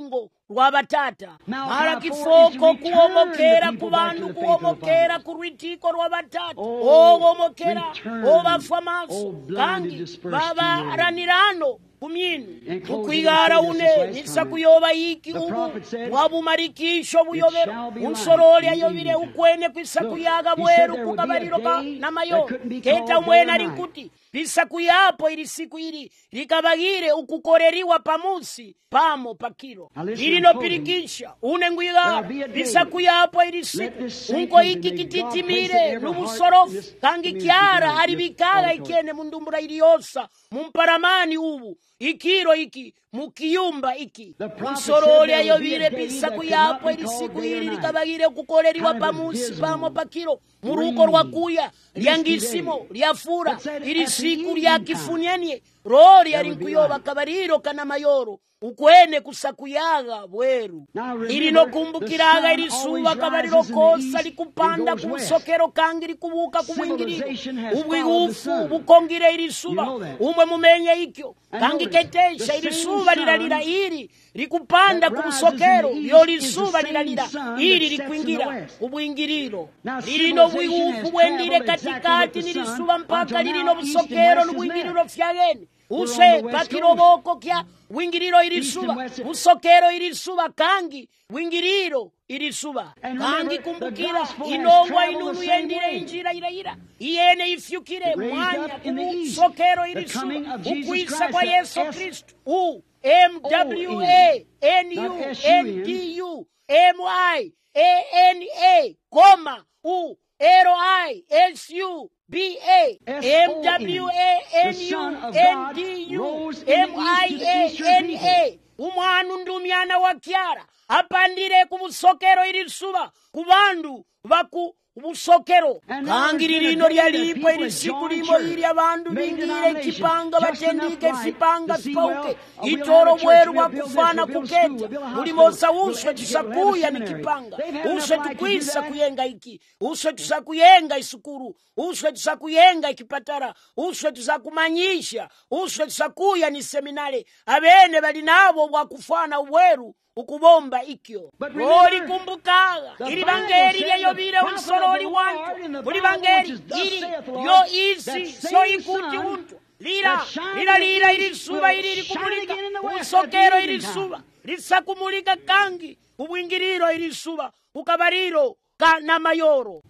lwa batata mara kifoko kuwomokera ku bantu kuwomokera ku lwitiko lwa batata owomokera obafa maso kandi babaranirano kumyinu mukwigara une nisa kuyoba yiki ubu wabumarikisho buyobero unsoroli ayobire ukwene kwisa kuyaga bweru kukabaliro ka namayo keta umwena rinkuti lisa kuyapo ili siku ili likabagire ukukoreriwa pamusi pamo pakiro ilino pirikisha une ngwiga lisa kuyapo ili siku unko iki kititimire nubusorofu kangi kiara aribikaga ikene mundumbura iliyosa mumparamani ubu ikiro iki mukiyumba iki unsoroli ayobire bisa kuyapo ili siku ili likabagire ukukoreriwa pamusi pamo pakiro muruko rwakuya lyangisimo lyafura ili siku lya kifunyenie roli alinkuyoba kabariro kana mayoro ukwene kusakuyaga bweru ili nokumbukiraga ili suba kabariro kosa likupanda kumusokero kangi likubuka kubwingiriro ubwigufu bukongire ili suba umwe mumenye ikyo kangi ketesha ili suba lilalila ili likupanda kumusokero yo lisuba lilalila ili likwingira ubwingiriro lilino bwigufu bwendire katikati nilisuba mpaka lilino busokero nubwingiriro fyageni use pakiroboko kya wingiriro ilisuba busokero ilisuba kangi wingiriro ilisuba kangi kumbukira inongwa inunu yendire injira irayira iyene ifyukire mwanya kubusokero ilisuba ukwisa kwa Yesu Kristu u M W A N U N D U M I A N A koma u R I S U B A M W A N U N D U M I A N A umwanu ndumyana wa kyara apandire kubusokero ilisuba kubandu baku ubusokero kangi lilino lyalipo ili siku limo ili abandu bingire kipanga batendike sipanga sipauke itoro bweru wakufana kuketa ulimosa uswe tusakuya ni kipanga uswe tukwisa kuyenga iki uswe tusakuyenga isukuru uswe tusakuyenga ikipatara uswe tusakumanyisha uswe tusakuya ni seminare abene bali nabo wakufana ubweru ukubomba ikyo roli kumbukaga ili bangeri lyayobire unsoroli wantu uli bangeri ili yo isi so ikuti untu lira lira lira ili suba ili likumulika usokero ili suba lisakumulika kangi ubwingiriro ili suba ukabariro kana mayoro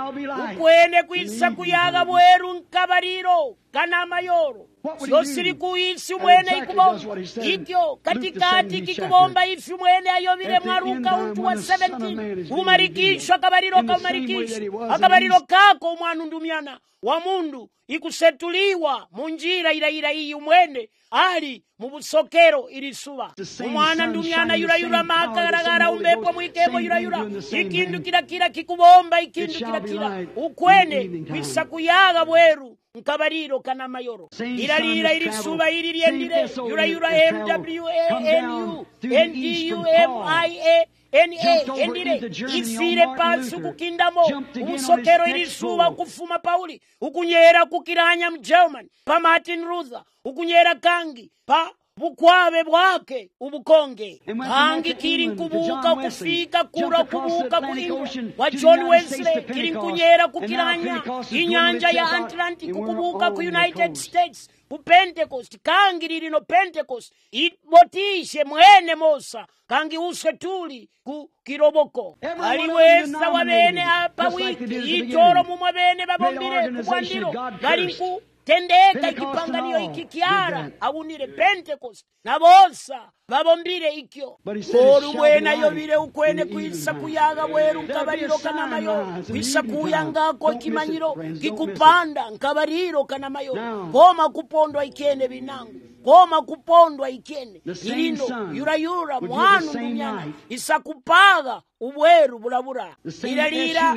ukwene kwisa kuyaga bweru nkabariro kana mayoro yosiri kuisi mwene ikubomba ikyo katikati kikubomba ifi mwene ayobire mwaruka untu wa seventeen umarikisho akabariro kaumarikisho akabariro kako umwanu ndumyana wa mundu ikusetuliwa munjira ila ila iyi umwene ali mubusokero ilisuba umwana ndumyana yura yura makagaragara umbepo mwikemo yura yura ikindu kila kila kikubomba ikindu kila kila ukwene kwisa kuyaga bweru nkabariro kana mayoro ila lila ilisuba ili liendire yura yura M W A N U N D U M I A N A endire isire pasi kukindamo umusokero ilisuba kufuma Pauli ukunyera kukiranya mgerman pa Martin Luther ukunyera kangi pa bukwabe bwake ubukonge kangi kiri nkubuka kufika kura kubuka kuinga wa John Wesley kiri nkunyera kukiranya inyanja ya Atlantic kubuka ku United States ku Pentecost kangi lilino Pentecost imotishe mwene Mosa kangi uswe tuli ku kiroboko aliwesa wabene apa wiki itoro mumwe bene babombire kubwandiro galinku tendeka ikipanganiyo ikikiara awunire Pentecost na bosa babombire ikyo koru mwena yobire ukwene kwisa kuyaga bweru nkabariro kana mayo kwisa kuyangako ikimanyiro kikupanda nkabariro kana mayo koma kupondwa ikene binangu koma kupondwa ikene ilino yura yura mwanu dunyana isakupaga ubweru bulabura ilalira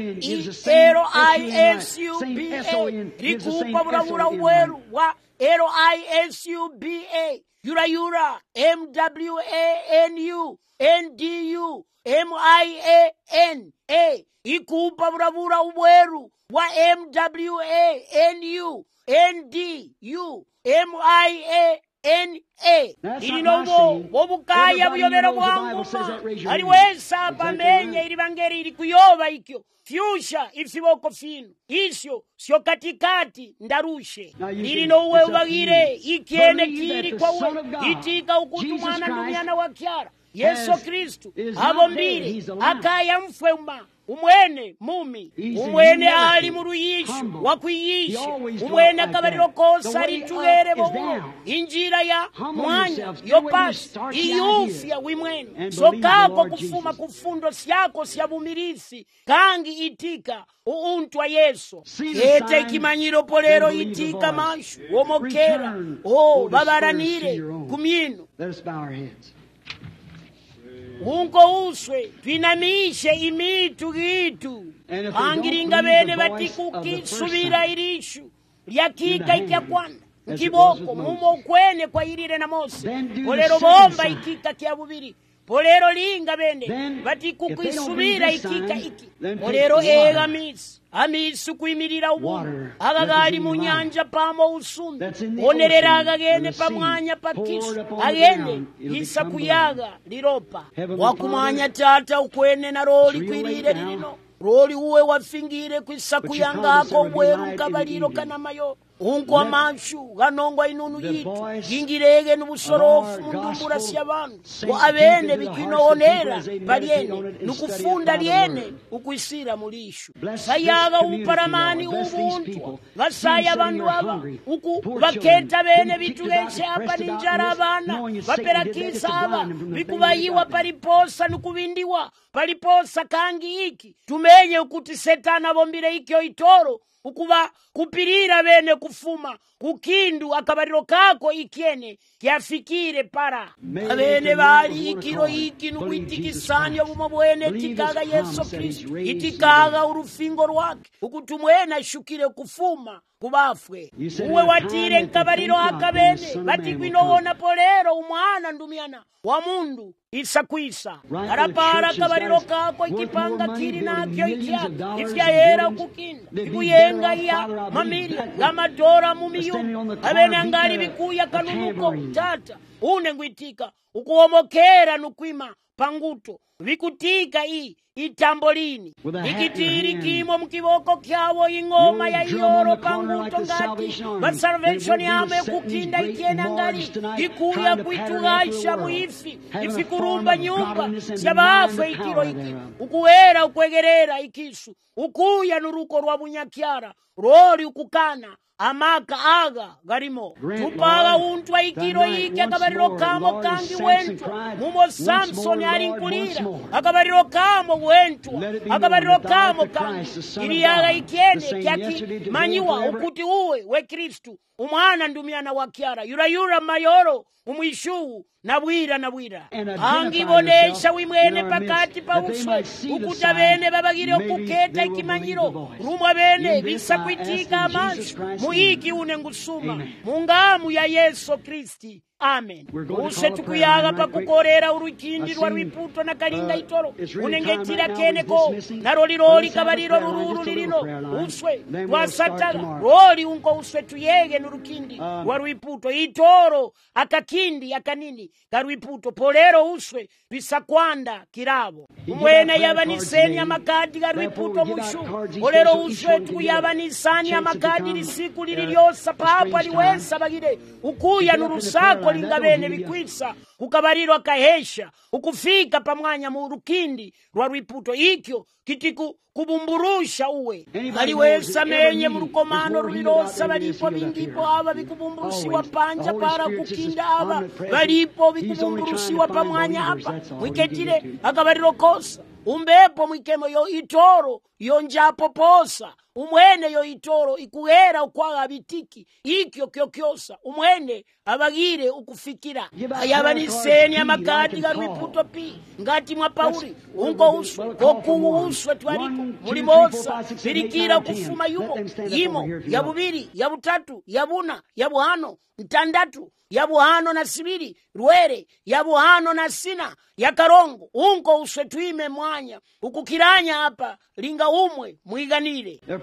ero I S U B A likupa bulabura ubweru wa ero I S U B A yura yura M W A N U N D U M I A N A ikupa bulabura ubweru wa M W A N U N D U M I A N A ilinobo bobukaya buyobero bwanguma aliwesa pamenye ili bangeri ili kuyoba ikyo fyusha ifiboko fino isyo syo katikati ndarushe ili nowe ubagire ikiene kiri kwa we itika ukutu mwana ndumiana wa kyara Yesu Kristu abo mbili akaya mfwema umwene mumi umwene ali muruyishu wakwiyisha umwene akabariro kosa ritugere bo injira ya mwanya yopasi iyufya wimwene sokako kufuma kufundo syako syabumirisi kangi itika uuntu wa Yesu ete ikimanyiro polero itika mashu womokera o babaranire kumino. Unko uswe twinamishe imitu gitu angiringa bene batikukisubira irishu lyakika ikyakwana nkiboko mumo kwene kwa irire na Mose polero bomba ikika kya bubiri polero linga bene batikukisubira ikika iki polero ega misi amisi kuimirira ubuntu agagali mu nyanja pamo usumbi onerera agagene pamwanya pakisu agene isa kuyaga liropa wakumanya tata ukwene na roli kwirire lino roli uwe wafingire kwisa kuyangako bweru kabaliro kana mayo unko amashu ganongwa inunu yitu gingirege n'ubusorofu mundumbura sy'abantu ngo abene bikwinonera baliene nukufunda liene ukwisira mulishu sayaga uparamani ubuntu basaya abantu aba uku baketa bene bitugeshe apa ninjara abana baperakisa aba bikubayiwa paliposa nukubindiwa paliposa kangi iki tumenye ukuti setana bombire ikyo itoro ukuba kupirira bene kufuma kukindu akabariro kako ikiene kiafikire para abene bali ikiro iki nukwitikisanya bumo bwene tikaga Yesu Kristu itikaga urufingo rwake ukutumwena shukire kufuma kubafwe uwe watire nkabariro akabene batikwinowona polero umwana ndumiana wa mundu isa kwisa arapara kabariro kako ikipanga kiri nakyo ikya ifya yera kukinda ikuyenga ya mamiri gamadora mumiyumu abene angali bikuya kanunuko tata une ngwitika ukuomokera nukwima panguto vikutika i itambolini ikitiri kimo mkiboko kyabo ingoma ya yoro panguto ngati but salvation yame kukinda ikiena ngali ikuya kuitugasha muifi ifikurumba nyumba syabafe ikiro iki ukuwera ukwegerera ikisu ukuya nuruko rwa bunyakyara rori ukukana amaka aga garimo tupaga untwa ikiro iki akabariro kamo kangi wentu mumo Samson arinkulira akabariro kamo wentu akabariro kamo kangi iliyaga ikiene kyaki manyiwa ukuti uwe we Kristu umwana ndumiana wa kyara yura yura mayoro umwishu nabwira nabwira angibonesha wimwene pakati pa uswe ukuta bene babagire okuketa ikimanyiro rumwa bene bisa kwitika amansi muiki une ngusuma mungamu ya Yesu Kristi. Amen. Use tukuyaga pakukorera urukindi rwa rwiputo na kalinga itoro unengetira keneko na roli roli kabariro rururu lirino uswe twasataga roli unko uswe tuyege nurukindi rwa rwiputo itoro akakindi akanini karwiputo polero uswe bisakwanda kirabo umwene yabaniseni amakadi karwiputo mushu polero uswe tukuyabanisani amakadi lisiku lililyosa papa liwesa bagire ukuya nurusako linga bene bikwisa kukabariro akahesha ukufika pamwanya mu rukindi rwa rwiputo ikyo kitiku kubumburusha uwe aliwesa menye mu rukomano rulirosa balipo bingipo aba bikubumburusiwa panja para kukinda aba balipo bikubumburusiwa pamwanya apa mwiketire akabariro kosa umbepo mwikemo yo itoro yo njapo posa umwene yo itoro ikuhera ukwaga bitiki ikyo kyokyosa umwene abagire ukufikira ayabaniseni amakadi garwiputo pi ngati mwa Pauli unko uswe koku uswe twariko mulimosa birikira kufuma yumo yimo ya bubiri ya butatu ya buna ya buhano ntandatu ya buhano na sibiri rwere ya buhano na sina ya karongo unko uswe tuime mwanya ukukiranya hapa linga umwe mwiganire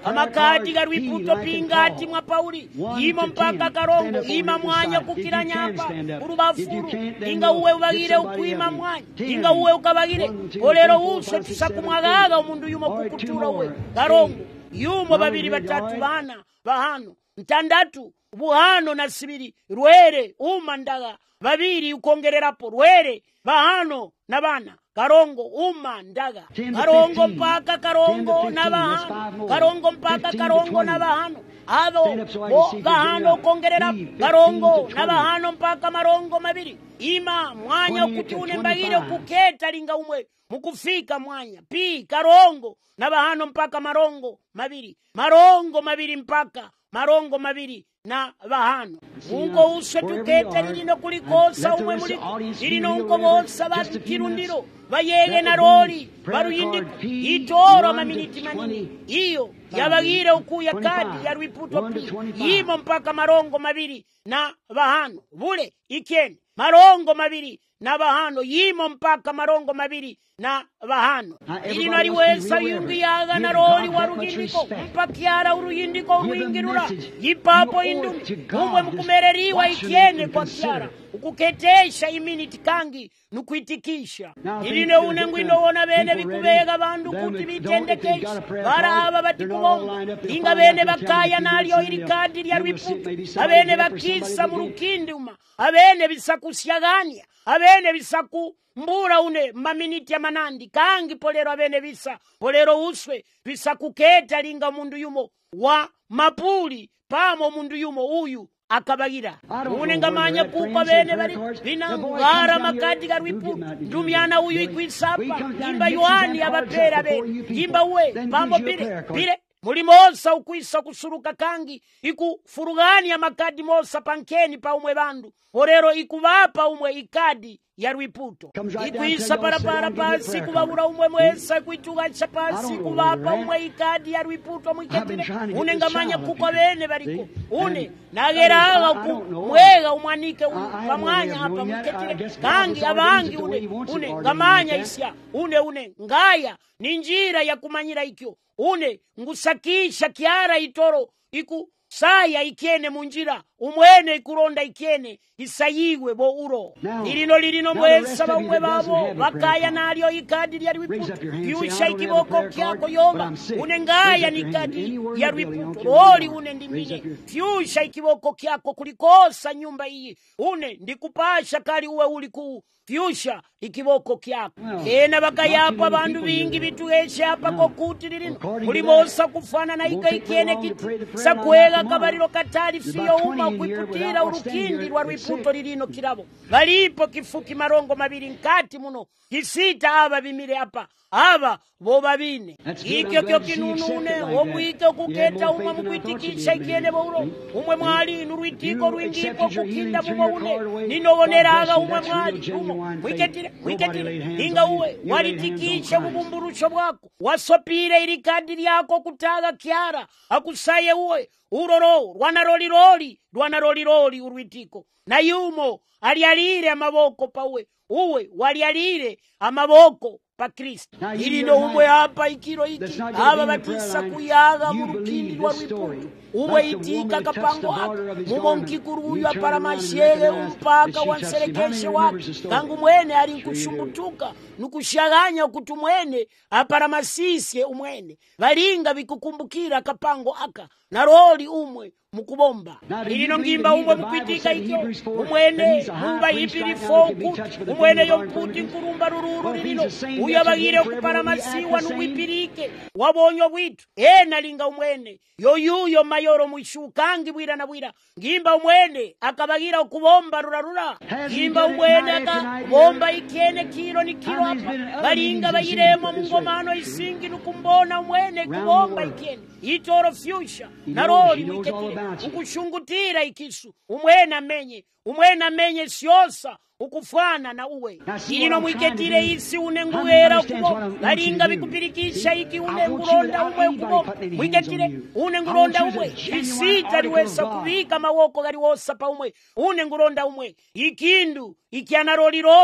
amakadi galwiputo pingati mwa Pauli yima mpaka karongo yima mwanya kukira nyamba urubafuru inga uwe ubagire ukwima mwanya inga uwe ukabagire olero use tusakumwagaga umundu yumo kukutura uwe karongo yumo babiri batatu bana bahano ntandatu buhano na sibiri rwere umandaga babiri ukongererapo rwere bahano na bana karongo uma ndaga karongo mpaka karongo na bahano karongo mpaka karongo na bahano abo bo bahano kongerera karongo na bahano mpaka marongo mabiri ima mwanya kutune mbagire kuketa linga umwe mukufika mwanya pi karongo na bahano mpaka marongo mabiri marongo mabiri mpaka marongo mabiri na bahano unko uswe tuketa lilino kulikosa umwe muliko lilino unko bosa bakirundiro bayege na roli baruyindiko itoro maminiti manini iyo yabagire ukuya kadi ya rwiputo pi yimo mpaka marongo mabiri na bahano bule ikeni marongo mabiri na bahano yimo mpaka marongo mabiri na bahano ilino aliwesa yungi yaga na roli wa rugindiko mpakiara uruyindiko uruingirura yipapo indumi umwe mkumereriwa ikiene kwa kiara ukuketesha iminiti kangi nukuitikisha ilino une ngwino wona bene bikubega bandu kuti bitendekesha bara aba batikubonga inga bene bakaya nalyo ilikadi lya rwiputo abene bakisa mu rukinduma abene bisakusyagania abene bisaku mbura une maminiti ya manandi kangi polero abene bisa polero uswe bisa kuketa linga mundu yumo wa mapuli pamo mundu yumo uyu akabagira une ngamanya kuko bene bari binangara makadi garwipu ndumyana uyu ikwisapa imba yohani abapera be imba we pamo bire bire muri mosa ukwisa kusuruka kangi ikufurugani ya makadi mosa pankeni pa umwe bandu orero ikubapa umwe ikadi ya rwiputo ikwisa parapara pasi kubabura umwe mwesa kuitugacha pasi kubapa umwe ikadi ya rwiputo mwiketile une ngamanya kuko bene bariko une nageraga kumwega umwanike pamwanya hapa mwiketile kangi abangi une une ngamanya isya une une ngaya ninjira ya kumanyira ikyo une ngusakisha kiara itoro iku saya ikene munjira umwene ikuronda ikene isayiwe bo uro lilino lilino mwesa bamwe babo bakaya nalyo ikadi lya rwiputo yusha ikiboko kyako yoba une ngaya nikadi ya rwiputo roli une ndimine yusha ikiboko kyako kulikosa nyumba iyi une ndikupasha kali uwe uliku fyusha ikiboko kyako ena bakayapa bandu bingi bituesha hapa kokuti lilino mulimosa kufana na ika ikene kiti sakwega kabariro katali fiyo uma kuiputira urukindi rwa rwiputo lilino kirabo balipo kifuki marongo mabiri nkati muno kisita aba bimire hapa aba bo babine ikyo kyo kinunune omwike kuketa uma mukwitikisha ikene bo uro umwe mwali nurwitiko rwingiko kukinda mumo une ninoboneraga umwe mwali umo mwiketire mwiketire inga uwe walitikisha mubumburusho bwako wasopire ilikadi lyako kutaga kiara akusaye uwe uroro rwanaroliroli rwanaroliroli urwitiko na yumo alialire amaboko pawe uwe walialire amaboko pa Kristo ilino umwe hapa ikiro iki aba batisa kuyaga murukindi rwa rwiputo umwe itika kapango haka mumonkikuru uyu aparamashege umpaka wanserekeshe wake kangu mwene ali nkushumbutuka nukushaganya kuti mwene aparamasisye umwene balinga bikukumbukira kapango aka na roli umwe mukubomba ilino ngimba umwe mukwitika ikyo umwene mumba ipiri foku umwene yomputi nkurumba rururu lilino uyo abagire okuparamasiwa nuwipirike wabonyo bwitu ena linga umwene yoyuyo mayoro mwishukangi bwira na bwira ngimba umwene akabagira okubomba rurarura ngimba umwene akabomba ikene kiro ni kiro hapa balinga bayiremo mungomano isingi nukumbona umwene kubomba ikene itoro fyusha na roli mwiketile ukushungutira ikisu umwene amenye umwene amenye syosa ukufana na uwe ilino mwiketile isi unenguera kubo balinga bikupirikisha iki unenguronda uwe kubo mwiketile unenguronda uwe isita liwesa kubika mawoko gali wosa pa umwe unenguronda umwe ikindu ikiana roli roli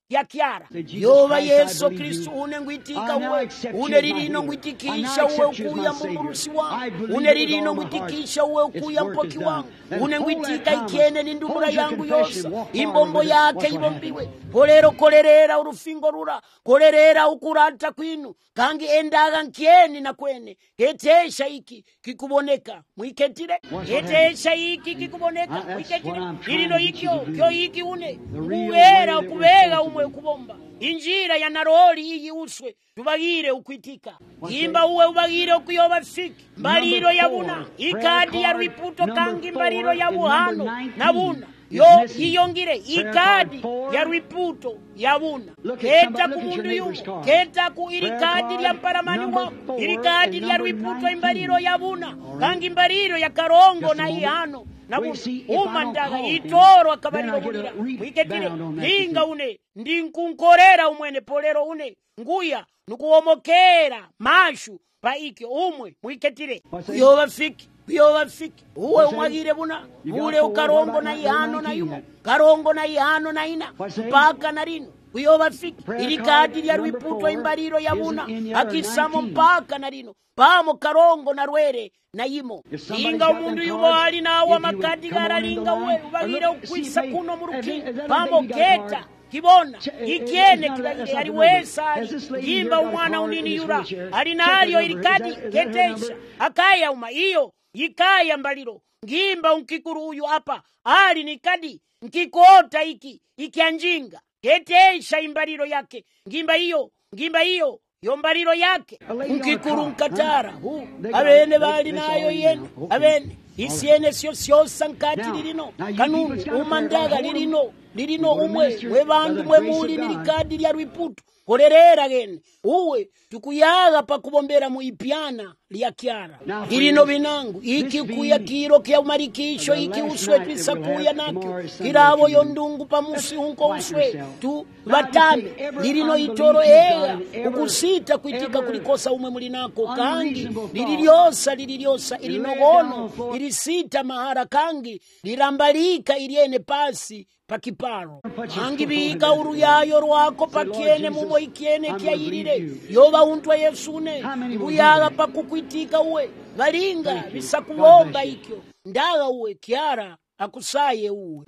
ya kyara yoba Yesu Kristu une ngwitika uwe une lilino ngwitikisha uwe ukuya mumurusi wangu une lilino ngwitikisha uwe ukuya mpoki wangu une ngwitika ikene n'indumura yangu yose imbombo yake ibombiwe polero kolerera urufingo rura kolerera ukurata kwinu kangi endaga nkieni na kwene ketesha iki kikuboneka mwiketire ketesha iki kikuboneka mwiketire ilino ikyo kyo iki une uwera ukubega umwe kubomba injira ya naroli iyi uswe tubagire ukwitika imba uwe ubagire ukuyoba fiki mbaliro yabuna ikadi ya riputo kangi mbaliro ya buhano nabuna yo iyongire ikadi ya riputo yabuna keta ku mundu yumo keta ku irikadi lya mparamani wako irikadi lya riputo imbaliro yabuna kangi mbaliro ya karongo na ihano nabu umandaga itoro akabaliro mulira mwiketire linga une ndinkunkorera umwene polero une nguya nukuomokera mashu pa ikyo umwe mwiketire yoba fiki yoba fiki uwe umwagire buna ule ukarongo na ihano na yumo karongo na ihano na ina mpaka na rino uyoba fiki ilikadi lya rwiputwa imbaliro yabuna akisamo mpaka na rino pamo karongo na rwere na yimo inga umundu yumo ali nawo amakadi garalinga uwe ubagire ukwisa kuno muruki pamo keta kibona ikiene kibagire ali wesa yimba umwana unini yura ali nalyo ilikadi ketesha akaya uma iyo yikaya mbaliro ngimba unkikuru uyu hapa ali ni kadi nkikota iki ikianjinga ketesha imbaliro yake ngimba hiyo ngimba hiyo yombaliro yake unkikuru nkatara hu abene bali nayo yene abene isiene syo syosa nkati lirino kanunu umandaga lirino lirino umwe webandu mwe muli nilikadi lya rwiputu kolerera gene uwe tukuyaga pa kubombera mu ipiana lya kyara ilino binangu iki kuya kiro kya umarikisho iki uswe twisakuya nakyo kirabo yondungu pa musi unko uswe tu batame lirino itoro ega ukusita kwitika kulikosa umwe mulinako kangi lililyosa lililyosa ilinogono ilisita mahara kangi lirambalika iliene pasi pakiparo hangi biga uruyayo rwako pakiene mumo ikiene kyayirire yoba untwa Yesune uyaga pakukwitika uwe balinga bisakubomba ikyo ndaga uwe kyara akusaye uwe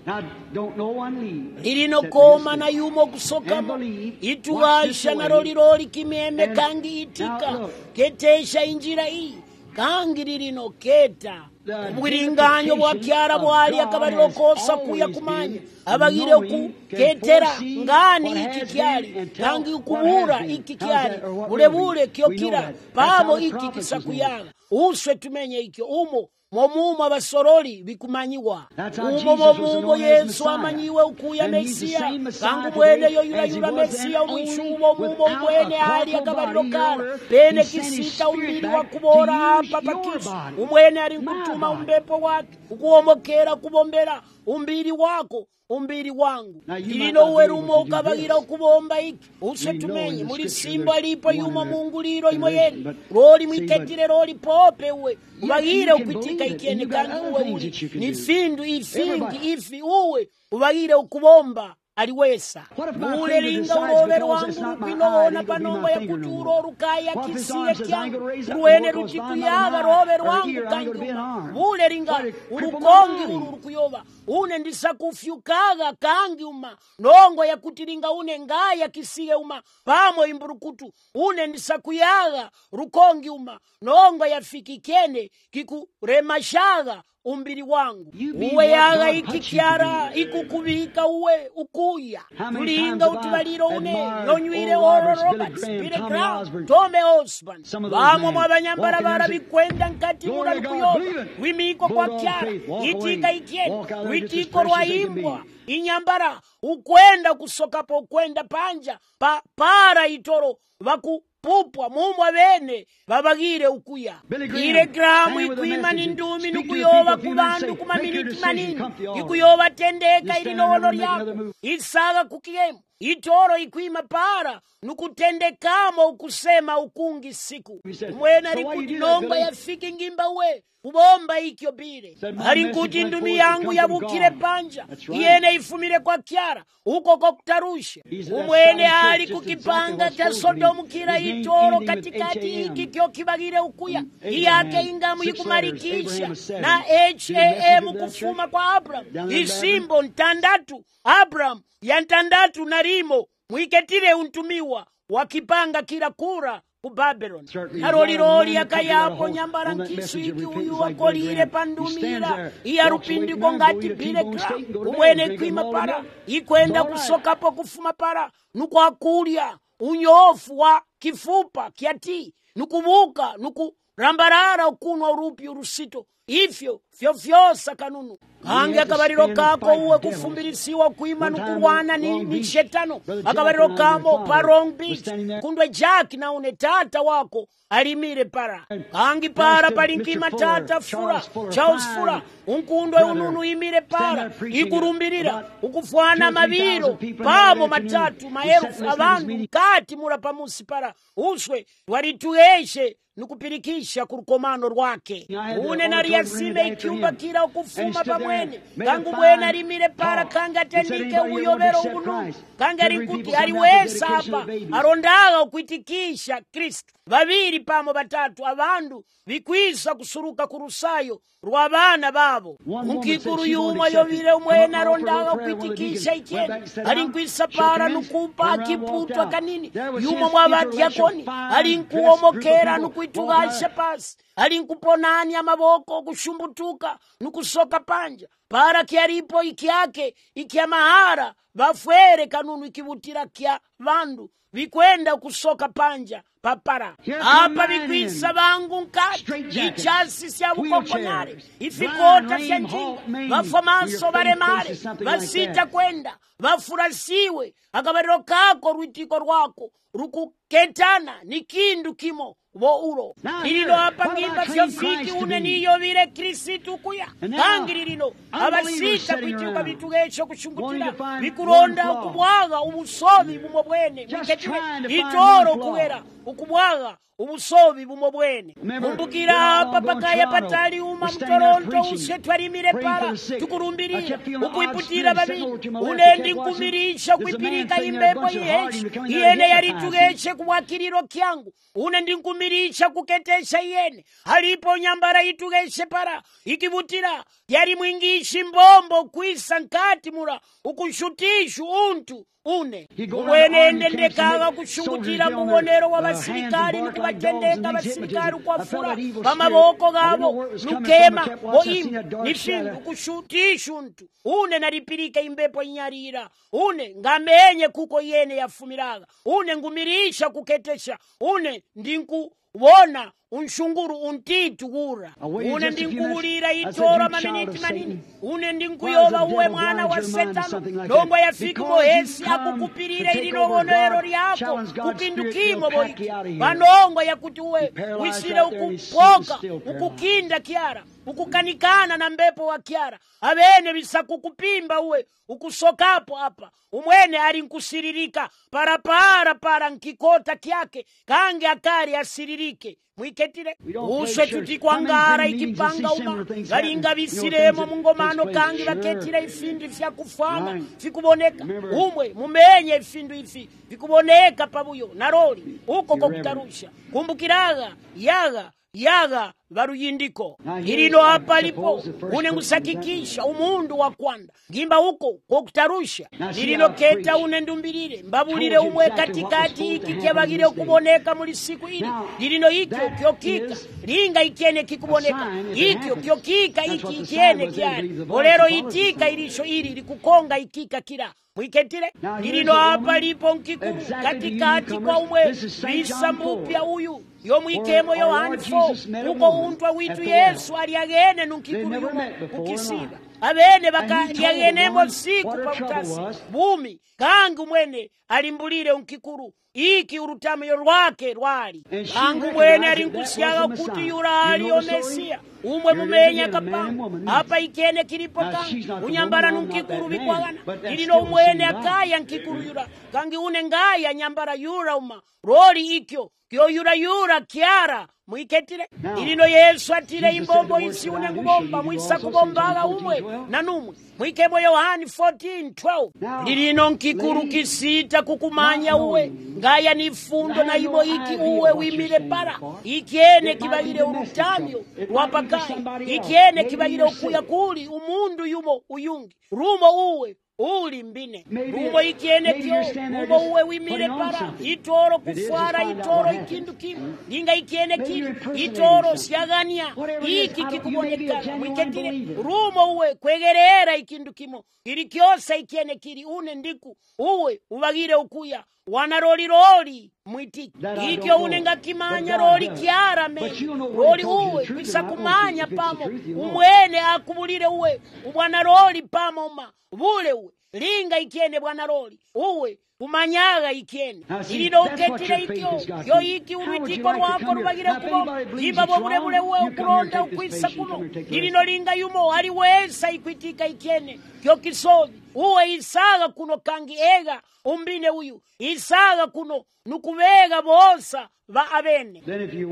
lirino koma na yumo kusokamo ituwasha na roliroli kimeme kangi itika ketesha injira hii kangi lirino keta ubwiringanyo bwa kyara bwali akabaliro kosa kuya kumanya abagire ku ketera ngani iki kyali kangi ukubura iki kyali bulebule kyokira pamo iki kisakuyaga uswe tumenye ikyo umo momumo abasoroli bikumanyiwa umo momumo Yesu amanyiwe ukuya Mesia kangu mwene yo yula yula Mesia umwishubo mumo mwene ali akabaliro kala pene kisita umili wa kubora hapa pakisu umwene ali nkutuma umbepo wake ukuomokera kubombera umbili wako umbili wangu ilino uwerumo ukabagira ukubomba iki use tumenye muri simba lipo yuma mungu liro imo yeni roli mwiketire roli pope uwe ubagire ukwitika ikiene kangi uwe uli ni findu ifingi ifi uwe ubagire ukubomba aliwesa mule linga urovero wangu rukwinona panombo ya kuturo rukaya kisiye kyangu ruwene rutikuyaga rovero wangu kanjuma mule linga urukongi uru rukuyoba une ndisa kufyukaga kangi uma nongo ya kutilinga une ngaya kisiye uma pamo imburukutu une ndisa kuyaga rukongi uma nongo ya fikikene kiku remashaga umbili wangu uwe yaga ikikyara ikukubika uwe ukuya kulinga utibaliro une nonywire Oral Roberts Billy Graham Tommy Osborne bamwe mwabanyambara barabikwenda nkati mura bikuyoba wimiko kwa kyara itika ikiene witiko rwaimbwa inyambara ukwenda kusokapo ukwenda panja pa para itoro baku pupwa mumwa bene babagire ukuya Billy Graham ikwima nindumi nukuyoba kubandu kuma miniti manini ikuyoba tendeka ili nono lyako isaga kukiyemu itoro ikwima para nukutendekamo ukusema ukungi siku mwena rikuti nomba yafiki ngimba we kubomba ikyo bire hari nkuti ndumi yangu yabukire panja iyene ifumire kwa Kyara uko kokutarusha umwene ali kukipanga cha Sodomu kira itoro katikati iki kyo kibagire ukuya iyake ingamu yikumarikisha na H A M kufuma kwa Abraham isimbo ntandatu Abraham ya ntandatu narimo mwiketire untumiwa wakipanga kira kura ku Babylon naroliroli akayapo nyambara nkisu iki uyu wakolire pandumira iyarupindiko ngati bilekra umwene kwima para ikwenda kusokapo kufuma para nukwakulya unyofu wa kifupa kiati nukubuka nukurambarara ukunwa urupi urusito ifyo fyofyosa kanunu kange akabariro kako uwe kufumbirisiwa kuima nukurwana ni, ni shetano akabariro kamo pa Long Beach kundwe Jack na une tata wako alimire para kangi para palinkima tata fura Charles fura unkundwe ununu imire para ikurumbirira ukufwana mabiro pamo matatu maelfu abantu mkati mura pamusi para uswe waritueshe nukupirikisha kurukomano rwake une nariyasime ikyumba kira ukufuma pamwene kangu mwene arimire para kanga tendike uyobero ubunu kanga rinkuti ariwesa hapa arondaga ukwitikisha Kristo babiri pamo batatu abandu bikwisa kusuruka kurusayo rwabana babo mukikuru yuma yobire umwene arondaga ukwitikisha ikyene arinkwisa para nukupa akiputwa kanini yuma mwabadyakoni arinkuomokera nukwitugasha pasi alinkuponani amaboko kushumbutuka nukusoka panja para kyaripo ikyake ikyamahara bafwere kanunu ikibutira kya vandu bikwenda kusoka panja papara apa bikwisa bangu nkati ichasi sya bukokonare ifikota sya njinga bafomaso baremare basita kwenda bafurasiwe akabariro kako rwitiko rwako rukuketana ni kindu kimo wo uro lililo apa ngimba fyofiki une niyobire Kristu kuya kangi lililo abasita kwituka bitugesho kushungutira bikuronda ukubwaga ubusobi bumo bwene muketiwe itoro kuwera ukubwaga ubusobi bumo bwene mumbukira apa pakaya patali uma mtoronto use twarimire para tukurumbirira ukwiputira babi unendi nkumirisha kwipirika imbepo yechi iyene yaritugeshe kubwakiriro kyangu unendi nkumirisha kuketesha iyene halipo nyambara itugeshe para ikibutira yari mwingishi mbombo kwisa nkati mura ukushutishu untu une umwene ndekaga kushungutira mubonero w'abasirikari nukubatendeka abasirikari ukwafura bamaboko gabo nukema boimu nishinga kushutisha untu une naripirika imbepo inyarira une ngamenye kuko yene yafumiraga une ngumirisha kuketesha une ndinku wona unshunguru untitu gura une ndinkuulira itora maminiti manini une ndinkuyoba uwe mwana wa Setano ndongo yafiki mohesi akukupirire ilinogonero lyako kupindukimo boiki bandongo yakuti uwe wisire ukupoka ukukinda Kyara ukukanikana na mbepo wa Kyara abene bisa kukupimba uwe ukusokapo hapa umwene ali nkusiririka parapara para nkikota kyake kange akari asiririke mwiketire uswe tutikwangara ikipanga uma galinga bisiremo mungomano kangi baketire ifindu fya kufana fikuboneka umwe mumenye ifindu ifi fikuboneka pabuyo naroli uko kokutarusha kumbukiraga yaga yaga varuyindiko ilino hapa lipo une ngusakikisha umundu wa kwanda ngimba huko kokutarusha lilino keta une ndumbirire mbabulire umwe katikati iki kyabagire kuboneka muri siku ili lilino ikyo kyokika linga ikene kikuboneka ikyo kyokika iki ikene kyari olero itika ilisho ili likukonga ikika kira mwiketire lilino hapa lipo nkikuru katikati kwa umwe bisa mupya uyu yo mwikemo Yohani fo uko untwa witu Yesu aliagene nunkikuru yumo kukisiba abene bakalyagenemo siku pabutasi bumi kangi umwene alimbulire unkikuru iki urutamyo rwake rwali kangi umwene alinkusyaga kuti yura aliyo Mesiya umwe mumenya kapanga apa ikene kilipo kangi unyambara nunkikuru bikwagana ilino umwene akaya nkikuru yura kangi une ngaya nyambara yura uma roli ikyo kyo yura yura kiara mwiketire ilino Yesu atire imbombo isi une ngubomba mwisa kubombaga umwe na numwe mwikemo Yohani fourteen twelve lilino nkikuru kisita kukumanya uwe ngaya ni fundo na ibo iki uwe wimile para ikiene kibalire urutamyo wapakaya ikiene kibalire ukuya kuli umundu yumo uyungi rumo uwe uli mbine rumo ikiene kyo rumo uwe wimile para itoro kufwara itoro ikindu kimu linga ikiene kimu itoro siagania iki kikubonekana mwiketire rumo uwe kwegerera ikindu kimu ili kyosa ikiene kiri une ndiku uwe ubagire ukuya wana roli roli mwitiki ikyo une nga kimanya roli kiara me roli uwe kwisa kumanya pamo umwene akubulire uwe ubwana roli pamo ma bule uwe linga ikiene bwana roli uwe umanyaga ikiene ilino uketire ikyo yo iki urwitiko rwako rubagire kubo iba bobure bure uwe ukuronda ukwisa kuno ilino linga yumo ali wesa ikwitika ikiene kyo kisozi uwe isaga kuno kangi ega umbine uyu isaga kuno nukubega bosa ba abene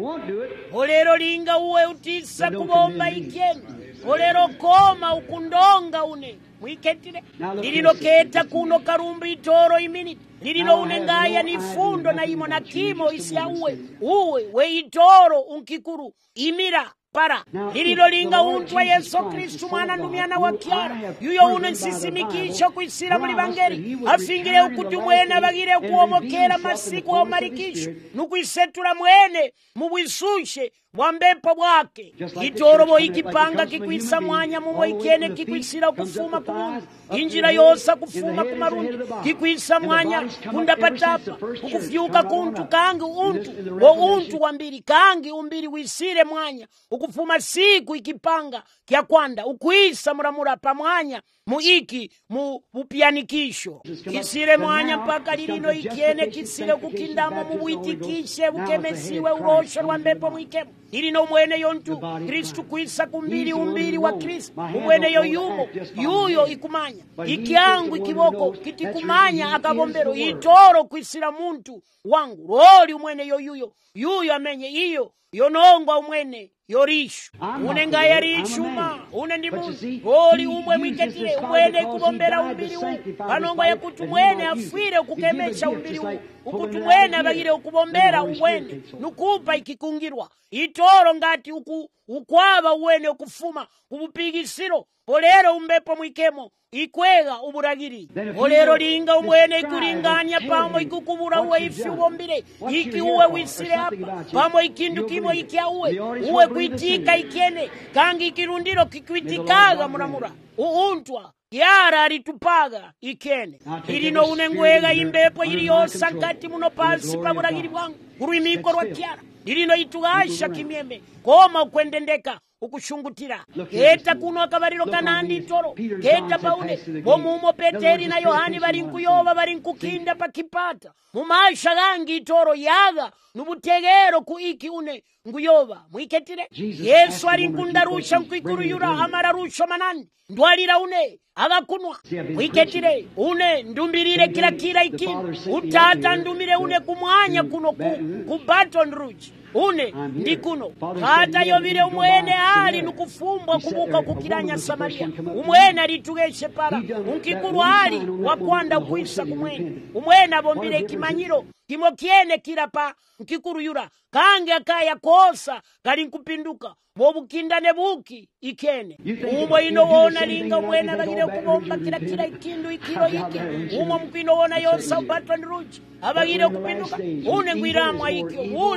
olero linga uwe utisa kubomba ikiene olero koma ukundonga une mwiketire lilino keta kuno karumbi itoro iminiti lilino une ngaya ni fundo na imo na kimo isya uwe uwe we itoro unkikuru imira para lililo linga untwa Yesu Kristu mwana ndumiana wa kiara yuyo une nsisimikisho kuisira muli bangeri afingire ukuti mwene bagire kuomokera masiku wa marikisho nukwisetura mwene mubwisushe mwambepo bwake itorobo ikipanga kikwisa mwanya mumwe ikene kikwisira kufuma kumundu injira yosa kufuma kumarundi kikwisa mwanya kundapatapa ukufyuka kuntu kangi untu wo untu wambiri kangi umbiri wisire mwanya ukufuma siku ikipanga kya kwanda ukwisa muramura pa mwanya muiki mu bupianikisho kisire mwanya mpaka lilino ikiene kisire kukindamo mubwitikishe bukemesiwe urosho rwambepo mwikemo ilino mwene yontu Kristu kwisa kumbiri umbiri wa Kristu umwene yo yumo yuyo ikumanya ikiangu ikiboko kitikumanya akabombero itoro kwisira muntu wangu roli umwene yo yuyo yuyo amenye iyo yonongwa umwene yorishu une ngaya rishuma une ndi muntu roli umwe mwiketire umwene kubombera umbiri huu panongwa ya kutu mwene afire ukukemesha umbiri huu ukutu mwene abagire ukubombera uwene nukupa ikikungirwa itoro ngati uku ukwaba uwene ukufuma ubupigisiro olero umbepo mwikemo ikwega uburagiri olero linga umwene ikuringanya pamo ikukubura uwe ifi ubombire iki uwe wisire hapa pamo ikindu kimo ikia uwe uwe kuitika ikiene kangi ikirundiro kikwitikaga muramura uuntwa yara alitupaga ikene ilino unengwega imbepo ili yosa kati muno pasi paburagiri bwangu urwimiko rwa kiara ilino itugasha kimyeme koma ukwendendeka ukushungutira keta kuno akabariro kanandi itoro keta paune bomumo Peteri na Yohani bari nkuyoba bari nkukinda pakipata mumasha gangi itoro yaga nubutegero ku iki une nguyoba mwiketire Yesu ari nkundarusha nkwikuru yura amararusho manani ndwalira une agakunwa mwiketire une ndumbirire kila kila iki utata ndumire une kumwanya kuno ku, ku Baton Rouge une ndikuno hata yobire umwene ali nukufumbwa kubuka kukiranya Samaria umwene alitugeshe para unkikuru ali wakwanda kuisa kumwene umwene abombire kimanyiro kimo kiene kirapa nkikuru yura kange akaya kosa kali nkupinduka mobukindane buki ikene umo inowona linga umwene abagire kubomba kila kila ikindu ikiro iki umo mpino wona yosa Baton Rouge abagire kupinduka une ngwiramwa ikyo ule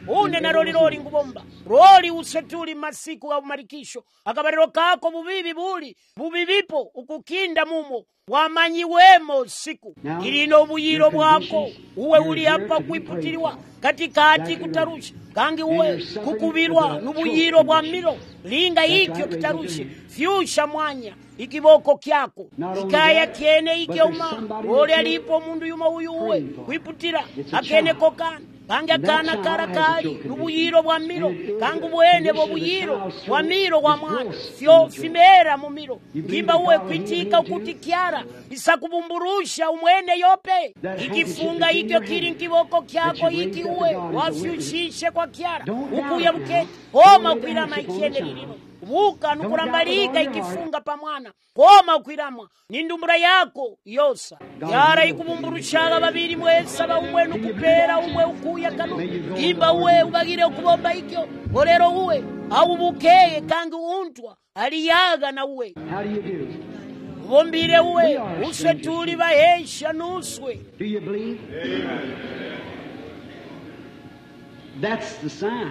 une na roli roli ngubomba roli usetuli masiku ga marikisho akabariro kako bubibi buli bubibipo ukukinda mumo wamanyiwemo siku ilino buyiro bwako uwe uli hapa kuiputiliwa katikati kutarusha kangi uwe kukubirwa nubuyiro bwa milo linga ikyo kitarushe fyusha mwanya ikiboko kyako ikaya kiene ikioma ole alipo mundu yuma uyu uwe kuiputira akene kokana kangi akana karakali nubuyiro bwa milo kangu bwene bo buyiro bwa milo wa mwana fyo fimera mu milo kimba uwe kwitika ukutikiara isakubumburusha umwene yope ikifunga ikyo kiri nkiboko kyako iki uwe wafyushishe kwa kiara ukuya buketi homa ukwirama ikiene lilino Muka nukurambalika ikifunga pa mwana koma ukwirama nindumbura yako yosa yara ikubumburushaga babiri mwesa ba umwe nukupera umwe ukuya kanu imba uwe ubagire ukubomba ikyo gorero uwe au bukeye kangi untwa aliyaga na uwe bombire uwe uswe tuli bahesha nuswe. Do you believe? That's the sign.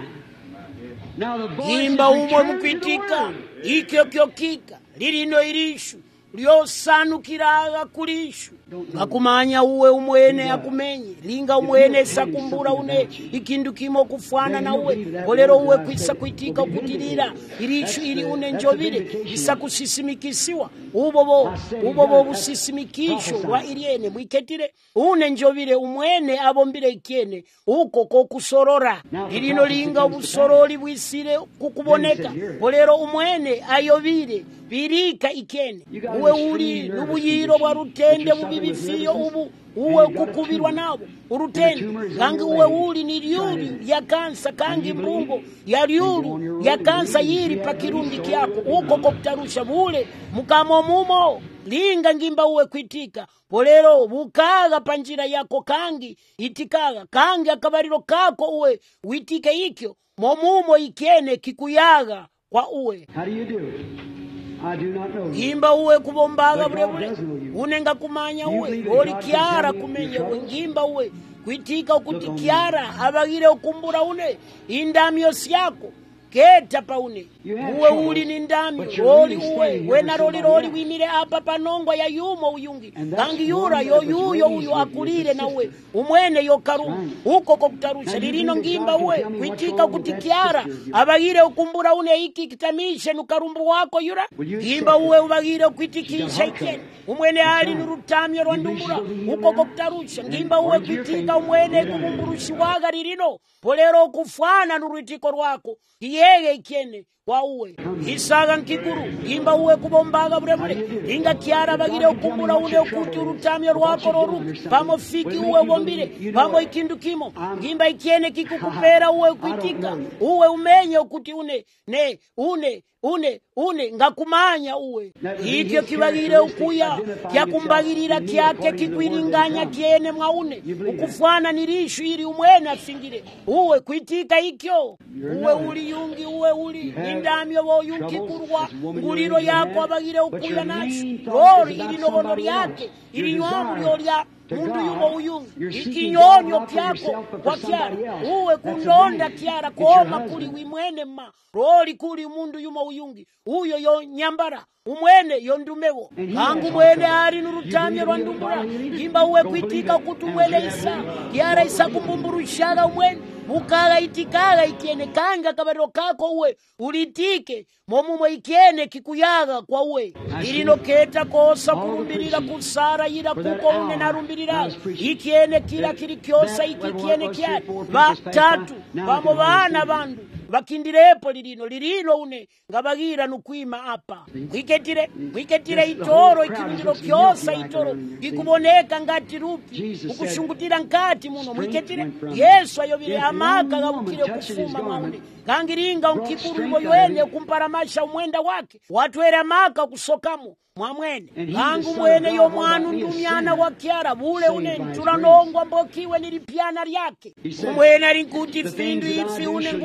Imba umwe mukwitika ikyo kyo kika lirino irishu lyosanukiraga kulishu ngakumanya uwe umwene akumenye linga umwene sakumbura une ikindu kimo kufana na uwe olero uwe kwisa kwitika kutirira irishu ili une njobire isa kusisimikisiwa ubobo ubobo busisimikisho wa iriene mwiketire une njobire umwene abombire ikiene uko ko kusorora lirino linga ubusorori bwisire kukuboneka olero umwene ayobire birika ikene uwe uli nubuyiro bwa rutende bubibifiyo ubu uwe kukubirwa nabo urutende kangi uwe uli ni lyuli ya kansa kangi mbungo ya lyulu ya kansa yiri pakirundi kyako uko kokutarusha bule mukamo mumo linga ngimba uwe kwitika polero bukaga panjira yako kangi itikaga kangi akabariro kako uwe witike ikyo momumo ikene kikuyaga kwa uwe. How do you do it? I do not know. Imba uwe kubombaga bure bure unenga kumanya uwe oli kiara kumenya uwe ngimba uwe kwitika ukuti kiara abagire ukumbura une indamyo siyako keta paune uwe uli ni ndamyo oli uwe wena roli roli wimire apa panongwa ya yumo uyungi kangi yura yo yuyo uyu akulire na uwe umwene yo karumu uko kokutarusha lirino ngimba uwe kwitika kuti kiara abagire ukumbura une iki kitamishe nukarumbu wako yura ngimba uwe ubagire kwitikisha ikene umwene ali nurutamyo rwandumbura uko kokutarusha ngimba uwe kwitika umwene kubumburushi waga lirino polero kufana nurutiko rwako yeye ikene wa uwe isaga nkikuru imba uwe kubombaga burebure inga kiara bagire ukumbura une ukuti urutamyo rwako roruka pamo fiki uwe bombire pamo ikindu kimo ngimba ikene kikukupera uwe kwitika uwe umenye ukuti une ne une une une ngakumanya uwe ikyo kibagire ukuya kyakumbagirira kyake kikwiringanya kiene mwaune ukufana nirishu ili umwene afingire uwe kwitika ikyo uwe uli yungi uwe uli indamyo bo yungi kurwa nguliro yako abagire ukuya nashi rori ili nobono ryake ili nywamu lya mundu yumo uyungi ikinyonyo kyako kwa kiara uwe kundonda kiara koma kuli wimwene ma roli kuli mundu yumo uyungi uyo yo nyambara umwene yo ndumewo kangu mwene ari nurutamyo rwa ndumbura imba uwe kwitika kutu mwene isa kiara isa kumbumburushaga umwene mukaga itikaga ikiene kanga kabariro kako uwe ulitike momumo ikiene kikuyaga kwa uwe ilino keta kosa kurumbirira kusara yira kuko une narumbirira ikiene kila kiri kyosa iki kiene kia batatu bamo bana bandu bakindirepo lirino lirino une ngabagira nukwima apa wiketire wiketire itoro ikirundiro kyosa itoro ikuboneka ngati rupi ukushungutira nkati muno wiketire Yesu ayobire amaka gabukire kufuma mwaune kangiringa unkikurumo yoene kumparamasha umwenda wake watwera amaka kusokamo mwamwene kangu mwene yo mwanu ndumyana wa kiara bule une nturanongwa mbokiwe nilipiana lyake umwene alinkuti findu ifi une ngubomba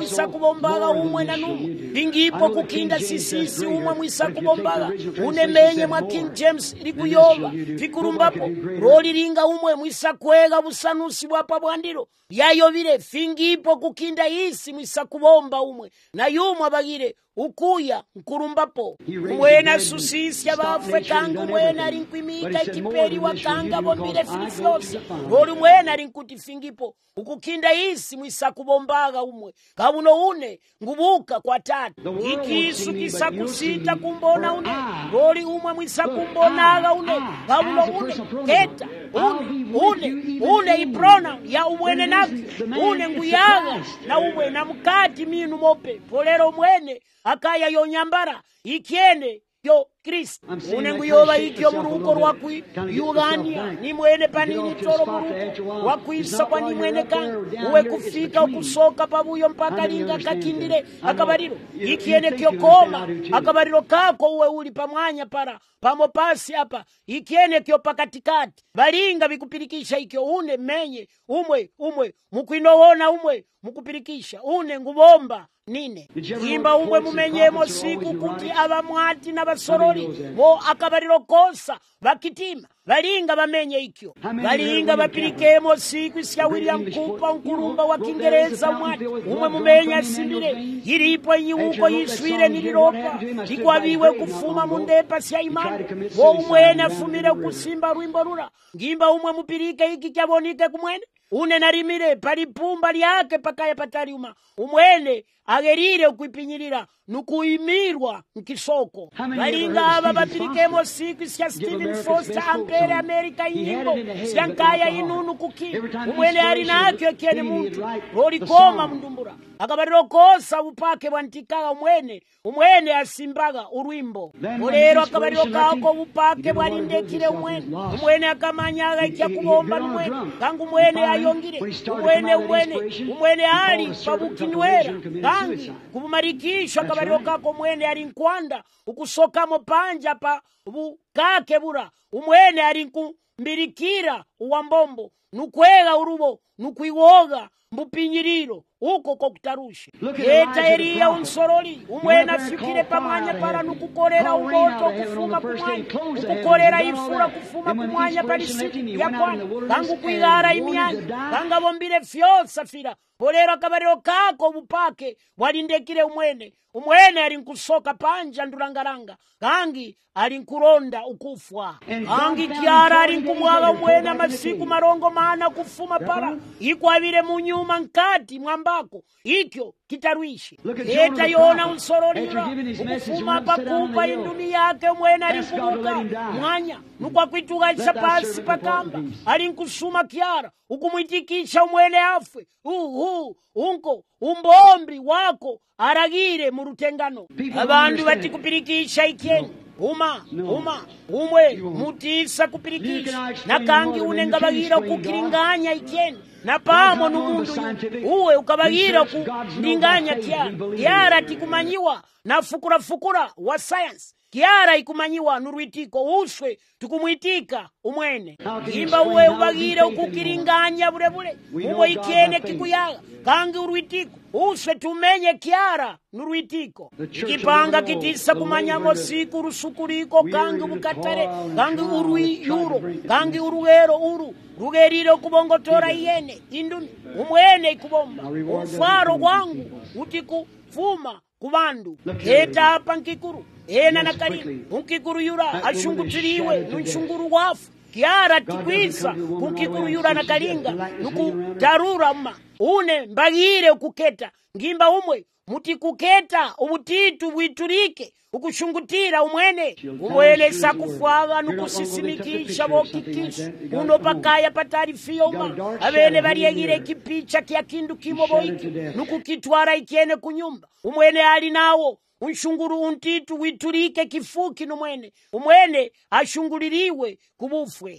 mwisakubombaga umwe na numwe vingipo kukinda sisisi umwe mwisakubombaga unemenye mwa King James likuyoba vikurumbapo roli linga umwe mwisakwega busanusi bwapa bwandiro yayovile fingipo kukinda isi mwisakubomba umwe na yumwe abagire ukuya nkurumbapo umwena susisya bafwe kanga umwena ali nkwimika ikiperi wakanga bombile filifyosa roli umwena ali nkuti fingipo ukukinda isi mwisakubombaga umwe kabuno une ngubuka kwa tatu ikisu kisakusita kumbona une roli umwe mwisakumbonaga une kabuno une keta une une une iprona ya umwene naki une nguyaga na umwe na mkati minu mope polero umwene akaya yonyambara ikiene yo Kristo une nguyoba ikyo muruko rwakwi Uganda ni mwene panini toro muruko wakwisa kwa ni mwene kan uwe kufika ukusoka pabuyo mpaka linga kakindire akabariro ikiene kyo koma akabariro kako uwe uli pamwanya para pamo pasi hapa ikiene kyo pakatikati balinga bikupirikisha ikyo une menye umwe umwe mukwinowona umwe mukupirikisha une ngubomba nine imba umwe mumenyemo siku kuti abamwati n'abasorori bo akabariro kosa bakitima balinga bamenye ikyo balinga bapirikemo siku sya William Cooper nkurumba wa Kingereza mwati umwe mumenya simbire iripo inyuko yiswire niliropa ikwabiwe kufuma mundepa sya imani bo umwene afumire kusimba rwimbo rura ngimba umwe mupirike iki kyabonike kumwene une narimire palipumba lyake pakaya pataliuma umwene agerire ukwipinyirira nukuimirwa nkisoko balinga aba bapirikemo siku sya Stephen Foster ampere Amerika inyimbo syankaya inunu kuki umwene ari nakyo kyene muntu roli koma mundumbura akabariro kosa upake bwantikaga umwene umwene asimbaga urwimbo olero akabariro kako upake bwalindekire umwene umwene akamanyaga ikyakubomba numwene kangu umwene ayongire umwene umwene umwene ali pabukinwera kangi kubumarikisha akabariro kako umwene ali nkwanda ukusokamo panja pa bukake bura umwene ali nkumbirikira uwambombo nukwega urubo nukwiwoga mbupinyiriro uko kokutarusha eta Eliya unsoroli umwena fikire pamwanya para nukukorera umoto kufuma kumwanya ukukorera ifura kufuma kumwanya palisiti ya kwana kangu kwigara imyanya kanga bombile fyosa fira polero akabariro kako bupake walindekire umwene umwene ali nkusoka panja ndurangaranga kangi ali nkuronda ukufwa kangi kiara ali nkumwaga umwene amasiku marongo maana kufuma para ikwabire munyuma nkati mwambako ikyo kitarwishi eta yona unsorolira ukufuma pakupa induni yake umwene ali nkubuka mwanya nukwa kwituga isapasi pakamba ali nkusuma kiara ukumwitikisha umwene afwe uhu unko umbombi wako aragire mu rutengano abantu bati kupirikisha ikeni uma uma umwe mutisa kupirikisha nakangi unenga bagira kukiringanya ikeni na pamo numundu uwe ukabagira kulinganya kiara kiara tikumanyiwa na fukura fukura wa science kiara ikumanyiwa nurwitiko uswe tukumwitika umwene imba uwe ubagire ukukiringanya bure bure uwe ikiene kikuyaga kangi urwitiko uswe tumenye kiara nurwitiko ikipanga kitisa kumanyamo siku rusukuriko kangi ubukatare kangi urwi yuro kangi uruwero uru rugerire kubongotora iyene induni umwene ikubomba umfaro wangu utikufuma kubandu eta hapa nkikuru ena na karimu unkikuru yura ashungutiriwe nunshunguru wafu kiara tikwisa unkikuru yura na kalinga nukutarura mma une mbagire ukuketa ngimba umwe mutikuketa ubutitu bwiturike ukushungutira umwene umwene sakufwaga nukusisimikisha bokikisha uno pakaya patarifiyo uma abene bariyegire kipicha kya kindu kimo boiki nukukitwara ikiene kunyumba umwene ali nawo unshunguru untitu witurike kifuki numwene umwene ashunguliriwe kubufwe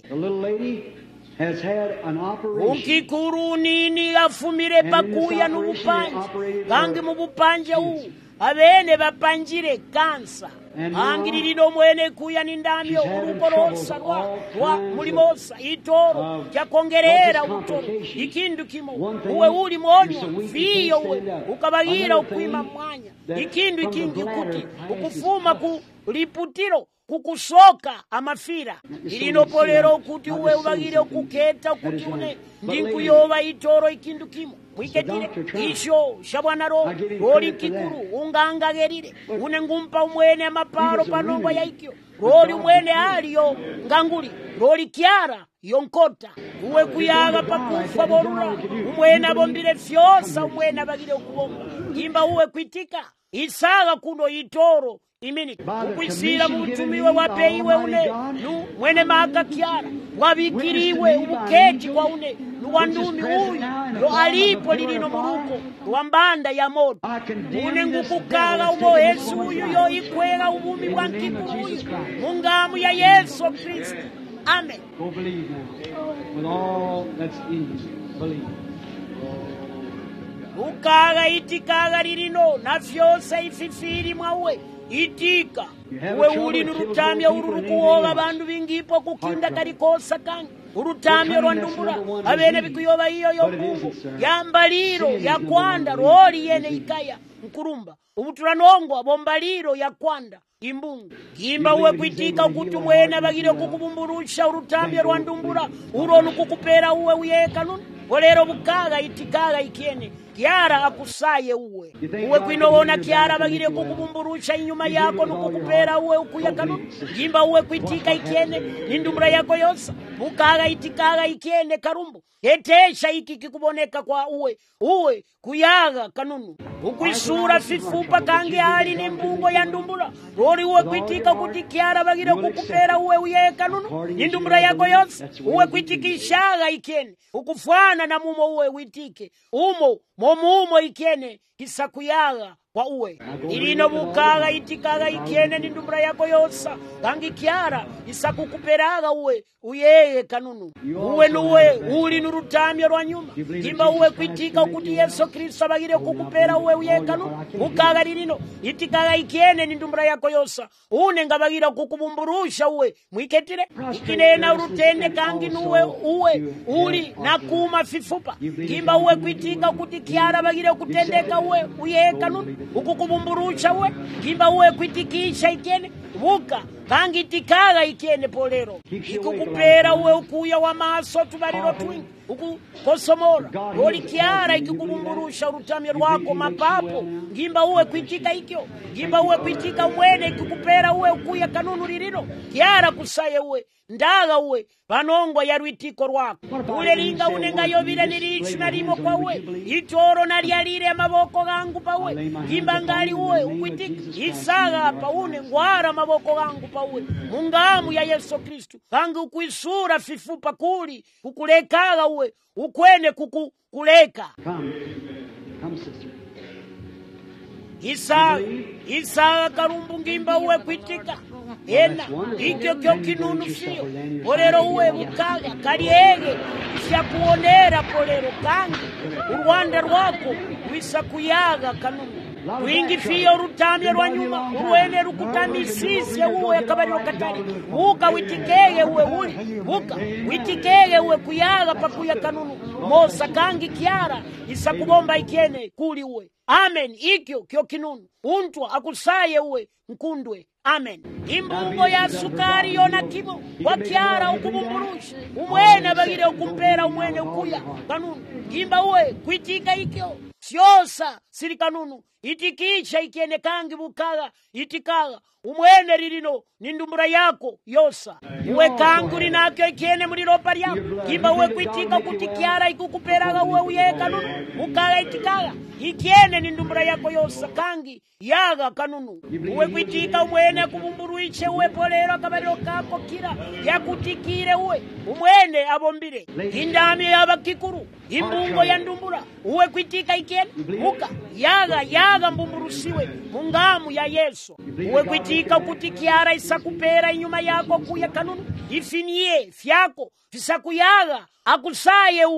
has had an operation. Unkikuru nini afumire pakuya n'ubupanje kangi mu bupanje u abene bapanjire kansa angilililo mwene kuya nindamyo ulukolosa lwa lwa mulimosa itoro kyakongerera ubutoro ikindu kimo uwe uli mwonyo fiyo uwe ukabayira ukwima mwanya ikindu ikingi kuti ukufuma ku liputiro kukusoka amafira ilino polero kuti uwe ubagire ukuketa kuti une ndinkuyoba itoro ikindu kimo mwiketire isho shabwanaro roli kikuru ungangagerire une ngumpa umwene amaparo panongo ya ikyo roli umwene aliyo nganguli roli kiara yonkota uwe kuyaga pakufa borura umwene abombire fyosa umwene abagire ukubomba imba uwe kwitika isaga kuno itoro imini ukwisira mutumiwe wapeiwe une nu mwene maka kiara wabikiriwe ubuketi kwa une nuwandumi uyu lo alipo lilino muruko wambanda ya moto une ngukukaga ubo Yesu uyu yo ikwega ubumi bwa nkikuru uyu mungamu ya Yesu Kristo. Amen. Go believe now. With all that's in you. Believe. Ukaga itikaga lilino na fyose ififiri mwawe itika uwe uli nurutamya ururukuwoga abandu bingipo kukinda kalikosa kangi urutamya rwandumbura abene bikuyoba iyo yo Mungu yambaliro ya kwanda roli yene ikaya nkurumba ubuturanongwa bombaliro ya kwanda imbungu kimba uwe kwitika kuti mwene bagire kukubumburusha urutamya rwandumbura uronu kukupera uwe uyeka nunu olero bukaga itikaga ikiene kiara akusaye uwe uwe kwinobona kiara bagire kukubumburusha inyuma yako nukukupera uwe ukuyeka nunu kimba uwe kwitika ikiene nindumbura yako yosa bukaga itikaga ikiene karumbu etesha iki kikuboneka kwa uwe uwe kuyaga kanunu ukwisura fifupa kangi hali ni mbungo ya ndumbura roli uwe kwitika kuti kiara bagire kukupera uwe uyeka nunu nindumbura yako yosa uwe kwitikishaga ikiene ukufana na mumo uwe witike umo momumo ikene kisakuyaga kwa uwe ilino bukaga itikaga ikiene nindumbura yako yosa kangi kiara isakukuperaga uwe uyeye kanunu uwe nuwe uli nurutamya rwa nyuma kimba uwe kwitika kuti Yesu Kristo bagire kukupera uwe uyeye kanunu bukaga lilino itikaga ikiene nindumbura yako yosa une ngabagira kukubumburusha uwe mwiketire ikinena urutende kangi nuwe uwe uli nakuma fifupa kimba uwe kwitika kuti kiara bagire kutendeka uwe uyeye kanunu ukukubumburusha uwe kimba uwe kwitikisha ikene buka kangi itikaga ikene polero ikukupera uwe ukuya wa maso tubariro twingi ukukosomora roli kiara ikikubumburusha urutamya rwako mapapo ngimba uwe kwitika ikyo ngimba uwe kwitika umwene ikikupera uwe ukuya kanunu lilino kiara kusaye uwe ndaga uwe panongwa ya rwitiko rwako ule linga unenga yobile nilichu nalimo kwa uwe itoro nalialile amaboko gangu pa uwe ngimba ngali uwe ukwitika isaga pa une ngwara maboko gangu pa uwe mungamu ya Yesu Kristo kangi ukwisura fifupa kuli kukulekaga uwe ukwene kukuleka. Come. Come, sister. Isa isa karumbu ngimba uwe kwitika ena ikyo kyo kinunu fiyo polero uwe bukaga kaliege isya kuonera polero kangi urwanda rwako wisa kuyaga kanunu wingi fiyo rutamya rwa nyuma uwene rukutamisisye uwe akabariro katari uka witikege uwe uli uka witikege uwe kuyaga pakuya kanunu mosa kangi kiara isa kubomba ikene kuli uwe. Amen. Ikyo kyo kinunu untwa akusaye uwe nkundwe. Amen. Imbungo ya sukari yona kimo wakiara ukubumburusha umwene bagire ukumpera umwene ukuya kanunu imba uwe kwitika ikyo syosa siri kanunu itikisha ikene kangi bukaga itikaga umwene lilino nindumbura yako yosa uwe kangu linakyo ikene muliropa lyako imba uwe kwitika kuti kiara ikukuperaga uwe uye kanunu bukaga itikaga ikene nindumbura yako yosa kangi yaga kanunu uwe kwitika umwene kubumburuiche uwe polero akabariro kako kira yakutikire uwe umwene abombire indami yabakikuru imbungo ya ndumbura uwe kwitika ikene muka yaga yaga mbumburusiwe mungamu ya Yesu uwe kwitika kuti kiara isakupera inyuma yako kuya kanunu ifinie fyako fisakuyaga akusaye uwe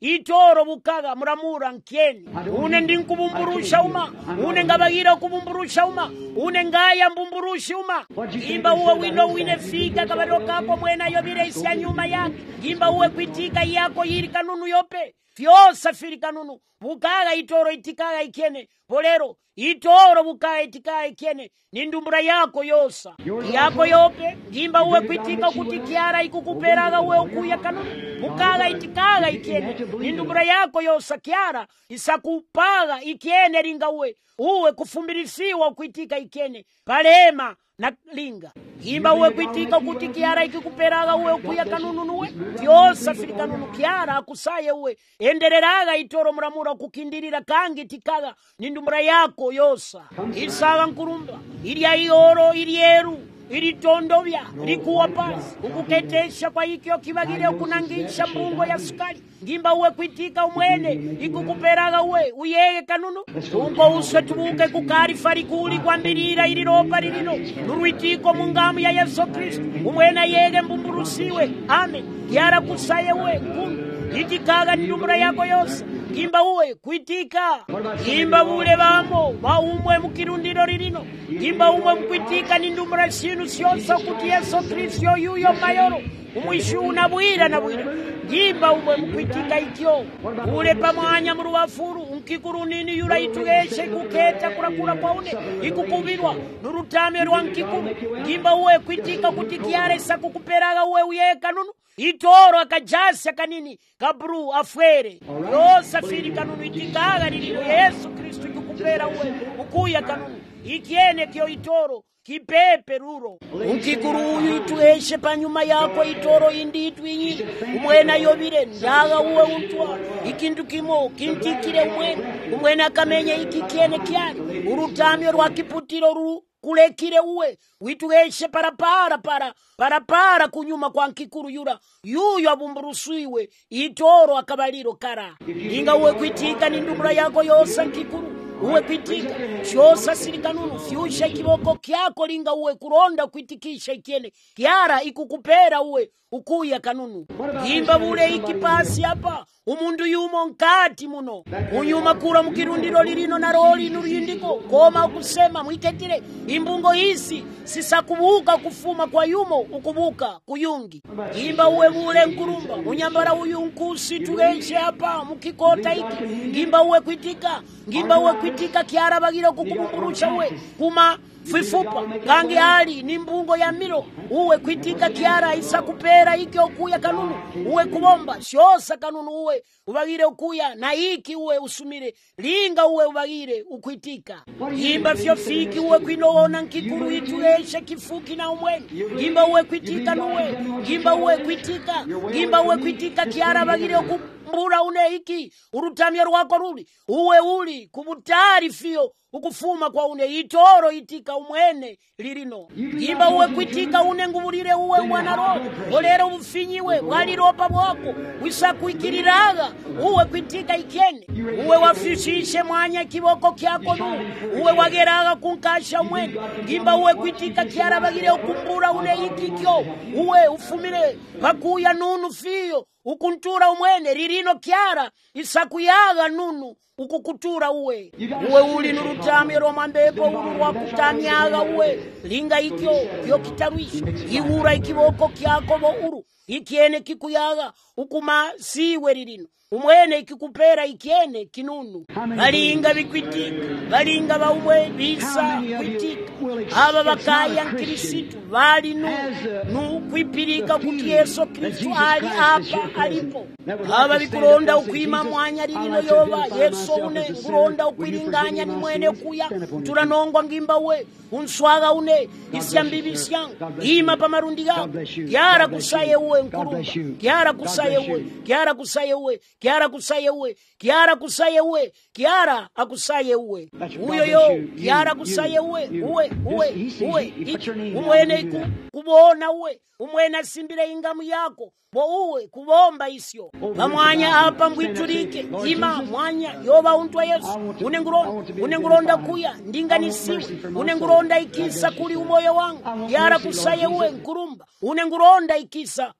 itoro bukaga muramura nkeni une ndinkubumburusha uma une ngabagira kubumburusha uma une ngaya mbumburusha uma imba uwe wino wine fika kabado kako mwena yobire isya nyuma yake imba uwe kwitika yako yiri kanunu yope fyosa firi kanunu bukaga itoro itikaga ikene polero itoro bukaga itikaga ikene nindumbura yako yosa yako yope imba uwe kwitika kuti kiara ikukuperaga uwe ukuya kanunu bukaga itikaga ikene nindumbura yako yosa kiara isakupaga ikene ringa uwe uwe kufumbirisiwa kwitika ikene palema na linga imba uwe kwitika kuti kiara ikikuperaga uwe ukuya kanunu nuwe fyosa firi kanunu kiara akusaye uwe endereraga itoro muramura kukindirira kangi tikaga nindumbura yako yosa isaga nkurumba iria ioro irieru iri tondovya likuwa pasi ukuketesha kwa ikyo kibagire kunangisha mbungo ya sukari ngimba uwe kwitika umwene ikukuperaga uwe uyege kanunu ungo uswe tubuke kukari farikuli kwa mbirira ili ropa lilino nuruitiko mungamu ya Yesu Kristo umwene yege mbumburusiwe amen kiara kusaye uwe kunu itikaga nindumbura yako yose imba uwe kwitika imba bule bamo baumwe mukirundiro lilino imba umwe mkwitika nindumbura sinu siosa kuti Yesu Kristo yuyo mayoro umwishu unabwira na bwira imba umwe mkwitika ikyo ule pamwanya mu ruwafuru unkikuru nini yura itugeshe kuketa kurakura kwaune ikukubirwa nurutame rwa nkikuru imba uwe kwitika kuti kiare sakukuperaga uwe uyeka nunu itoro akajasi kanini kabru afwere yosa firi kanunu itikaga lililo Yesu Kristo kukupera uwe ukuya kanunu ikiene kyo itoro kipepe ruro unkikuru uyu itueshe panyuma yako itoro indi itwinyi umwena yobire ndaga uwe untwa ikindu kimo kintikire umwena umwena kamenye ikikiene kyari urutamyo rwa kiputiro ru kulekire uwe witugeshe para para para para para kunyuma kwa nkikuru yura yuyo abumburusiwe itoro akabaliro kara inga uwe kwitika nindumbura yako yosa nkikuru uwe kwitika shosa siri kanunu fyusha kiboko kyako linga uwe kuronda kwitikisha ikiene kiara ikukupera uwe ukuya kanunu imba bule ikipasi hapa umundu yumo nkati muno unyuma kura mukirundiro lilino na roli nurindiko koma kusema mwitetire imbungo hisi sisakubuka kufuma kwa yumo ukubuka kuyungi imba uwe bule nkurumba unyambara uyu nkusi tugeshe hapa mukikota iki ngimba uwe kwitika ngimba uwe kwitika kiara bagira kukubumburusha uwe kuma fifupa kangi hali ni mbungo ya milo uwe kwitika kiara isa kupera iki okuya kanunu uwe kubomba shosa kanunu uwe ubagire ukuya na iki uwe usumire linga uwe ubagire ukwitika imba fyo fiki uwe kwinona nkikuru itugeshe kifuki na umweni imba uwe kwitika nuwe imba uwe kwitika imba uwe kwitika kiara bagire ukumbura une iki urutamya rwako ruli uwe uli kubutari fio ukufuma kwa une itoro itika umwene lilino imba uwe kwitika une ngubulire uwe mwana roho olero ufinyiwe waliropa bwako wisakuikiriraga uwe kwitika ikene uwe wafishishe mwanya kiboko kyako nu uwe wageraga kunkasha umwene imba uwe kwitika kiara bagire ukumbura une ikikyo uwe ufumire bakuya nunu fiyo ukuntura umwene lilino kiara isakuyaga nunu ukukutura uwe uwe uli nurutami romambebo uru wakutamyaga uwe linga ikyo kyo kitarwisha iwura ikiboko kyako bo uru ikiene kikuyaga ukuma siwe lilino umwene ikikupera ikiene kinunu balinga bikwitika balinga bawwe bisa kwitika aba bakaya nkirisitu bali nu nu kwipirika kuti Yesu Kristo ali apa alipo aba bikuronda ukwima mwanya lilino yoba Yesu une kuronda ukwiringanya ni mwene kuya turanongwa ngimba we unswaga une isyambibisya ima pamarundiga yara kusaye uwe nkurumba yara kusaye uwe yara kusaye uwe kiara kusaye uwe kiara kusaye uwe kiara akusaye uwe uyo yo kiara kusaye uwe uwe uwe uwe umwene kubona uwe umwene simbire ingamu yako bo uwe kubomba isyo bamwanya hapa mbwiturike ima mwanya yoba untwa Yesu unenguronda unenguronda kuya ndinganisiwe unenguronda ikisa kuli umoyo wangu yara kusaye uwe nkurumba unenguronda ikisa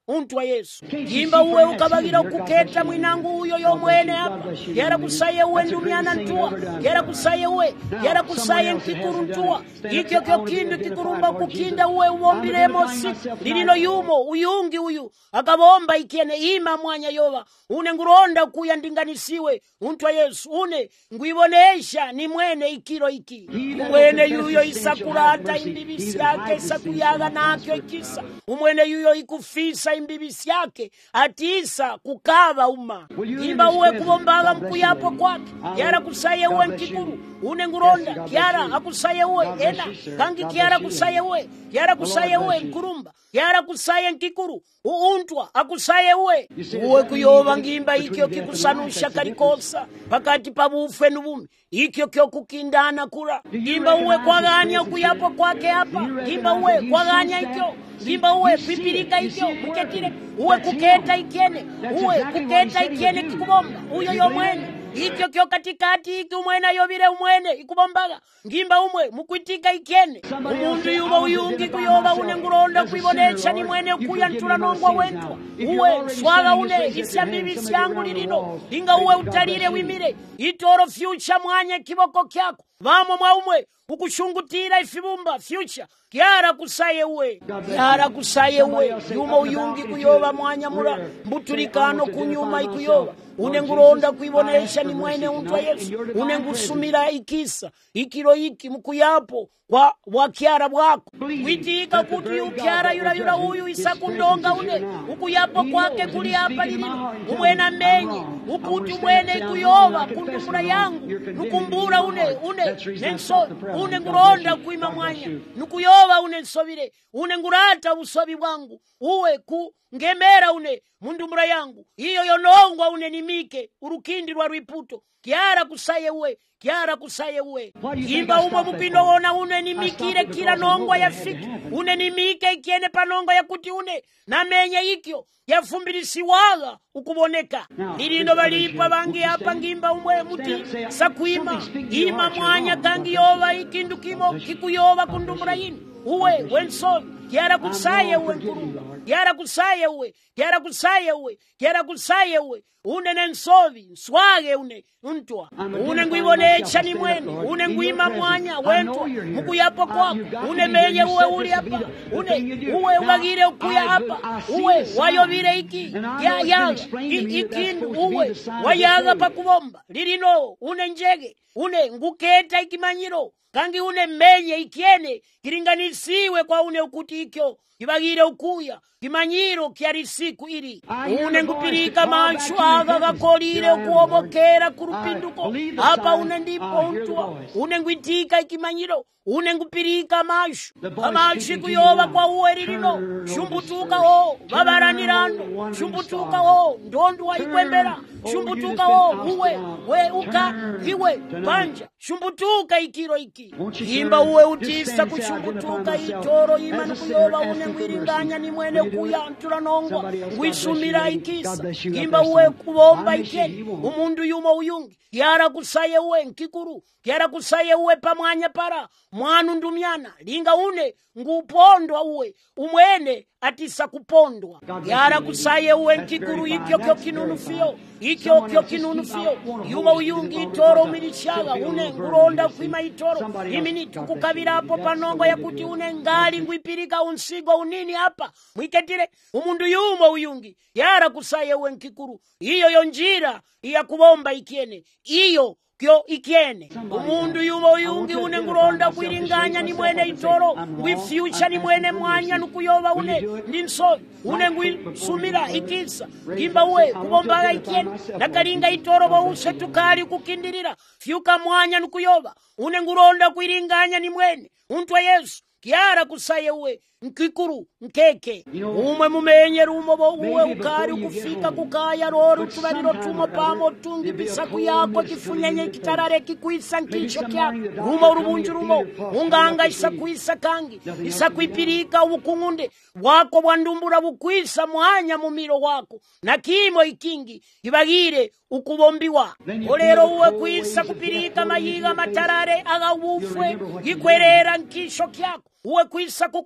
untu wa Yesu. Imba uwe ukabagira kuketa mwinangu uyo yomwene hapa. Yara kusaye uwe ndumiana ntua. Yara kusaye uwe. Yara kusaye nkikuru ntua. Ikyo kyo kindu kikurumba kukinda uwe uwombile mosi. Lilino yumo uyungi uyu. Akabomba ikiene ima mwanya yova. Une nguronda kuya ndinganisiwe. Untu wa Yesu. Une nguibonesha ni mwene ikiro iki. Umwene yuyo isakurata imbibisi yake isakuyaga nakyo ikisa. Umwene yuyo ikufisa imbibisi yake atisa kukava uma. Imba uwe kubombaga mkuyapo kwake. Yara kusaye uwe nkikuru. Une nguronda. Kiara akusaye uwe ena. Kangi kiara kusaye uwe. Kiara kusaye uwe nkurumba. Kiara kusaye nkikuru. Uuntwa akusaye uwe. Uwe kuyoba ngimba ikyo kikusanusha karikosa. Pakati pabufe nubumi. Ikyo kyo kukindana kura. Imba uwe kwa ganya kuyapo kwake hapa. Imba uwe kwa ganya ikyo. Imba uwe pipirika ikyo. Mketire. Uwe kuketa ikiene. Uwe kuketa ikiene kikubomba. Uyo yomwene. Ikyo kyo katikati iki umwene yobire umwene ikubombaga. Ngimba umwe mukwitika ikiene. Umundu yuba uyungi kuyoba une nguronda kuibonesha ni mwene kuya ntula nongwa wentwa. Uwe swaga une isya mbibisi yangu lilino. Inga uwe utalire wimire. Itoro future mwanye kiboko kyako. Vamo mwa umwe ukushungutira ifibumba future. Kiara kusaye uwe. Kiara kusaye uwe. Yuma uyungi kuyoba mwanya mura. Mbutulikano kunyuma ikuyoba. Une nguronda kuibonesha ni mwene untu wa Yesu. Une ngusumira ikisa. Ikiro iki mkuyapo kwa wakiara wako. Witika kuti ukiara yura yura uyu isakundonga une. Ukuyapo kwake kuli hapa lilino. Umwena menyi. Ukuti umwene kuyoba kundumura yangu. Nukumbura une. Une nenso. Une nguronda kuima mwanya. Nukuyoba une nsobire. Une ngurata usobi wangu. Uwe ku ngemera une mundumura yangu. Iyo yonongwa une nimike. Urukindi rwa riputo. Kiara kusaye uwe. Kiara kusaye uwe. Imba umo bupino wona une nimikire kila nongwa ya fiki. Une nimike ikiene panongwa ya kuti une. Na menye ikyo. Ya fumbirisi waga ukuboneka. Nilindo balipa bangi hapa ngimba umwe muti. Sakuima. Ima mwanya kangi yova ikindu kimo. Kikuyoba kundumura yini. Uwe wenson. Kiara kusaye uwe nkurumba. Kiara kusaye uwe. Kiara kusaye uwe. Kiara kusaye uwe. Une nensovi. Swage une. Untwa. Une nguibonecha ni mwene. Une nguima mwanya. Wentwa. Mukuyapo kwa. Une menye uwe uli hapa. Une uwe ubagire ukuya hapa. Uwe wayovire iki. Ya yaga. Ikindu uwe. Wayaga pa kubomba. Lilino. Une njege. Une nguketa ikimanyiro. Kangi une menye ikiene. Kiringanisiwe kwa une ukuti ikyo. Kibagire ukuya. Kimanyiro kiarisiku iri. Une ngupirika manshu aga gakolire ukuobokera kurupinduko. Hapa une ndipo untwa. Une ngwitika ikimanyiro. Une ngupirika manshu. Amanshu kuyoba kwa uwe lilino. Shumbutuka ho. Babaranirano. Shumbutuka ho. Ndondu wa ikwembera. Shumbutuka ho. Uwe. We uka. Iwe. Panja. Shumbutuka ikiro iki. Imba uwe utisa kushumbutuka itoro imanu kuyoba une ngwiringanya ni mwene kuya ntula nongwa. Ngwisumira ikisa. Imba uwe kubomba ikeni. Umundu yumo uyungi. Kiara kusaye uwe nkikuru. Kiara kusaye uwe pamwanya para. Mwanu ndumiana. Linga une ngupondwa uwe. Umwene atisa kupondwa. Kiara kusaye uwe nkikuru ikyo kyo kinunufio. Ikyo kyo kinunufio. Yuma uyungi itoro umilichaga. Une nguronda kuima itoro. Imini tukukabira hapo panongo ya kuti une ngali nguipirika unsigo unini hapa. Mwiketire umundu yuma uyungi. Kiara kusaye uwe nkikuru. Iyo yonjira. Iya kubomba ikiene. Iyo kyo ikiene. Umundu yumo uyungi une nguronda kuiringanya ni mwene itoro. Ngui future ni mwene mwanya nukuyoba une. Ninso une ngui sumira ikisa. Imba uwe kubomba ikiene. Nakaringa itoro wa use tukari kukindirira. Fiuka mwanya nukuyoba. Une nguronda kuiringanya ni mwene. Untwa Yesu. Kiara kusaye uwe. Nkikuru, nkeke. Umwe mumenye rumo bo uwe ukari ukufika kukaya roru tubariro tumo pamo tungi bisaku yako kifunyenye kitarare kikuisa nkisho kya. Rumo urubunju rumo. Unganga isakuisa kangi. Isakuipirika ukungunde. Wako wandumbura bukuisa mwanya mumiro wako. Na kimo ikingi. Ibagire ukubombiwa. Olero uwe kuisa kupirika mayiga matarare aga ufwe. Ikwerera nkisho kyako. Uwe kuisa kukumbukira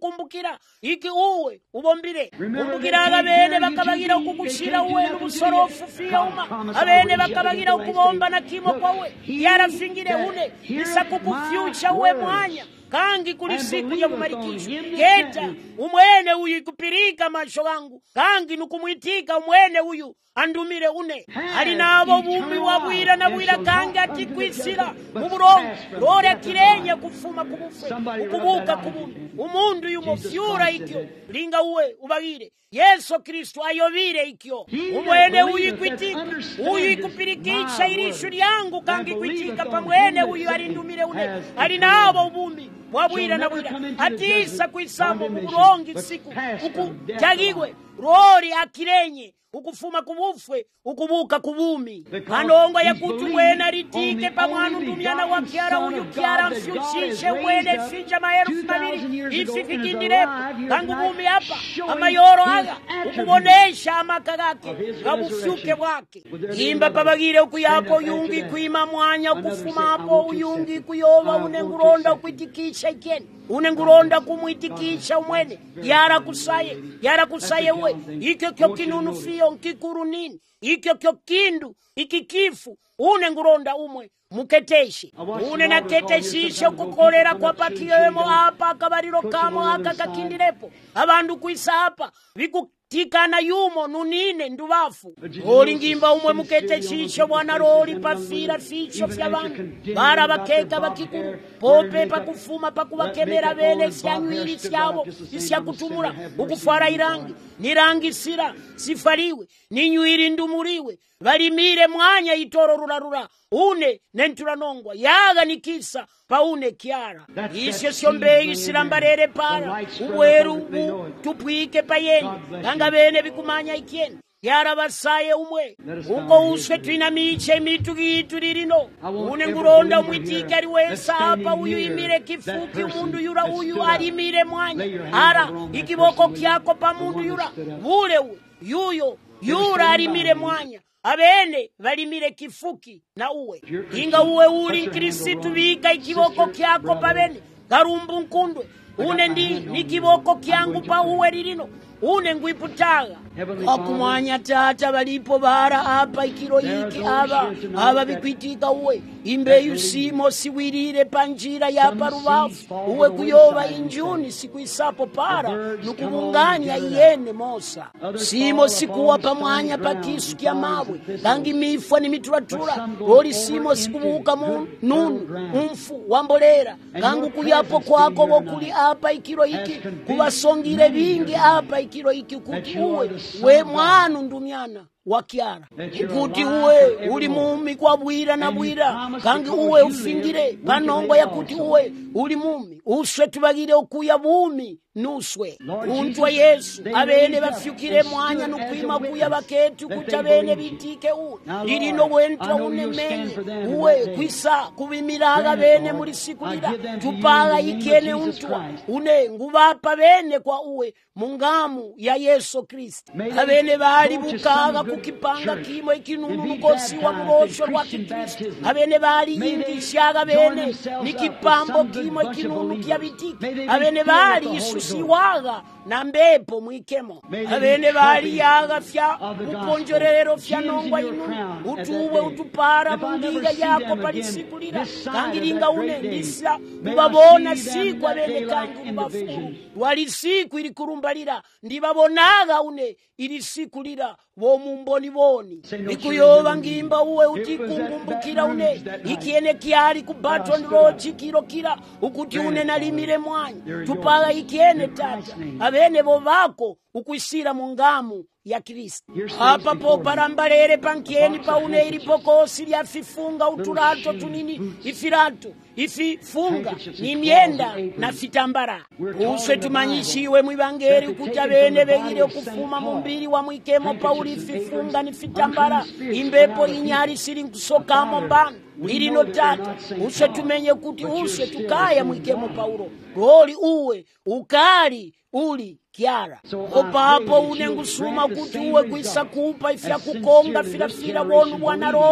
kumbukira iki uwe ubombire kumbukira bene bakabagira okukushira uwe n'ubusorofu fioma abene bakabagira okubomba na kimo kwawe yarafingire une isakukufyucha uwe mwanya kangi kuli siku ya mumarikisho keta umwene uyu ikupirika masho gangu kangi nukumwitika umwene uyu andumire une ali nabo bumi wabwira na bwira kangi ati kwisira muburongo rore kirenye kufuma kubufwe ukubuka kubumi umundu yumofyura ikyo linga uwe ubagire Yesu Kristo ayobire ikyo umwene uyu ikwitika uyu ikupirikisha irishu lyangu kangi kwitika pamwene uyu alindumire une ali nabo bumi wabwira na bwira atisa kwisamo muburongi siku uku jagigwe rori akirenye ukufuma kubufwe ukubuka kubumi kanongo yakuti mwena ritike pamwanu ndumyana wa kiara uyu kiara mfyuchishe mwene finja maherufu mabiri ififikindirepo kangu bumi hapa amayoro aga ukubonesha amakagake kabufyuke wake imba pabagire ukuyapo uyungi kuima mwanya ukufuma hapo uyungi kuyoba unenguronda ukwitikisha ikeni unenguronda kumwitikisha umwene yara kusaye yara kusaye uwe ikyo kyo kinunu fiyo nkikuru nini ikyo kyo kindu ikikifu unenguronda umwe muketeshi une naketeshisha kukolera kwa patiyemo hapa akabariro kamo haka kakindirepo abandu kuisa hapa viku tikana yumo nunine ndubafu oli ngimba umwe muketeshisha bwana roli pafira ficho fy'abantu bara bakeka bakikuru pope pakufuma pakubakemera bene syanywiri syabo isyakutumura ukufara irangi nirangisira sifariwe ninywiri ndumuriwe balimire mwanya itoro rurarura une nenturanongwa yaga nikisa paune kiara isyo syombe isirambarere para uweru tupwike payeni kanga bene bikumanya ikieni yara basaye umwe uko uswe twinamiche mitugitu ririno une nguronda umwitika ari wesa hapa uyu imire kifuki umundu yura uyu arimire mwanya ara ikiboko kyako pa mundu yura bule uwe yuyo yura arimire mwanya abene balimire kifuki na uwe inga uwe uli Kristu bika ikiboko kyako pabene garumbu nkundwe une ndi nikiboko kyangu pa uwe ririno une ngwiputaga akumwanya tata balipo bara apa ikiro iki aba aba bikwitika uwe imbe yusimo siwirire panjira ya parubafu uwe kuyoba injuni sikwisapo para nukubunganya iyene mosa simo sikuwa pamwanya pakisu kya mawe kangi mifwa ni mituratura oli simo sikubuka mu nunu umfu wambolera kangu kuyapo kwako wokuli apa ikiro iki kubasongire bingi apa ikiro iki kuti uwe we mwanu ndumyana wakiara kuti uwe uli mumi kwa bwira na bwira kangi uwe ufingire panongo ya kuti uwe uli mumi uswe tubagire okuya bumi nuswe untwa Yesu abene bafyukire mwanya nukwima kuya baketu kucha bene bitike uwe lirino wentwa unemenye uwe kwisa kubimiraga bene muri sikulira tupaga ikene untwa une ngubapa bene kwa uwe mungamu ya Yesu Kristo abene bali bukaga kukipanga kimo ikinunu nukosi wa murosho wa Kristo abene bali yingishaga bene nikipambo kimo ikinunu kya bitike abene bali isusiwaga na mbepo mwikemo abene bali yaga fya uponjorero fya nongwa inu utuwe utupara mungiga yako palisikulira kangiringa une ndisa ubabona siku abene kangu mbafuru wali siku ili kurumbalira ndibabonaga une ili sikulira wo mumboni boni ikuyoba ngimba uwe utikungumbukira une ikiene kiali ku Baton Rouge kiro kira ukuti une nalimire mwanya tupaga ikiene tata abene bo bako ukwisira mungamu ya Kristo hapa po parambalere pankieni paune ilipokosi lya fifunga uturato tunini ifirato ififunga ni myenda na fitambara uswe tumanyishiwe mwibangeri ukuta bene begire kufuma mumbiri wa mwikemo pauli fifunga ni fitambara imbepo inyari siri kusokamo mbano lirino tata uswe tumenye kuti uswe tukaya mwikemo paulo roli uwe ukali uli kiara opa hapo unengusuma kuti uwe kwisa kupa ifya kukonga filafila wonu wana roli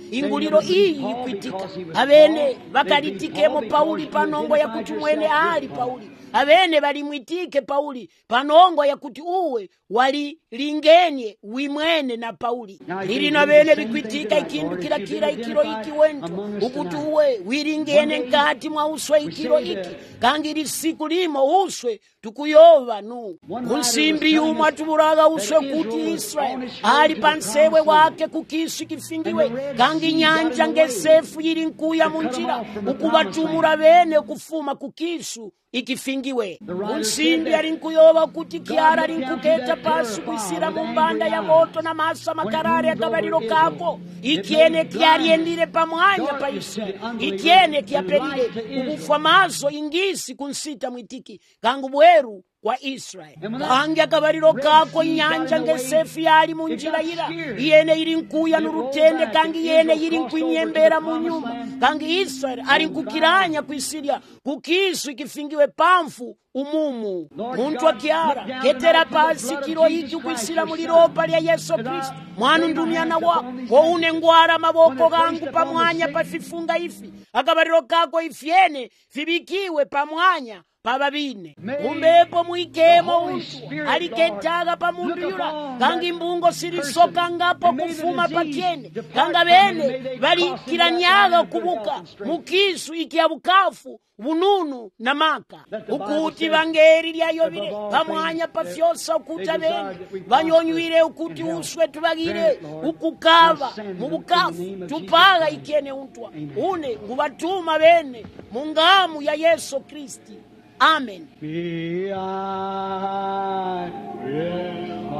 inguliro iyi ikwitika abene bakalitikemo Pauli panongo yakuti mwene ali Pauli abene balimwitike Pauli panongo yakuti uwe wali lingenye wimwene na Pauli ili na bene bikwitika ikindu kila kila ikiro iki wentu ukuti uwe wilingene nkati mwa uswe ikiro iki kangiri siku limo uswe tukuyova nu unsimbi yumwe atuburaga uswe kuti Israeli ali pansewe wake kukisu kifingiwe kangi nyanja ngesefu yiri nkuya munjira ukubatumura bene kufuma kukisu ikifingiwe unsimbi ali nkuyova kuti kiara ali nkuketa pasi kuisira mumbanda ya moto na masa makarare akabaliro kako ikiene kiariendire pamwanya pa Israeli ikiene kiapelile ukufwa maso ingisi kunsita mwitiki kangu bweru kwa Israeli kangi akabaliro kako inyanja ngesefu yali munjira ira iyene iri nkuya nurutende kangi yene iri nkwinyembera mu nyuma kangi Israeli ali nkukiranya kuisiria kukisu ikifingiwe pamfu umumu muntu akiara ketera pasi kiro hiki kuisira muliropa lya Yesu Kristo mwanu ndumiana wa woune ngwara maboko gangu pamwanya pafifunga ifi akabaliro kako ifyene fibikiwe pamwanya pababine umbepo mwikemo untu aliketaga pa mundu yula kangi mbungo sirisoka ngapo kufuma pakiene kanga bene bali kiranyaga kubuka mukisu ikiabukafu bununu na maka ukuti bangeri lyayobire pamwanya pafyosa ukuta bene banyonywire ukuti uswe tubagire ukukava mubukafu tupaga ikene untwa une ngubatuma bene mungamu ya Yesu Kristi. Amen. Be I will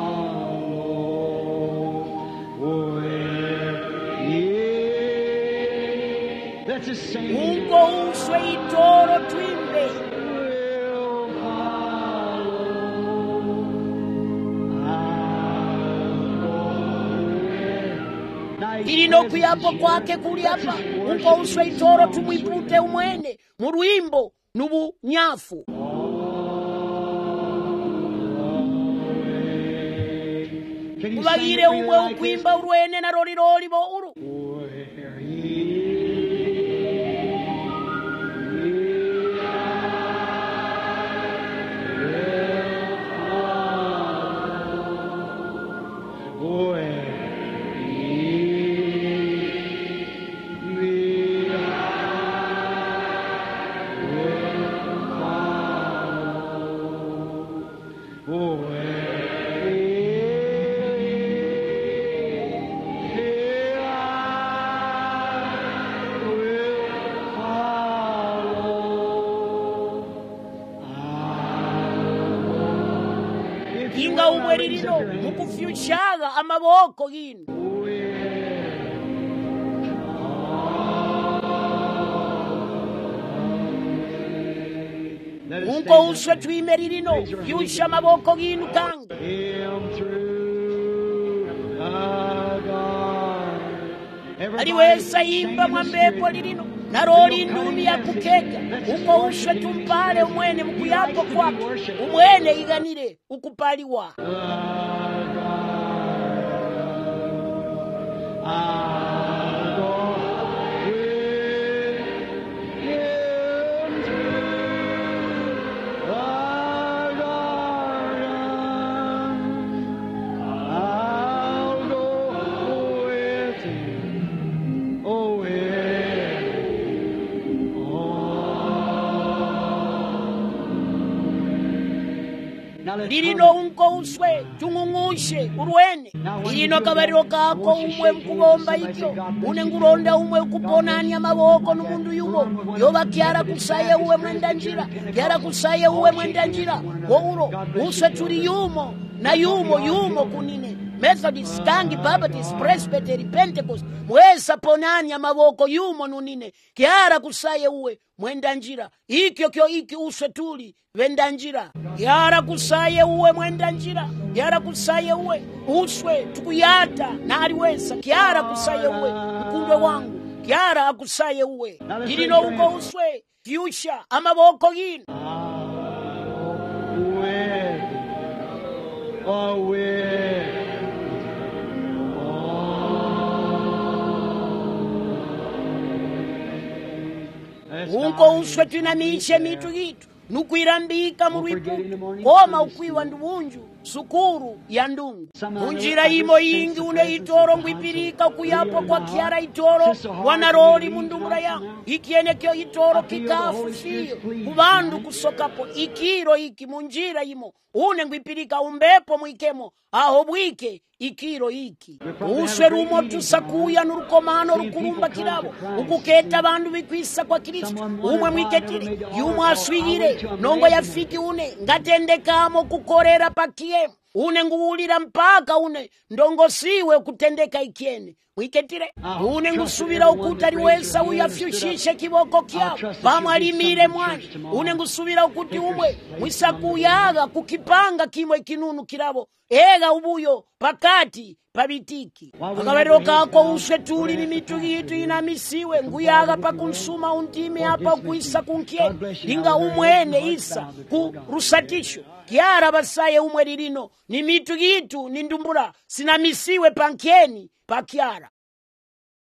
follow with ye. Let's just sing. Ungo uswe itoro twimbe. Will follow. Ilino kuyapo kwake kuli hapa. Ungo uswe itoro tumwipute umwene. Muruimbo. Nubu nyafu kubagire umwe ukwimba urwene na rori rori bo uru inga umweririno mukufyushaga amaboko gino unko uswe twimeririno fyusha amaboko gino kanga aliwesa imba mwambepo lirino naroli ndumi ya kukega uko uswe tumpale umwene mkuyapo kwake umwene iganire ukupaliwa lirino unko uswe tungungushe urwene lirino kabariro kako umwe mkubomba ikyo une nguronda umwe ukuponani amaboko n'umundu yumo yoba kiara kusaye uwe mwenda njira kiara kusaye uwe mwenda njira wouro uswe turi yumo na yumo yumo kunine Methodist, Kangi, Baptist, Presbytery, Pentecost mwesa ponani amaboko yumo nunine kiara kusaye uwe mwenda njira ikyo kyo iki uswe tuli wenda njira kiara kusaye uwe mwenda njira kiara kusaye uwe uswe tukuyata na aliwesa kiara kusaye uwe mkundwe wangu kiara akusaye uwe lirino uko uswe fyusha amaboko gino Away, away. unko uswe twinamishe mitu gitu nukwirambika muripu koma ukwiwa ndubunju sukuru ya ndungu unjira imo yingi une itoro ngwipirika kuyapo kwa kiara itoro wanaroli mundumura ya ikiene kyo itoro kikafu siyo kubandu kusokapo ikiro iki munjira imo une ngwipirika umbepo mwikemo aho bwike ikiro iki uswe rumo tusakuya nurukomano rukurumba kirabo ukuketa abandu bikwisa kwa Kristo umwe mwiketire yumwe aswigire nongo yafiki une ngatendekamo kukorera pakie une nguulira mpaka une ndongosiwe kutendeka ikiene mwiketire une ngusubira ukuta liwesa uyafyushishe kiboko kyabo pamwalimire mwani une ngusubira ukuti umwe mwisakuyaga kukipanga kimwe kinunu kirabo ega ubuyo pakati pabitiki akabariro kako uswe tuli mimitu gitu inamisiwe nguyaga pakunsuma untime hapa kuisa kunkie linga umwene isa ku rusatisho kiara basaye umwe lirino ni mitu gitu ni ndumbura sinamisiwe pankeni pakiara